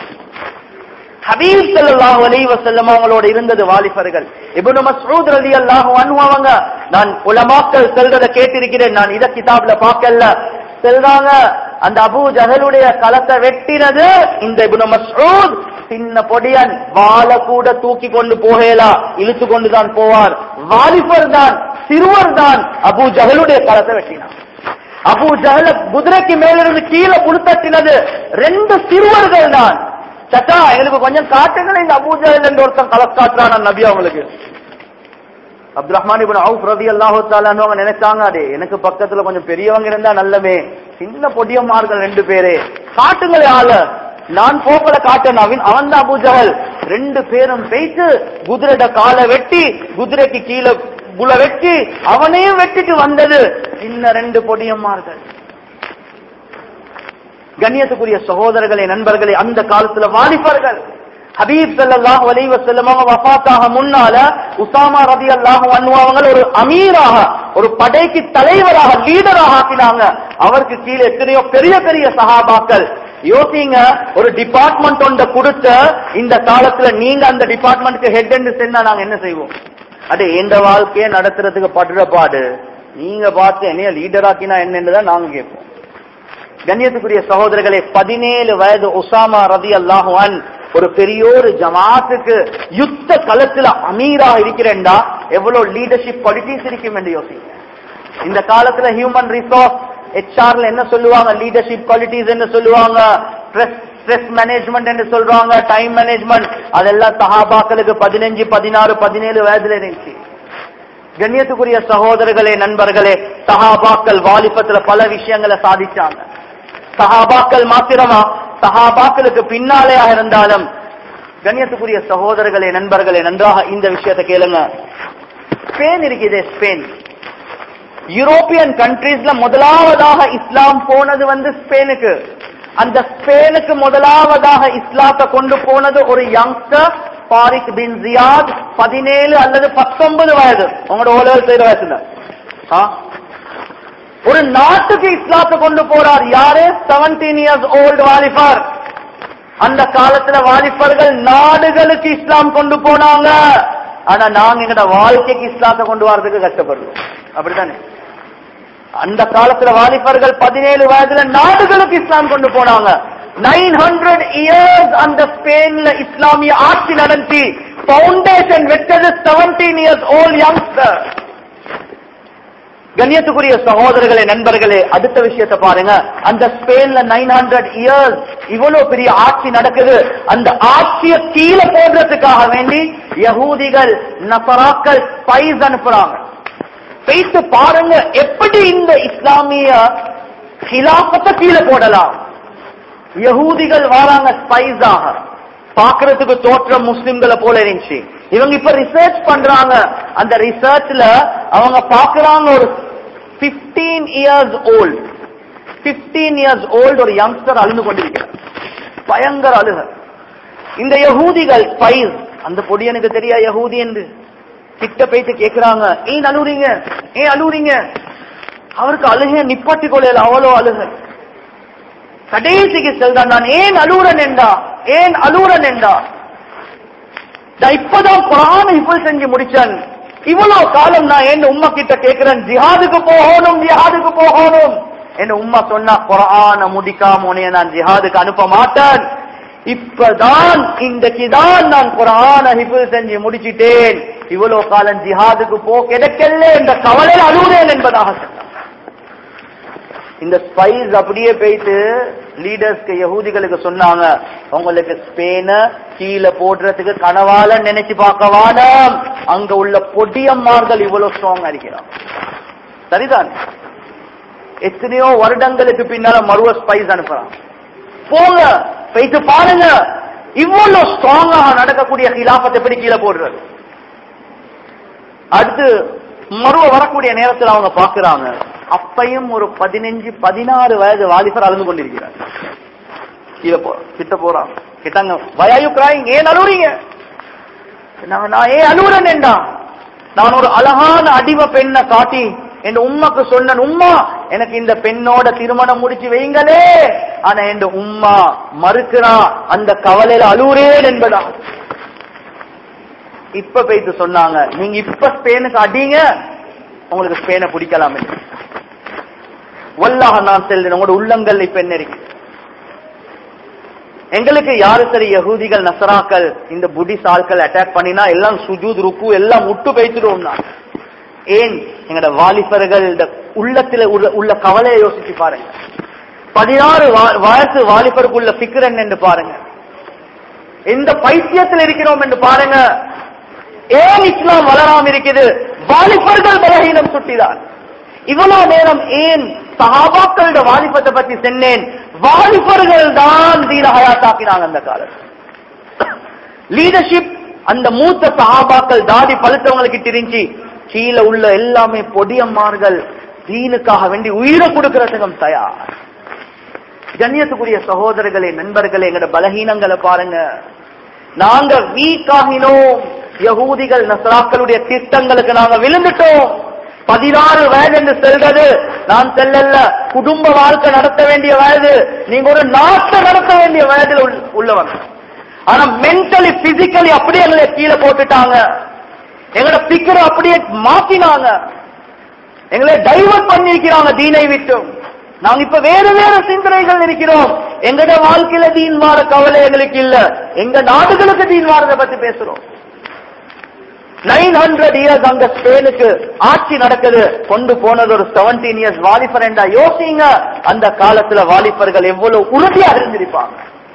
S1: ஹபீப் ஸல்லல்லாஹு அலைஹி வஸல்லம் அவங்களோட இருந்தது வாலிபர்கள். இப்னு மஸ்ஊத் ரலியல்லாஹு அன்ஹு அவங்க, நான் உலமாக்கள் சொல்றத கேட்டிருக்கிறேன், நான் இத கிதாப்ல பார்க்கல. சொல்றாங்க, அந்த அபூ ஜஹலுடைய களத்தை வெட்டினது இந்த இப்னு மஸ்ஊத். சின்ன பொடியன், வாளை கூட தூக்கி கொண்டு போகலா, இழுத்து கொண்டுதான் போவார். வாலிபர் தான், சிறுவர் தான் அபூ ஜஹலுடைய களத்தை வெட்டினார். அபூ ஜஹல குதிரைக்கு மேலிருந்து கீழே புழுத்தட்டினது ரெண்டு சிறுவர்கள் தான். சட்டா எங்களுக்கு கொஞ்சம் காட்டுங்களேன், இந்த அபூ ஜஹல் என்ற ஒருத்தன் களக்காட்டுறான் நபி அவங்களுக்கு. அப்துல் ரஹ்மான் இப்னு அவுஃப் ரலியல்லாஹு தஆலா அவங்க நினைச்சாங்க, அதே எனக்கு பக்கத்துல கொஞ்சம் பெரியவங்க இருந்தா நல்லமே, சின்ன பொடியம்மார்கள் ரெண்டு பேரே, காட்டுங்களே ஆள, நான் போக்கல காட்டனாவின் அவன் தான் அபூ ஜஹல். ரெண்டு பேரும் பேய்த்து குதிரைட காலை வெட்டி குதிரைக்கு கீழே புல வெட்டி அவனையும் வெட்டிட்டு வந்தது சின்ன ரெண்டு பொடியம்மார்கள். கண்ணியத்துக்குரிய சகோதரர்களே, நண்பர்களே, அந்த காலத்துல வாலிபர்கள். ஹபீப் ஸல்லல்லாஹு அலைஹி வஸல்லம் அவங்க வஃபாத்தாக முன்னால உஸாமா ரலியல்லாஹு அன்ஹு அவங்க ஒரு அமீராக, ஒரு படைக்கு தலைவராக, லீடராக ஆக்கினாங்க. அவருக்கு கீழே எத்தனையோ பெரிய பெரிய சஹாபாக்கள். யோசிங்க, ஒரு டிபார்ட்மெண்ட் ஒன்றை கொடுத்த இந்த காலத்துல நீங்க அந்த டிபார்ட்மெண்ட்டுக்கு ஹெட் என்று சொன்னா நாங்க என்ன செய்வோம்? அது எந்த வாழ்க்கையை நடத்துறதுக்கு படுற பாடு, நீங்க பார்த்து என்னைய லீடர் ஆக்கினா என்னன்னுதான் நாங்க கேட்போம். கண்ணியத்துக்குரிய சகோதரர்களே, பதினேழு வயது உஸாமா ரலியல்லாஹு அன்ஹு ஒரு பெரியோரு ஜமாத்துக்கு யுத்த களத்துல அமீரா இருக்கிறேன்டா எவ்வளவு லீடர்ஷிப் குவாலிட்டிஸ் இருக்கும் என்று யோசிங்க. இந்த காலத்துல ஹியூமன் ரிசோர்ஸ் ஹெச்ஆர்ல என்ன சொல்லுவாங்க? லீடர்ஷிப் குவாலிட்டிஸ் என்ன சொல்லுவாங்க? ஸ்ட்ரெஸ் மேனேஜ்மெண்ட் என்று சொல்றாங்க, டைம் மேனேஜ்மெண்ட். அதெல்லாம் சஹாபாக்களுக்கு பதினஞ்சு பதினாறு பதினேழு வயதுல இருந்துச்சு. கண்ணியத்துக்குரிய சகோதரர்களே, நண்பர்களே, சஹாபாக்கள் வாலிபத்துல பல விஷயங்களை சாதிச்சாங்க. சஹாபாக்கள் மாத்திரமா, சஹாபாக்களுக்கு பின்னாலேயாக இருந்தாலும். கண்ணியத்துக்குரிய சகோதரர்களே, நண்பர்களே, நன்றாக இந்த விஷயத்தை கேளுங்க. ஸ்பெயின் இருக்குது, ஸ்பெயின். யூரோப்பியன் கண்ட்ரீஸ்ல முதலாவதாக இஸ்லாம் போனது வந்து ஸ்பெயினுக்கு. அந்த ஸ்பெயினுக்கு முதலாவதாக இஸ்லாத்தை கொண்டு போனது ஒரு யங்ஸ்டர் ஃபாரிக் பின் ஜியாத், பதினேழு அல்லது பத்தொன்பது வயது. உங்களோட ஓலவர் செய்யற வயசுல ஒரு நாட்டுக்கு இஸ்லாத்தை கொண்டு போறார். யாரு? செவன்டீன் இயர்ஸ் ஓல்டு வாலிபர். அந்த காலத்துல வாலிபர்கள் நாடுகளுக்கு இஸ்லாம் கொண்டு போனாங்க. ஆனா நாங்க எங்கட வாழ்க்கைக்கு இஸ்லாத்தை கொண்டு வரதுக்கு கஷ்டப்படுறோம். அப்படித்தானே? அந்த காலத்துல வாலிபர்கள் பதினேழு வயதுல நாடுகளுக்கு இஸ்லாம் கொண்டு போனாங்க. நைன் ஹண்ட்ரட் இயர்ஸ் அந்த ஸ்பெயின்ல இஸ்லாமிய ஆட்சி நடத்தி பவுண்டேஷன் வெட்டது செவன்டீன் இயர்ஸ் ஓல்ட் யங்ஸ்டர். கண்ணியத்துக்குரிய சகோதரர்களே, நண்பர்களே, அடுத்த விஷயத்தை பாருங்க. அந்த ஸ்பெயின்ல நைன் ஹண்ட்ரட் இயர்ஸ் இவ்வளவு பெரிய ஆட்சி நடக்குது. அந்த ஆட்சியை கீழே போடுறதுக்காக வேண்டி யகூதிகள் நசராக்கள் ஸ்பைஸ் அனுப்புறாங்க. பேசி பாருங்க எப்படி இந்த இஸ்லாமிய ஹிலாஃபத்தை கீழே போடலாம். யகூதிகள் வராங்க ஸ்பைஸாக, பாக்குறதுக்கு தோற்றம் முஸ்லிம்களை போல இருந்துச்சு. இவங்க இப்ப ரிசர்ச் பண்றாங்க. அந்த ரிசர்ச்ல அவங்க பாக்குறாங்க ஒரு fifteen years old fifteen years old ஒரு யங்ஸ்டர் அழுந்து கொண்டிருக்கிறார். பயங்கர அழுக. இந்த யகூதிகள் ஸ்பைஸ், அந்த பொடி எனக்கு தெரியா யகூதி என்று கிட்ட போயிட்டு கேட்கிறாங்க, ஏன் அழுறீங்க, ஏன் அழுறீங்க? அவருக்கு அழுக நிப்பாட்டி கொள்ளல, அவ்வளோ அழுக. கடைசிக்கு செல்தான், நான் ஏன் அழுறன் என்றா, ஏன் அழுறன் என்றா, இப்பதான் குர்ஆனை ஹிஃப்ஸ் செஞ்சு முடிச்சேன். இவ்வளவு காலம் நான் என் உம்மா கிட்ட கேட்கிறேன், ஜிஹாதுக்கு போகணும், ஜிஹாதுக்கு போகணும். என் உம்மா சொன்னா, குர்ஆனை முடிக்காம உன்னைய நான் ஜிஹாதுக்கு அனுப்ப மாட்டேன். இப்பதான் இன்றைக்குதான் நான் குர்ஆனை ஹிஃப்ஸ் செஞ்சு முடிச்சிட்டேன். இவ்வளவு காலம் ஜிஹாதுக்கு போ கிடைக்கல என்ற கவலையில் அழுகிறேன் என்பதாக சொன்னார். இந்த ஸ்பைஸ் அப்படியே போயிட்டு லீடர்ஸ்க்கு யகூதிகளுக்கு சொன்னாங்க, உங்களுக்கு ஸ்பெயின கீழே போடுறதுக்கு கனவால நினைச்சு பார்க்கவான, அங்க உள்ள பொடியம்மார்கள் இவ்வளவு ஸ்ட்ராங் இருக்கிறான். சரிதான், எத்தனையோ வருடங்களுக்கு பின்னால மறுவ ஸ்பைஸ் அனுப்புறான். போங்க போயிட்டு பாருங்க இவ்வளவு ஸ்ட்ராங்காக நடக்கக்கூடிய ஹிலாஃபத் எப்படி கீழே போடுறது. அடுத்து மறுவ வரக்கூடிய நேரத்தில் அவங்க பாக்குறாங்க, அப்பையும் ஒரு பதினஞ்சு பதினாறு வயது வாலிபர் அழுந்து கொண்டிருக்கிறார். கீழே போ கிட்ட போறான், கிட்டாங்க, why are you crying? ஏன் அழுறீங்க? நான் ஏன் அழுறேன் என்றா, நான் ஒரு அழகான அடிமை பெண்ணை காட்டி என் உம்மாக்கு சொன்னேன், உம்மா எனக்கு இந்த பெண்ணோட திருமணம் முடிச்சு வைங்களே. ஆனா என் உம்மா மறுக்கிறா, அந்த கவலையில அழுறேன் என்பதா. இப்ப போயிட்டு சொன்னாங்க, நீங்க இப்ப ஸ்பெயினுக்கு அடிங்க, உங்களுக்கு ஸ்பெயினை பிடிக்கலாம். வல்லாஹ் நான் செல்றேன், உங்களோட உள்ளங்கள் இப்ப என்ன இருக்கு? எங்களுக்கு யாரு சரி யகூதிகள் நசராக்கள் இந்த புடிஸ் ஆட்கள் அட்டாக் பண்ணினா எல்லாம் சுஜூத் ருக்கு எல்லாம் முட்டு பேய்த்துடும். ஏன் எங்களோட வாலிபர்கள் உள்ளத்துல உள்ள கவலையை யோசிச்சு பாருங்க. பதினாறு வயசு வாலிபருக்குள்ள பிக்ரன் என்று பாருங்க, எந்த பைத்தியத்தில் இருக்கிறோம் என்று பாருங்க. ஏன் இஸ்லாம் வளராம இருக்குது? வாலிபர்கள் பலகீனம் சுட்டிதான். இவ்வளவு நேரம் ஏன் சஹாபாக்களோட வாலிபத்தை பத்தி சொன்னேன்? வாலிபர்கள் தான் தீன ஹயாத்தாக்கினாங்க அந்த காலத்தில். லீடர்ஷிப் அந்த மூத்த சஹாபாக்கள் தாடி பழுத்தவங்களுக்கு இருந்துச்சு. கீழே உள்ள எல்லாமே பொடியம்மார்கள் தீனுக்காக வேண்டி உயிரை கொடுக்கிறதுக்கும் தயார். கண்ணியத்துக்குரிய சகோதரர்களே, நண்பர்களே, எங்களோட பலகீனங்களை பாருங்க. நாங்க வீக் ஆகினோம். யகூதிகள் நஸ்ராக்களுடைய திட்டங்களுக்கு நாங்க விழுந்துட்டோம். பதினாறு வயது என்று செல்றது நான் செல்லல்ல, குடும்ப வாழ்க்கை நடத்த வேண்டிய வயது, நீங்க ஒரு நாட்டை நடத்த வேண்டிய வயதில் உள்ளவங்க. ஆனா மென்டலி பிசிக்கலி அப்படியே எங்களை கீழே போட்டுட்டாங்க. எங்களோட பிக்கரை அப்படியே மாத்தினாங்க, எங்களை டைவர்ட் பண்ணிருக்கிறாங்க தீனை விட்டும். நாங்க இப்ப வேற வேற சிந்தனைகள் இருக்கிறோம். எங்கட வாழ்க்கையில தீன் வார கவலை எங்களுக்கு இல்ல, எங்க நாடுகளுக்கு தீன் வாரதை பத்தி பேசுறோம். நைன் ஹண்ட்ரட் இயர்ஸ் அங்க ஸ்பெயினுக்கு ஆட்சி நடக்குது. கொண்டு போனது ஒரு செவன்டீன் இயர்ஸ் வாலிபர் என்றா யோசிங்க, அந்த காலத்துல வாலிபர்கள் எவ்வளவு உறுதியா இருந்திருப்பாங்க.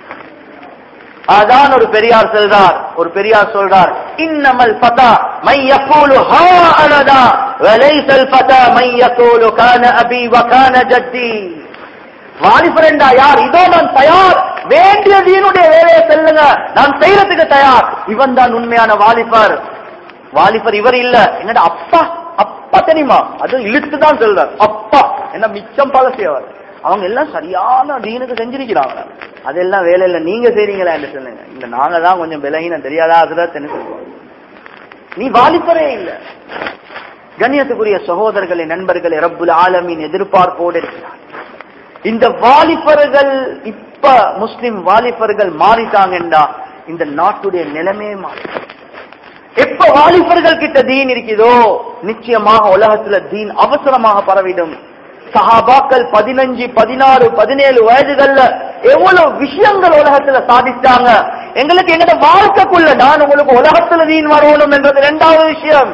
S1: அதான் ஒரு பெரியார் சொல்றார், ஒரு பெரியார் சொல்றார், இன்னமல் ஃபதா மை யகூலு ஹா அனதா வலைஸல் ஃபதா மை யகூலு கான அபி வ கான ஜத்தி. வாலிபர் என்றா யார்? இதோ நான் தயார், வேண்டிய தீனுடைய வேலையை செல்லுங்க, நான் செய்யறதுக்கு தயார். இவன் தான் உண்மையான வாலிபர். வாலிபர் இவர் இல்ல, என்னோட அப்பா அப்பா தெரியுமா, அது இழுத்துதான் சொல்றார். அப்பா என்ன மிச்சம் பல செய்வார். அவங்க எல்லாம் சரியான தீனுக்கு செஞ்சிருக்கிறாங்க. அதெல்லாம் வேலை இல்ல, நீங்க செய்றீங்களா என்று சொல்லுங்க. இந்த நாங்க தான் கொஞ்சம் விலகினம் தெரியாதா, அதுதான் தெரிஞ்சுக்கோ. நீ வாலிபரே இல்ல. கண்ணியத்துக்குரிய சகோதரர்களே, நண்பர்களே, ரப்புல் ஆலமீன் எதிர்பார்ப்போடு இருக்கிறார். இந்த வாலிபர்கள் இப்ப முஸ்லிம் வாலிபர்கள் மாறிட்டாங்கன்றா இந்த நாட்டுடைய நிலைமையே மாறி. எப்ப வாலிபர்கள் கிட்ட தீன் இருக்குதோ நிச்சயமாக உலகத்துல தீன் அவசரமாக பரவிடும். சஹாபாக்கள் பதினஞ்சு பதினாறு பதினேழு வயதுகள்ல எவ்வளவு விஷயங்கள் உலகத்துல சாதிச்சாங்க. எங்களுக்கு எங்கட வாழ்க்கைக்குள்ள நான் உங்களுக்கு உலகத்துல தீன் வரணும் என்றது இரண்டாவது விஷயம்.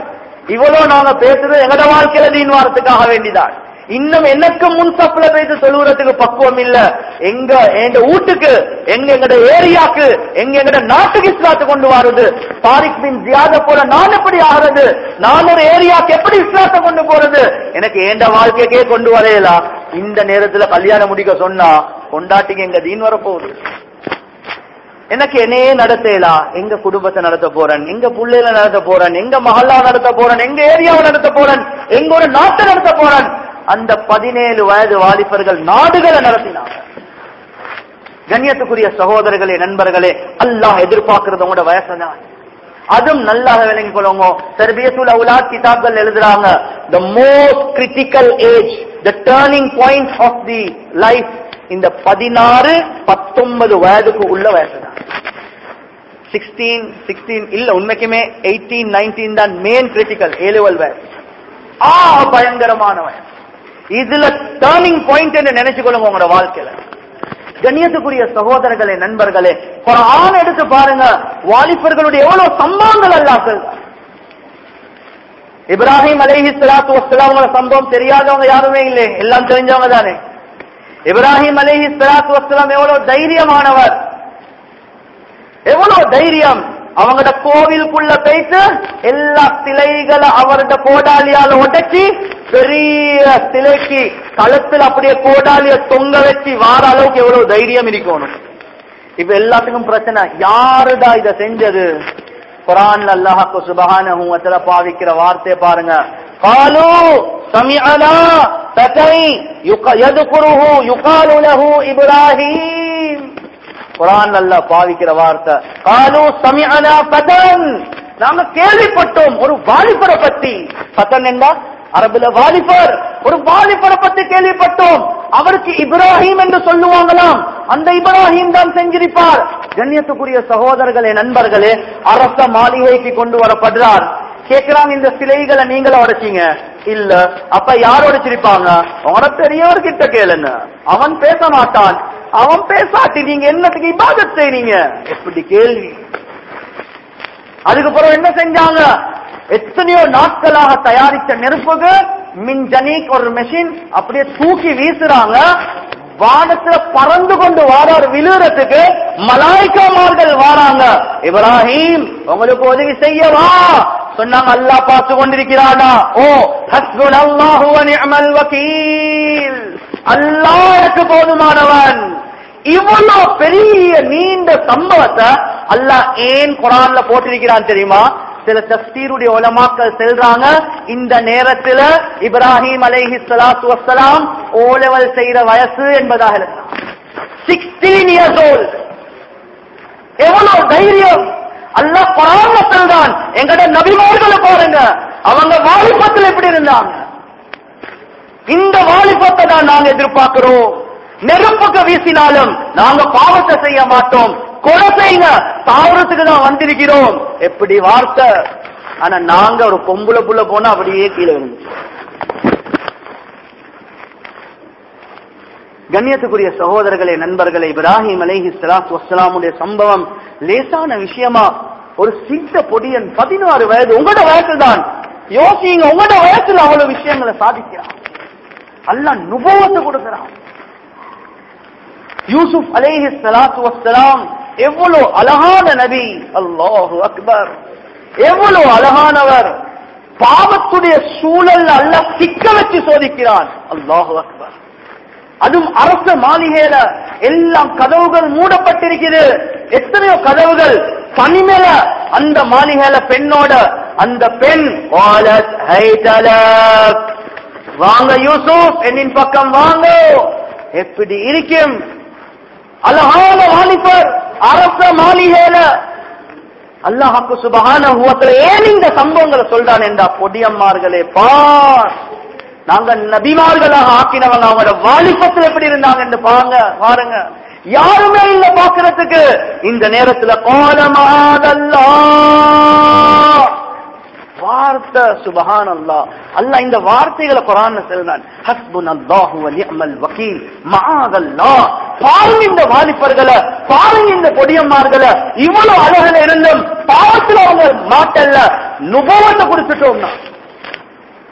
S1: இவ்வளவு நாங்க பேசுறது எங்கட வாழ்க்கையில தீன் வாரத்துக்காக வேண்டிதான். இன்னும் எனக்கு முன் சப்ல பேசி சொல்லுறதுக்கு பக்குவம் இல்ல. எங்க எங்க வீட்டுக்கு, எங்க எங்கட ஏரியாக்கு, எங்க எங்கட நாட்டுக்கு இஸ்லாத்தை கொண்டு வருது. தாரிக் பின் ஜியாத போல நான் எப்படி ஆகிறது? நான் ஒரு ஏரியாக்கு எப்படி இஸ்லாத்தை கொண்டு போறது? எனக்கு ஏண்ட வாழ்க்கைக்கே கொண்டு வரையலாம். இந்த நேரத்துல கல்யாணம் முடிக்க சொன்னா கொண்டாட்டிக்கு எங்க தீன் வரப்போகுது. எனக்கு என்னையே நடத்தலாம். எங்க குடும்பத்தை நடத்த போறேன், எங்க புள்ளையில நடத்த போறேன், எங்க மஹல்லா நடத்த போறேன், எங்க ஏரியாவை நடத்த போறேன், எங்க ஒரு நாட்டை நடத்த போறேன். அந்த பதினேழு வயது வாலிபர்கள் நாடுகளை நடத்தினாங்க. கண்ணியத்துக்குரிய சகோதரர்களே, நண்பர்களே, அல்லாஹ் எதிர்பார்க்கிறது உங்களோட வயசுதான். அதுவும் நல்லாக விளங்கிக் கொள்ளுங்க. தர்பியத்துல் அவுலாத் கிதாப்கள் எழுதுறாங்க, the most critical age, the turning point of the life, இந்த பதினாறு பத்தொன்பது வயதுக்கு உள்ள வயசுதான். சிக்ஸ்டீன் சிக்ஸ்டீன் இல்ல, உண்மைக்குமே எயிட்டீன் நைன்டீன் தான் மெயின் கிரிட்டிக்கல் ஏ லெவல் வயசு. ஆ பயங்கரமான வயசு. இதுல டர்னிங் பாயிண்ட் என்று நினைச்சு கொள்ளுங்க உங்களோட வாழ்க்கையில. கண்ணியத்துக்குரிய சகோதரர்களே, நண்பர்களே, குர்ஆன் எடுத்து பாருங்க. வாலிபர்களுடைய எவ்வளவு சம்பவங்கள் அல்லாஹ். இப்ராஹிம் அலைஹிஸ்ஸலாத்து வஸ்ஸலாம் சம்பவம் தெரியாதவங்க யாருமே இல்லை, எல்லாம் தெரிஞ்சவங்க தானே. இப்ராஹிம் அலைஹிஸ்ஸலாத்து வஸ்ஸலாம் எவ்வளவு தைரியமானவர், எவ்வளவு தைரியம். அவங்களோட கோவிலுக்குள்ள போயிட்டு எல்லா சிலைகளை அவரோட கோடாலியால உடைச்சி பெரிய சிலைக்கு களத்தில் அப்படியே கோடாலிய தொங்க வச்சு வார அளவுக்கு எவ்வளவு தைரியம் இருக்கணும். இப்ப எல்லாத்துக்கும் பிரச்சனை, யாருடா இத செஞ்சது? குர்ஆன்ல அல்லாஹ் சுப்ஹானஹு வ தஆலா பாவிக்கிற வார்த்தை பாருங்க. காலு சமிஅனா ஃபதை யذكرஹு யுகாலு லஹு இப்ராஹீம். குர்ஆன் அல்லாஹ் பாவிக்கிற வார்த்தை காலு சமிஅனா ஃபதன், நாங்க கேள்விப்பட்டோம் ஒரு வாலிபரை பத்தி. ஃபதன் என்றா அரபுல வாலிபர், ஒரு வாலிபரை பத்தி கேள்விப்பட்டோம். அவருக்கு இப்ராஹிம் என்று சொல்லுவாங்களாம். அந்த இப்ராஹிம் தான் செஞ்சிருப்பார். கண்ணியத்துக்குரிய சகோதரர்களே, நண்பர்களே, அரச மாளிகைக்கு கொண்டு வரப்படுறார். கேட்கிறாங்க, இந்த சிலைகளை நீங்கள உடைச்சீங்க? இல்ல. அப்ப யார் உடைச்சிருப்பாங்க? அவனோட பெரியவர் கிட்ட கேளுங்க, அவன் பேச மாட்டான். அவன் பேசாட்டி நீங்க என்னத்துக்கு இபாதத் செய்றீங்க? எப்படி கேள்வி. அதுக்கப்புறம் என்ன செஞ்சாங்க? எத்தனையோ நாட்களாக தயாரித்த நெருப்புக்கு மின்ஜனிக் ஒரு மெஷின் அப்படியே தூக்கி வீசுறாங்க. வானத்துல பறந்து கொண்டு வாரார், விழுறதுக்கு மலாய்க்காமார்கள் வாராங்க. இப்ராஹிம் உங்களுக்கு உதவி செய்யவா சொன்னாங்க. அல்லாஹ் பார்த்து கொண்டிருக்கிறானா? ஓ ஹஸ்புனல்லாஹு வ நிஅமல் வகீல், அல்லாஹ் எனக்கு போதுமானவன். இவ்வளவு பெரிய நீண்ட சம்பவத்தை அல்லாஹ் ஏன் குர்ஆன்ல போட்டிருக்கிறான் தெரியுமா? சில தஃப்சீருடைய உலமாக்கள் சொல்றாங்க, இந்த நேரத்தில் இப்ராஹிம் அலைஹிஸ்ஸலாத்து வஸ்ஸலாம் ஓ லெவல் செய்யற வயசு என்பதாக சிக்ஸ்டீன் இயர்ஸ் ஓல்ட். எவ்வளவு தைரியம்! அல்லாஹ் குர்ஆன்ல சொல்றான். எங்கட நபிமார்களை பாருங்க, அவங்க வாலிபத்தில் எப்படி இருந்தாங்க. இந்த வாலிபத்தை தான் நாங்க எதிர்பார்க்கிறோம். நெருப்புக்கு வீசினாலும் நாங்க பாவத்தை செய்ய மாட்டோம். கொலை செய்யுங்க, தாவரத்துக்கு தான் வந்திருக்கிறோம். எப்படி வார்த்தை! ஆனா நாங்க ஒரு பொம்புல புள்ள போனா அப்படியே கீழே விழுந்து. கண்ணியத்துக்குரிய சகோதரர்களே, நண்பர்களே, இப்ராஹிம் அலைஹிஸ்ஸலாத்து வஸ்ஸலாமுடைய சம்பவம் லேசான விஷயமா? ஒரு சித்த பொடியன், பதினாறு வயது, உங்களோட வயசு தான். யோசிங்க, உங்களோட வயசுல அவ்வளவு விஷயங்களை சாதிக்கிறான். அல்லாஹ் நுபுவத்தை கொடுக்கிறான். யூசுப் அலைஹிஸ்ஸலாத்து வஸ்ஸலாம் எவ்வளவு அழகான நபி! அல்லாஹு அக்பர், எவ்வளவு அழகானவர்! பாவத்துடைய சூழல் அல்லாஹ் சிக்க வச்சு சோதிக்கிறான். அல்லாஹு அக்பர். அதுவும் அரச மாளிகையில எல்லாம் கதவுகள் மூடப்பட்டிருக்கிறது. எத்தனையோ கதவுகள் தனிமேல அந்த மாளிகையில பெண்ணோட அந்த பெண் வாங்க யூசுப், என்னின் பக்கம் வாங்க. எப்படி இருக்கும்? அழகான வாலிபர் அரச மாளிகையில. அல்லாஹ் சுப்ஹானஹு வ தஆலா ஏன் இந்த சம்பவங்களை சொல்றான் என்றா, பொடியம்மார்களே பார், நாங்க நபிமார்களாக ஆக்கினவங்க அவங்களோட வாலிபத்தில் எப்படி இருந்தாங்க என்று பாருங்க பாருங்க. யாருமே இல்ல பாக்குறதுக்கு. இந்த நேரத்துல கோலமாதல்லாஹ் வார்த்தை, சுப்ஹானல்லாஹ். அல்லாஹ் இந்த வார்த்தைகளை குர்ஆன்ல சொல்றான். ஹஸ்புனல்லாஹு வ நிஅமல் வகீல், மஆதல்லாஹ். பாருங்க இந்த வாலிபர்களை, பாருங்க இந்த பொடியம்மார்களை. இவ்வளவு அழகுல இருந்தும் பாவத்துல அவங்க மாட்டல்ல, நுபுவத்தை கொடுத்துட்டோம்னா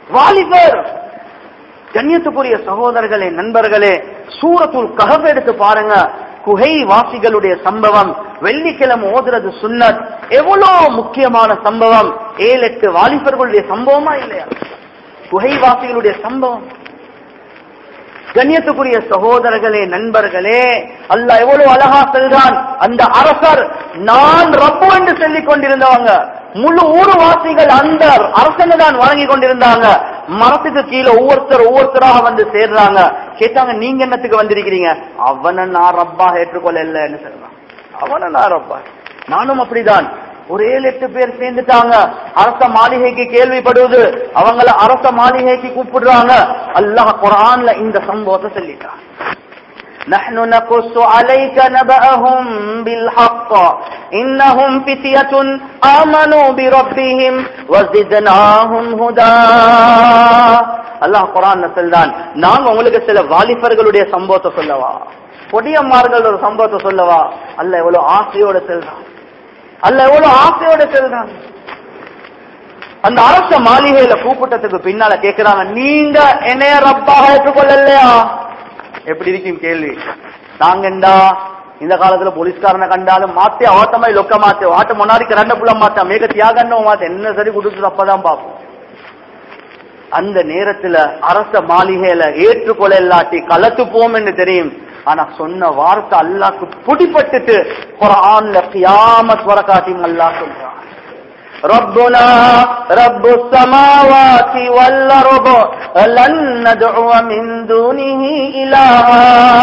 S1: வாலிபர். கண்ணியத்துக்குரிய சகோதரர்களே, நண்பர்களே, சூரத்துல் கஹஃப் எடுத்து பாருங்க. குகை வாசிகளுடைய சம்பவம், வெள்ளிக்கிழமை ஓதுறது சுன்னத். எவ்வளவு முக்கியமான சம்பவம். ஏழு எட்டு வாலிபர்களுடைய சம்பவமா இல்லையா? குகை வாசிகளுடைய சம்பவம். கண்ணியத்துக்குரிய சகோதரர்களே, நண்பர்களே, அல்லாஹ் எவ்வளவு அழகா சொல்றான். அந்த அரசர் நான் ரப்பு என்று சொல்லிக் கொண்டிருந்தவங்க, முழு ஊர்வாசிகள் அந்த அரசனை தான் வணங்கி கொண்டிருந்தாங்க. மரத்துக்கு கீழே ஒவ்வொருத்தர் ஒவ்வொருத்தராக வந்து சேர்றாங்க. கேட்டாங்க, நீங்க என்னத்துக்கு வந்திருக்கிறீங்க? அவனை நான் ரப்பாக ஏற்றுக்கொள்ளன்னு சொல்றான். அவனை நான் ரப்பா. நானும் அப்படிதான். ஒரு ஏழு எட்டு பேர் சேர்ந்துட்டாங்க. அரச மாளிகைக்கு கேள்விப்படுவது, அவங்கள அரச மாளிகைக்கு கூப்பிடுறாங்க. அல்லாஹ் குர்ஆன்ல இந்த சம்பவத்தை சொல்லிட்டான். நஹ்னு நகுஸ்ஸு அலைக நபஅஹும் பில் ஹக்க இன்னஹும் ஃபித்யத்துன் ஆமனூ பிரப்பிஹிம் வஸித்னாஹும் ஹுதா. அல்லாஹ் குர்ஆன்ல சொல்றான், நாங்க உங்களுக்கு சில வாலிபர்களுடைய சம்பவத்தை சொல்லவா, பொடியம்மார்கள் ஒரு சம்பவத்தை சொல்லவா? அல்லாஹ் எவ்வளவு ஆசையோட சொல்றான். அல்ல எவ்வளவு ஆசையோட சொல்றாங்க. அந்த அரச மாளிகையில கூப்பிட்டதுக்கு பின்னால கேட்கிறாங்க, நீங்க என்னைய ரப்பாக ஏற்றுக்கொள்ளலையா? எப்படி இருக்கும் கேள்வி. நாங்கண்டா இந்த காலத்துல போலீஸ்காரனை கண்டாலும் மாத்தே ஆட்டமாய் லொக்க மாத்தே ஆட்ட முன்னாடிக்கு ரெண்டு புள்ள மாத்தா மேக தியாகன்னு மாத்த என்ன சரி கொடுத்து அப்பதான் பார்ப்போம். அந்த நேரத்துல அரச மாளிகையில ஏற்றுக்கொள்ள இல்லாட்டி கலத்து போம் என்று தெரியும். ஆனா சொன்ன வார்த்தை அல்லாஹ்க்கு பிடிபட்டுட்டு குர்ஆன்ல கியாமத் வர காட்டி அல்லாஹ் சொல்றான், ரப்புனா ரப்புஸ் ஸமாவாதி வல் அர்து லன் நத்உ மின் தூனிஹி இலாஹா.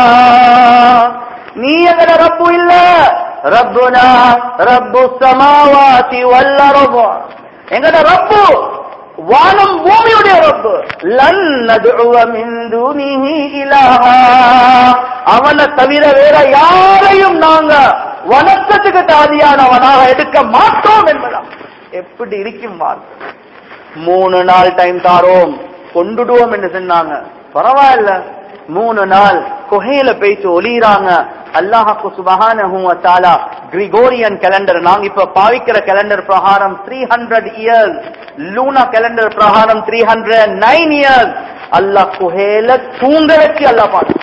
S1: நீ எங்கட ரப்பு இல்ல. ரப்புனா ரப்புஸ் ஸமாவாதி வல் அர்து, எங்கட ரப்பு வானம் பூமியுடைய ரப்பு. லன் நத்உ மின் தூனிஹி இலாஹா, அவனை தவிர வேற யாரையும் நாங்க வணக்கத்துக்கு தாதியானவனாக எடுக்க மாட்டோம் என்பதான். எப்படி இருக்கும் வார்த்தை. மூணு நாள் டைம் தாரோம், கொண்டுடுவோம் என்று சொன்னாங்க. பரவாயில்ல, மூணு நாள் குகையில போயிட்டு ஒளிறாங்க. அல்லாஹ்வுக்கு சுப்ஹானஹு வ தஆலா கிரிகோரியன் கேலண்டர், நாங்க இப்ப பாவிக்கிற கேலண்டர் பிரகாரம் three hundred years, lunar calendar பிரகாரம் த்ரீ ஹண்ட்ரட் நைன் இயர்ஸ். அல்லாஹ் குகையில தூங்க வச்சு அல்லாஹ் பாத்து,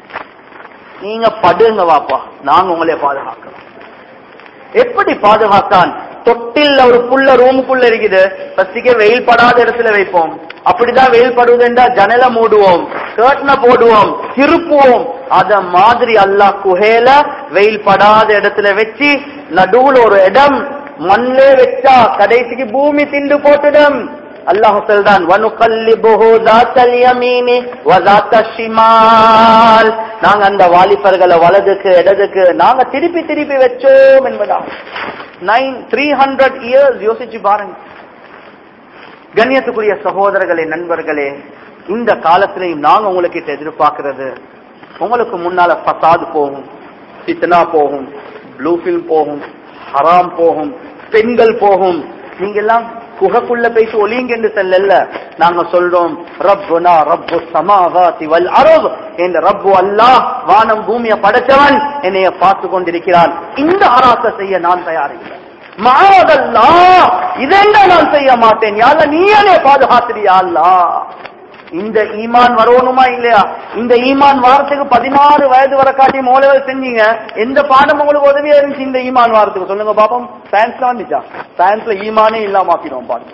S1: நீங்க படுங்க வாப்பா, நாங்க உங்களே பாதுகாக்கிறோம். எப்படி பாதுகாத்தான்? தொட்டில் ஒரு புள்ள ரூமுக்குள்ள இருக்குது, பஸ்டிக்கே வெயில் படாத இடத்துல வைப்போம். அப்படிதான் வெயில் படுவதுண்டா ஜன்னல மூடுவோம், கர்ட்டனை போடுவோம், திருப்புவோம். அத மாதிரி அல்லாஹ் குஹேல வெயில் படாத இடத்துல வச்சு நடுவுல ஒரு இடம் மண்ணிலே வச்சா கடைசிக்கு பூமி திண்டு போட்டுடும். அல்லாஹ் சொல்றான், வனுகல்லிபுஹு ஸாத்தல் யமீனி வ ஸாத்தஷ் ஷிமால், நாங்க அந்த வாலிபர்களை வலதுக்கு இடதுக்கு நாங்க திருப்பி திருப்பி வச்சோம் என்பதா. நைன் த்ரீ ஹண்ட்ரட் இயர்ஸ் யோசிச்சு பாருங்க. கண்ணியத்துக்குரிய சகோதரர்களே, நண்பர்களே, இந்த காலத்திலையும் நாங்க உங்களுக்கு எதிர்பார்க்கிறது, உங்களுக்கு முன்னால ஃபசாத் போகும், ஃபித்னா போகும், ப்ளூ ஃபில்ம் போகும், ஹராம் போகும், பெண்கள் போகும். நீங்க எல்லாம் குகைக்குள்ள போயிட்டு ஒலிங்க என்று செல்லல. நாங்க சொல்றோம், ரப்புனா ரப்பு ஸமாவாதி வல் அர்த், என்ற ரப்பு அல்லாஹ் வானம் பூமியை படைச்சவன் என்னைய பார்த்து கொண்டிருக்கிறான். இந்த ஹராத்தை செய்ய நான் தயாரில்லை. மஅதல்லாஹ், இதென்ன நான் செய்ய மாட்டேன். யா அல்லாஹ், நீ என்னைய பாதுகாத்துறியா அல்லாஹ். இந்த ஈமான் வரணுமா இல்லையா? இந்த ஈமான் வாரத்துக்கு பதினாறு வயது வரை காட்டி மோலவர் செஞ்சீங்க. எந்த பாடம் உங்களுக்கு உதவியா இருந்துச்சு இந்த ஈமான் வாரத்துக்கு? சொல்லுங்க பாப்போம். சயின்ஸ்ல வந்துச்சா? சயின்ஸ்ல ஈமானே இல்லாம ஆக்கிடும் பாடம்.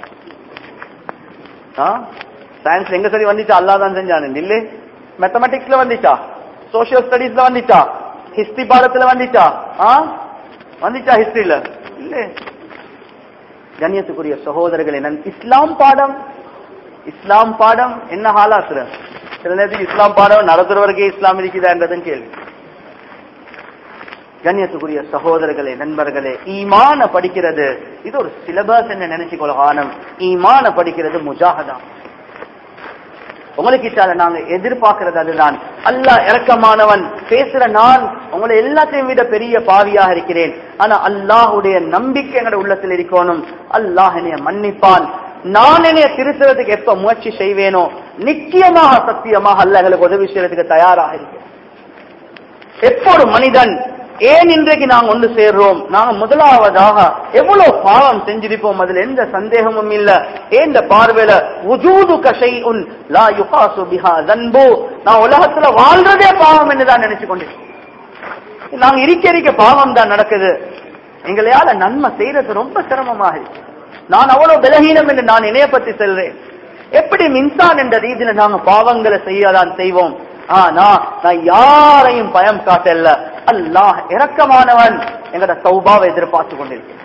S1: சயின்ஸ்ல எங்க சரி வந்துச்சா? அல்லாஹ் தான் செஞ்சானு இல்ல. மேத்தமெட்டிக்ஸ்ல வந்துச்சா? சோசியல் ஸ்டடீஸ்ல வந்துச்சா? ஹிஸ்டரி பாடத்துல வந்துச்சா? வந்துச்சா ஹிஸ்டரியில? இல்ல. கண்ணியத்துக்குரிய சகோதரர்களே, இஸ்லாம் பாடம் இஸ்லாம் பாடம் என்ன ஹாலாத்துல சில நேரத்துக்கு இஸ்லாம் பாடம் நடத்துறவருக்கே இஸ்லாம் இருக்குதான்றதும் கேள்வி. கண்ணியத்துக்குரிய சகோதரர்களே, நண்பர்களே, ஈமான படிக்கிறது இது ஒரு சிலபஸ் என்ன நினைச்சுக்கொள்ள காரணம். ஈமான படிக்கிறது முஜாஹதா. உங்களுக்கு நாங்க எதிர்பார்க்கிறது அதுதான். அல்லாஹ் இரக்கமானவன். பேசுற நான் உங்களை எல்லாத்தையும் விட பெரிய பாவியாக இருக்கிறேன், ஆனா அல்லாஹுடைய நம்பிக்கை எங்கட உள்ளத்தில் இருக்கணும். அல்லாஹ் என்னைய மன்னிப்பான். நான் என்னைய திருத்துறதுக்கு எப்ப முயற்சி செய்வேனோ நிச்சயமாக சத்தியமாக அல்லாஹ் எங்களுக்கு உதவி செய்யறதுக்கு தயாராக இருக்கிறேன். எப்போ ஒரு மனிதன் ஏன் இன்றைக்கு நாங்க ஒன்று சேர்றோம்? நாங்க முதலாவதாக எவ்வளவு பாவம் செஞ்சிருப்போம், அதுல எந்த சந்தேகமும் இல்ல. ஏந்த பார்வையில வுஜூதுக ஷைஉன் லா யுகாசு பிஹா ஸன்பு, நான் உலகத்துல வாழ்றதே பாவம் என்றுதான் நினைச்சு கொண்டிருக்கோம். நாங்க இருக்க இருக்க பாவம் தான் நடக்குது. எங்களையால நன்மை செய்யறது ரொம்ப சிரமமாக இருக்கு. நான் அவ்வளவு பலகீனம் என்று நான் இணைய பத்தி சொல்றேன். எப்படி மின்சான் என்ற ரீதியில நாங்க பாவங்களை செய்யதான் செய்வோம். ஆனா நான் யாரையும் பயம் காட்டல. அல்லாஹ் இரக்கமானவன். எங்கட தௌபாவை எதிர்பார்த்து கொண்டிருக்கேன்.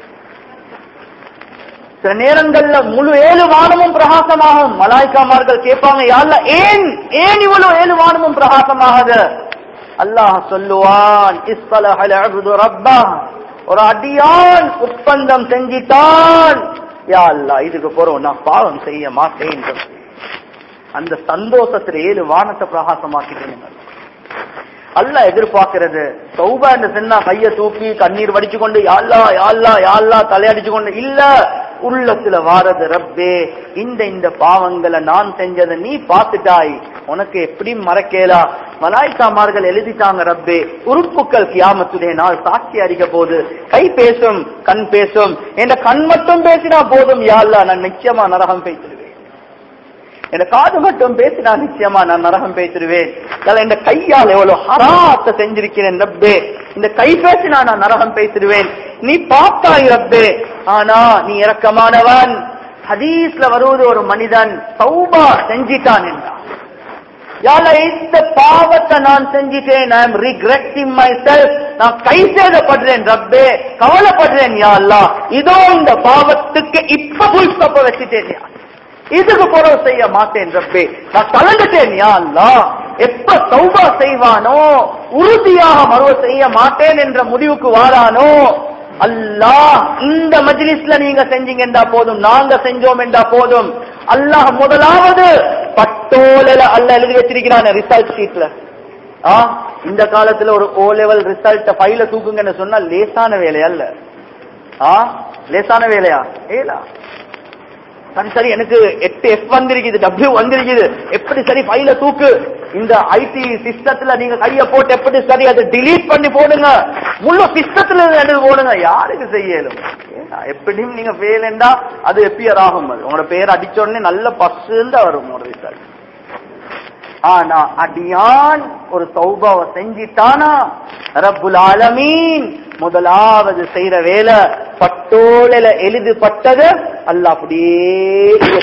S1: சில நேரங்கள்ல முழு ஏழு வானமும் பிரகாசமாகும். மலாய்க்காமார்கள் கேட்பாங்க, யா அல்லாஹ் ஏன் ஏன் இவ்வளவு ஏழு வானமும் பிரகாசமாகுது? அல்லாஹ் சொல்லுவான், இஸ்ஸலஹல் அப்து ரப்பஹ், ஒரு அடியான் ஒப்பந்தம் செஞ்சிட்டான், யா அல்லாஹ் இதுக்கு போறோம் நான் பாவம் செய்ய மாட்டேன். அந்த சந்தோஷத்துல ஏழு வானத்தை பிரகாசமாக்கிட்டேன். அல்லாஹ் எதிர்பார்க்கிறது தௌபா என்று சொன்னா கைய தூக்கி கண்ணீர் வடிச்சு கொண்டு யா அல்லாஹ் யா அல்லாஹ் யா அல்லாஹ் தலையடிச்சு கொண்டு இல்ல, உள்ளத்துல வாரது ரப்பே இந்த இந்த பாவங்களை நான் செஞ்சதை நீ பார்த்துட்டாய், உனக்கு எப்படி மறக்கலா? மலாய்க்காமார்கள் எழுதிட்டாங்க, ரப்பே உறுப்புக்கள் கியாமத்துடைய நாள் சாட்சி அறிக்க போது, கை பேசும் கண் பேசும், என்ற கண் மட்டும் பேசினா போதும் யா அல்லாஹ் நான் நிச்சயமா நரகம் பேசிடுவேன். என் காது மட்டும் பேசினா நிச்சயமா நான் நரகம் பேசிடுவேன். இந்த கையால் எவ்வளவு ஹராத்தை செஞ்சிருக்கிறேன் ரப்பே, இந்த கை பேசினா நான் நரகம் பேசிடுவேன். நீ பார்த்தாய் ரப்பே, ஆனா நீ இரக்கமானவன். ஹதீஸ்ல வருவது ஒரு மனிதன் தௌபா செஞ்சிட்டான் என்றான், யால இந்த பாவத்தை நான் செஞ்சிட்டேன், I am regretting myself, நான் கை சேதப்படுறேன் ரப்பே, கவலைப்படுறேன் யா அல்லாஹ், இதோ இந்த பாவத்துக்கு இப்ப புல் ஸ்டாப் வச்சுட்டேன், இதுக்கு பொறவு செய்ய மாட்டேன் ரப்பே, நான் கலந்துட்டேன் யா அல்லாஹ். எப்ப தௌபா செய்வானோ, உறுதியாக மறுவ செய்ய மாட்டேன் என்ற முடிவுக்கு வாரானோ, அல்லாஹ் இந்த மஜ்லிஸ்ல நீங்க செஞ்சீங்க என்றா போதும், நாங்க செஞ்சோம் என்றா போதும், அல்லாஹ் முதலாவது பட்டோல அல்லாஹ் எழுதி வச்சிருக்கிறான் ரிசல்ட் ஷீட்ல. இந்த காலத்துல ஒரு ஓ லெவல் ரிசல்ட் ஃபைல தூக்குங்கன்னு சொன்னா லேசான வேலையா இல்ல, லேசான வேலையா? ஏலா சரி சரி எனக்கு எட்டு எஃப் வந்திருக்குது, டபிள்யூ வந்திருக்குது, எப்படி சரி ஃபைல தூக்கு, இந்த ஐடி சிஸ்டத்துல நீங்க கைய போட்டு எப்படி சரி அதை டிலீட் பண்ணி போடுங்க, முழு சிஸ்டத்துல எடுத்து போடுங்க, யாருக்கு செய்யலும்? எப்படியும் நீங்க வேலைண்டா அது எப்பியர் ஆகும், அது உங்களோட பேர் அடிச்ச உடனே நல்ல பஸ் வரும் ஒரு ரிசல்ட். ஆனா அடியான் ஒரு தௌபாவை செஞ்சிட்டானா, ரப்புல் ஆலமீன் முதலாவது செய்யற வேலை பட்டோல எழுதப்பட்டது அல்லாஹ் அப்படியே,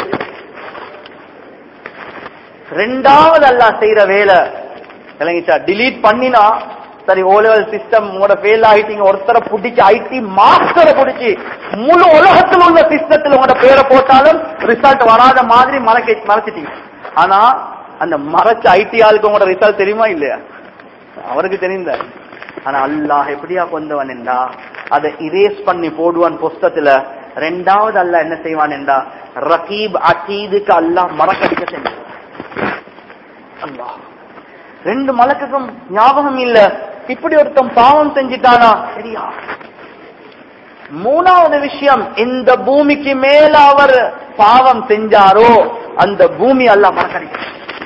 S1: ரெண்டாவது அல்லாஹ் செய்யற வேலை இல்லைங்கச்சா டிலீட் பண்ணினா சரி, ஓ லெவல் சிஸ்டம் உங்களோட ஃபெயில் ஆயிட்டீங்க, ஒருத்தரை பிடிச்சி ஐடி மாஸ்டரை பிடிச்சி முழு உலகத்தில் உள்ள சிஸ்டத்தில் உங்களோட பேரை போட்டாலும் ரிசல்ட் வராத மாதிரி மறைக்க மறைச்சிட்டீங்க. ஆனா அந்த மறைச்ச ஐடி ஆளுக்கு உங்களோட ரிசல்ட் தெரியுமா இல்லையா? அவருக்கு தெரிந்த. ஆனா அல்லாஹ் எப்படியா கொண்டவன் என்றா அதை இரேஸ் பண்ணி போடுவான் புஸ்தத்துல. ரெண்டாவது அல்லாஹ் என்ன செய்வான் என்றா ரகீப் அகீதுக்கு அல்லாஹ் மறக்கடிக்க செஞ்சான். அல்லாஹ் ரெண்டு மலக்குக்கும் ஞாபகம் இல்ல, இப்படி ஒருத்தன் பாவம் செஞ்சிட்டானா சரியா? மூணாவது விஷயம், இந்த பூமிக்கு மேல அவர் பாவம் செஞ்சாரோ அந்த பூமி அல்லாஹ் மறக்கடிக்க.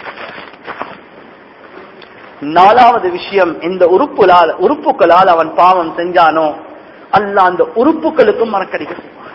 S1: நாலாவது விஷயம், இந்த உறுப்புகளால் உறுப்புகளால் அவன் பாவம் செஞ்சானோ அல்லாஹ் அந்த உறுப்புகளுக்கும் மறக்கடிக்க செய்வான்.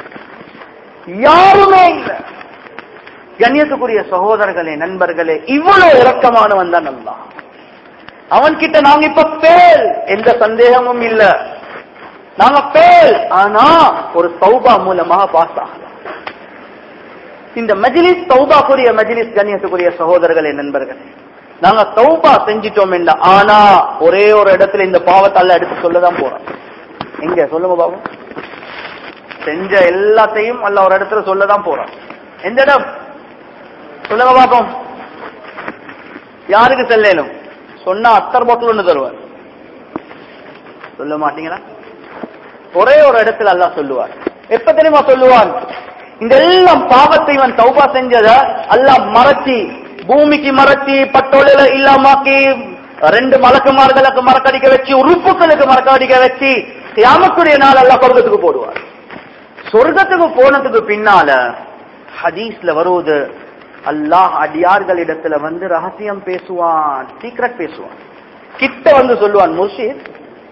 S1: யாருமே இல்லை. கண்ணியத்துக்குரிய சகோதரர்களே நண்பர்களே, இவ்வளவு இரக்கமானவன் தான் அல்லாஹ். அவன் கிட்ட நாங்க இப்ப பேல், எந்த சந்தேகமும் இல்ல, நாங்க பேல். ஆனா ஒரு தௌபா மூலமாக பாஸ் ஆகலாம். இந்த மஜ்லிஸ் தௌபாக்குரிய மஜ்லிஸ். கண்ணியத்துக்குரிய சகோதரர்களே நண்பர்களே, நாங்க தௌபா செஞ்சிட்டோம் இல்ல, ஆனா ஒரே ஒரு இடத்துல இந்த பாவத்தை அல்ல எடுத்து சொல்லதான் போறோம். எங்க சொல்லுங்க பாபு? செஞ்ச எல்லாத்தையும் அல்ல ஒரு இடத்துல சொல்லதான் போறோம். எந்த இடம் சொல்லுங்க பாப்போம்? யாருக்கு செல்லணும்? சொன்னா அத்தர் பாட்டில் ஒண்ணு தருவார். சொல்ல மாட்டீங்களா? ஒரே ஒரு இடத்துல அல்லாஹ் சொல்லுவார். எப்ப தெரியுமா சொல்லுவான்? இந்த எல்லாம் பாவத்தை இவன் தௌபா செஞ்சத அல்லாஹ் மறைச்சி, பூமிக்கு மறைச்சி, பட்டோல இல்லாமாக்கி, ரெண்டு மலக்குமார்களுக்கு மறக்கடிக்க வச்சு, உறுப்புகளுக்கு மறக்கடிக்க வச்சு, கியாமத்துடைய நாள் அல்லாஹ் சொர்க்கத்துக்கு போடுவார். சொர்க்கத்துக்கு போனதுக்கு பின்னால ஹதீஸ்ல வருவது, அல்லாஹ் அடியார்களிடத்துல வந்து ரகசியம் பேசுவான், சீக்ரெட் பேசுவான். கிட்ட வந்து சொல்லுவான், முர்ஷித்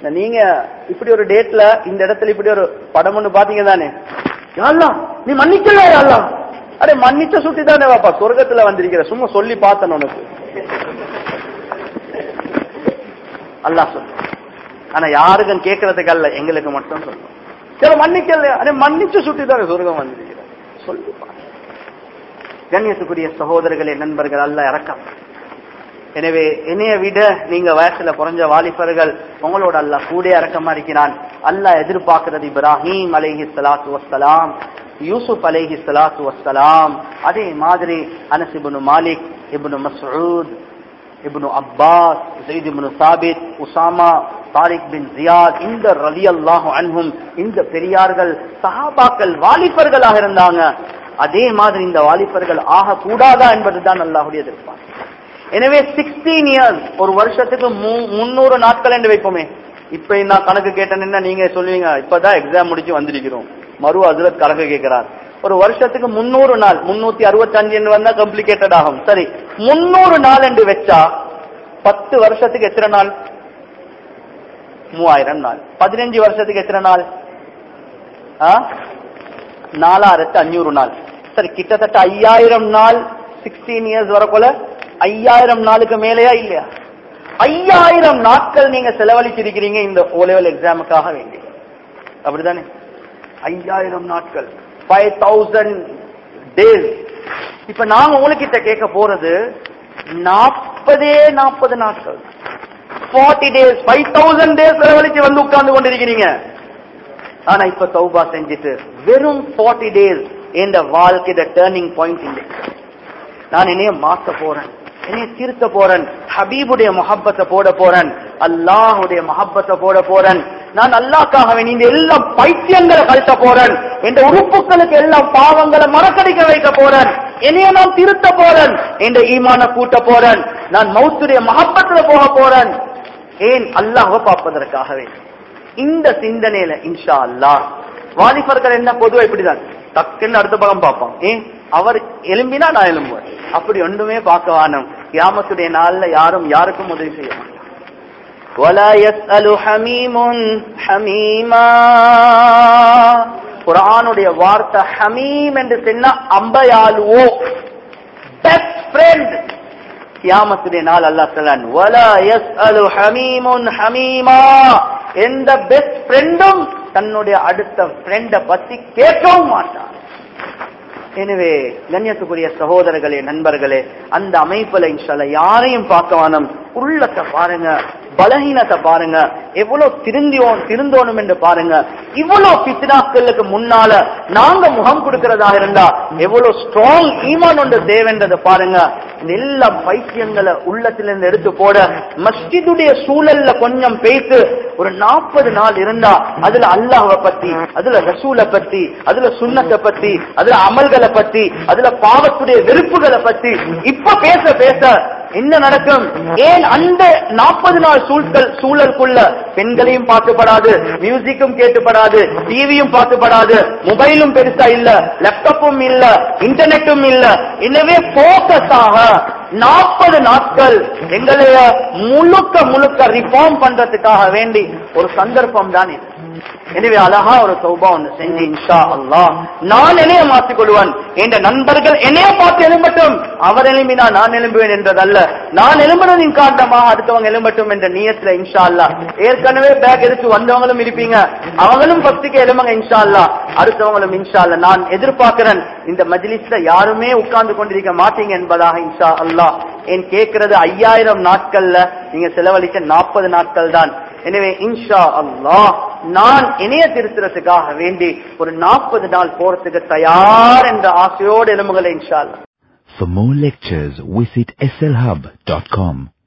S1: நீங்க இப்படி ஒரு டேட்ல இந்த இடத்துல இப்படி ஒரு படம் ஒண்ணு பாத்தீங்க தானே, யாரெல்லாம் நீ மன்னிக்கல யாரெல்லாம், அடே மன்னிச்ச சுட்டி தானே வாப்பா சொர்க்கத்துல வந்திருக்கிற, சும்மா சொல்லி பார்த்தேன் உனக்கு அல்லாஹ் சொல்லு. ஆனா யாருக்கும் கேட்கறதுக்கு அல்ல, எங்களுக்கு மட்டும் சொல்லும். சில மன்னிக்கல, அடே மன்னிச்ச சுட்டி தானே சொர்க்கம் வந்திருக்கிற சொல்லி பாருங்க. கண்ணியத்துக்குரிய சகோதரர்களே, நண்பர்கள், அல்லாஹ் இரக்கம். எனவே என்னைய விட நீங்க வயசுல குறைஞ்ச வாலிபர்கள், உங்களோட அல்லாஹ் கூட இரக்கமா இருக்கிறான். அல்லாஹ் எதிர்பார்க்கிறது இப்ராஹிம் அலைஹி ஸலாத்து வஸ்ஸலாம், யூசுப் அலைஹி ஸலாத்து வஸ்ஸலாம், அதே மாதிரி Anas ibn Malik, ibn Masud, ibn Abbas, Zaid ibn Thabit, Usama, Tariq பின் ஜியாத், இந்த ரலியல்லாஹு அன்ஹும், இந்த பெரியார்கள் சஹாபாக்கள் வாலிபர்களாக இருந்தாங்க. அதே மாதிரி இந்த வாலிபர்கள் ஆக கூடாதா என்பதுதான் அல்லாஹ்வுடைய எதிர்பார்ப்பு. எனவே சிக்ஸ்டீன் இயர்ஸ், ஒரு வருஷத்துக்கு முன்னூறு நாட்கள் என்று வைப்போமே. இப்ப நான் கணக்கு கேட்டேன்னா நீங்க சொல்லுவீங்க இப்பதான் எக்ஸாம் முடிச்சு வந்திருக்கிறோம், மறு அதுல கணக்கு கேட்கிறார். ஒரு வருஷத்துக்கு முன்னூறு நாள், முன்னூத்தி அறுபத்தி அஞ்சு என்று வந்தா காம்ப்ளிகேட்டட் ஆகும். சரி, முன்னூறு நாள் என்று வச்சா பத்து வருஷத்துக்கு எத்தனை நாள்? மூவாயிரம் நாள். பதினஞ்சு வருஷத்துக்கு எத்தனை நாள்? நாலாயிரத்து அஞ்சூறு நாள். சரி, கிட்டத்தட்ட ஐயாயிரம் நாள். சிக்ஸ்டீன் இயர்ஸ் வரக்குள்ள ஐயாயிரம் நாளுக்கு மேலேயா இல்லையா? ஐயாயிரம் நாட்கள் நீங்க செலவழிச்சிருக்கிறீங்க இந்த ஓ லெவல் எக்ஸாமுக்காக வேண்டி, அப்படிதானே? ஐயாயிரம் நாட்கள், ஃபைவ் தௌசண்ட் டேஸ். இப்ப நாங்க உங்ககிட்ட கேட்க போறது நாற்பதே நாற்பது நாட்கள், forty days, five thousand days செலவழிச்சு வந்து உட்கார்ந்து கொண்டிருக்கிறீங்க. ஆனா இப்ப தௌபா செஞ்சுட்டு வெறும் ஃபார்ட்டி டேஸ் என்ற வாழ்க்கையோட டேர்னிங் பாயிண்ட் இல்லை. நான் என்னைய மாத்த போறேன், என்னைய திருத்த போறேன், ஹபீபுடைய முஹப்பத்தை போட போறேன், அல்லாஹுடைய முஹப்பத்தை போட போறேன். நான் அல்லாஹ்க்காக வேண்டி இந்த எல்லா பைத்தியங்களை கழட்ட போறேன், என்ற உறுப்புகளுக்கு எல்லாம் பாவங்களை மறக்கடிக்க வைக்க போறேன், என்னைய நான் திருத்த போறேன், என்ற ஈமான கூட்ட போறேன், நான் மௌத்துடைய முஹப்பத்துல போக போறேன். ஏன்? அல்லாஹ்வை பார்ப்பதற்காகவே. இந்த சிந்தனையில இன்ஷா அல்லாஹ் வாலிபர்கள் என்ன பொதுவா இப்படிதான் டக்குன்னு அடுத்த பக்கம் பார்ப்பான். ஏன்? அவர் எலும்பினா நான் எலும்புவேன், அப்படி ஒன்றுமே பார்க்க வானம். கியாமத்துடைய நாள்ல யாரும் யாருக்கும் உதவி செய்ய மாட்டாங்க. வலா யஸ்அலு ஹமீமுன் ஹமீமா. குர்ஆனுடைய வார்த்தை ஹமீம் என்று சொன்னா அம்பயாலுவோ, பெஸ்ட் ஃப்ரெண்ட். கியாமத்துடைய நாள் அல்லாஹ் சொல்றான், வலா யஸ்அலு ஹமீமுன் ஹமீமா. எந்த பெஸ்ட் ஃப்ரெண்டும் தன்னுடைய அடுத்த ஃப்ரெண்ட பத்தி கேட்கவும் மாட்டான். எனவே கண்ணியத்துக்குரிய சகோதரர்களே, நண்பர்களே, அந்த அமைப்புல இன்ஷா அல்லாஹ் யாரையும் பார்க்க வேணும். உள்ளத்தை பாருங்க, பலஹீனத்தை பாருங்க, எவ்வளவு திருந்தியோம் திருந்தோணும் என்று பாருங்க. இவ்வளவு ஃபித்னாக்களுக்கு முன்னால நாங்க முகம் கொடுக்கிறதா இருந்தா எவ்வளவு ஸ்ட்ராங் ஈமான் ஒன்று தேவைன்றதை பாருங்க. இந்த எல்லா பைத்தியங்களை உள்ளத்திலிருந்து எடுத்து போட மஸ்ஜிதுடைய சூழல்ல கொஞ்சம் பேசு. ஒரு நாற்பது நாள் இருந்தா அதுல அல்லாஹ்வை பத்தி, அதுல ரசூலை பத்தி, அதுல சுன்னத்தை பத்தி, அதுல அமல்களை பத்தி, அதுல பாவத்துடைய வெறுப்புகளை பத்தி இப்ப பேச பேச என்ன நடக்கும்? ஏன் அந்த நாற்பது நாள் சூழல் சூழலுக்குள்ள பெண்களையும் பார்க்கப்படாது, மியூசிக்கும் கேட்டுப்படாது, டிவியும் பார்க்கப்படாது, மொபைலும் பெருசா இல்ல, லேப்டாப்பும் இல்ல, இன்டர்நெட்டும் இல்ல. எனவே போக்கஸாக நாற்பது நாட்கள் எங்களைய முழுக்க முழுக்க ரிஃபார்ம் பண்றதுக்காக வேண்டி ஒரு சந்தர்ப்பம் தான் இது. எனவே அழகா ஒரு தௌபா ஒன்று செஞ்சு இன்ஷா அல்லாஹ் நான் என்னைய மாற்றிக் கொள்வேன், என்ற நண்பர்கள் என்னைய பார்த்து எழும்பட்டும், அவர் எழும்பினா நான் எழும்புவேன் என்றதல்ல, நான் எழும்புறதின் காரணமாக அடுத்தவங்க எழும்பட்டும் என்ற நியத்துல இன்ஷா அல்லாஹ். ஏற்கனவே பேக் எடுத்து வந்தவங்களும் இருப்பீங்க, அவங்களும் பக்திக்கு எழும்புங்க இன்ஷா அல்லாஹ், அடுத்தவங்களும் இன்ஷா அல்லாஹ். நான் எதிர்பார்க்கிறேன் இந்த மஜ்லிஸ்ல யாருமே உட்கார்ந்து கொண்டிருக்க மாட்டீங்க என்பதாக இன்ஷா அல்லாஹ். என் கேட்கிறது ஐயாயிரம் நாட்கள்ல நீங்க செலவழிக்க நாற்பது நாட்கள் தான். எனவே இன்ஷா அல்லாஹ் நான் இணைய திருத்துறதுக்காக வேண்டி ஒரு நாற்பது நாள் போறதுக்கு தயார் என்ற ஆசையோடு எழுமுகளை இன்ஷா அல்லாஹ்.
S2: For more lectures, visit S L hub dot com.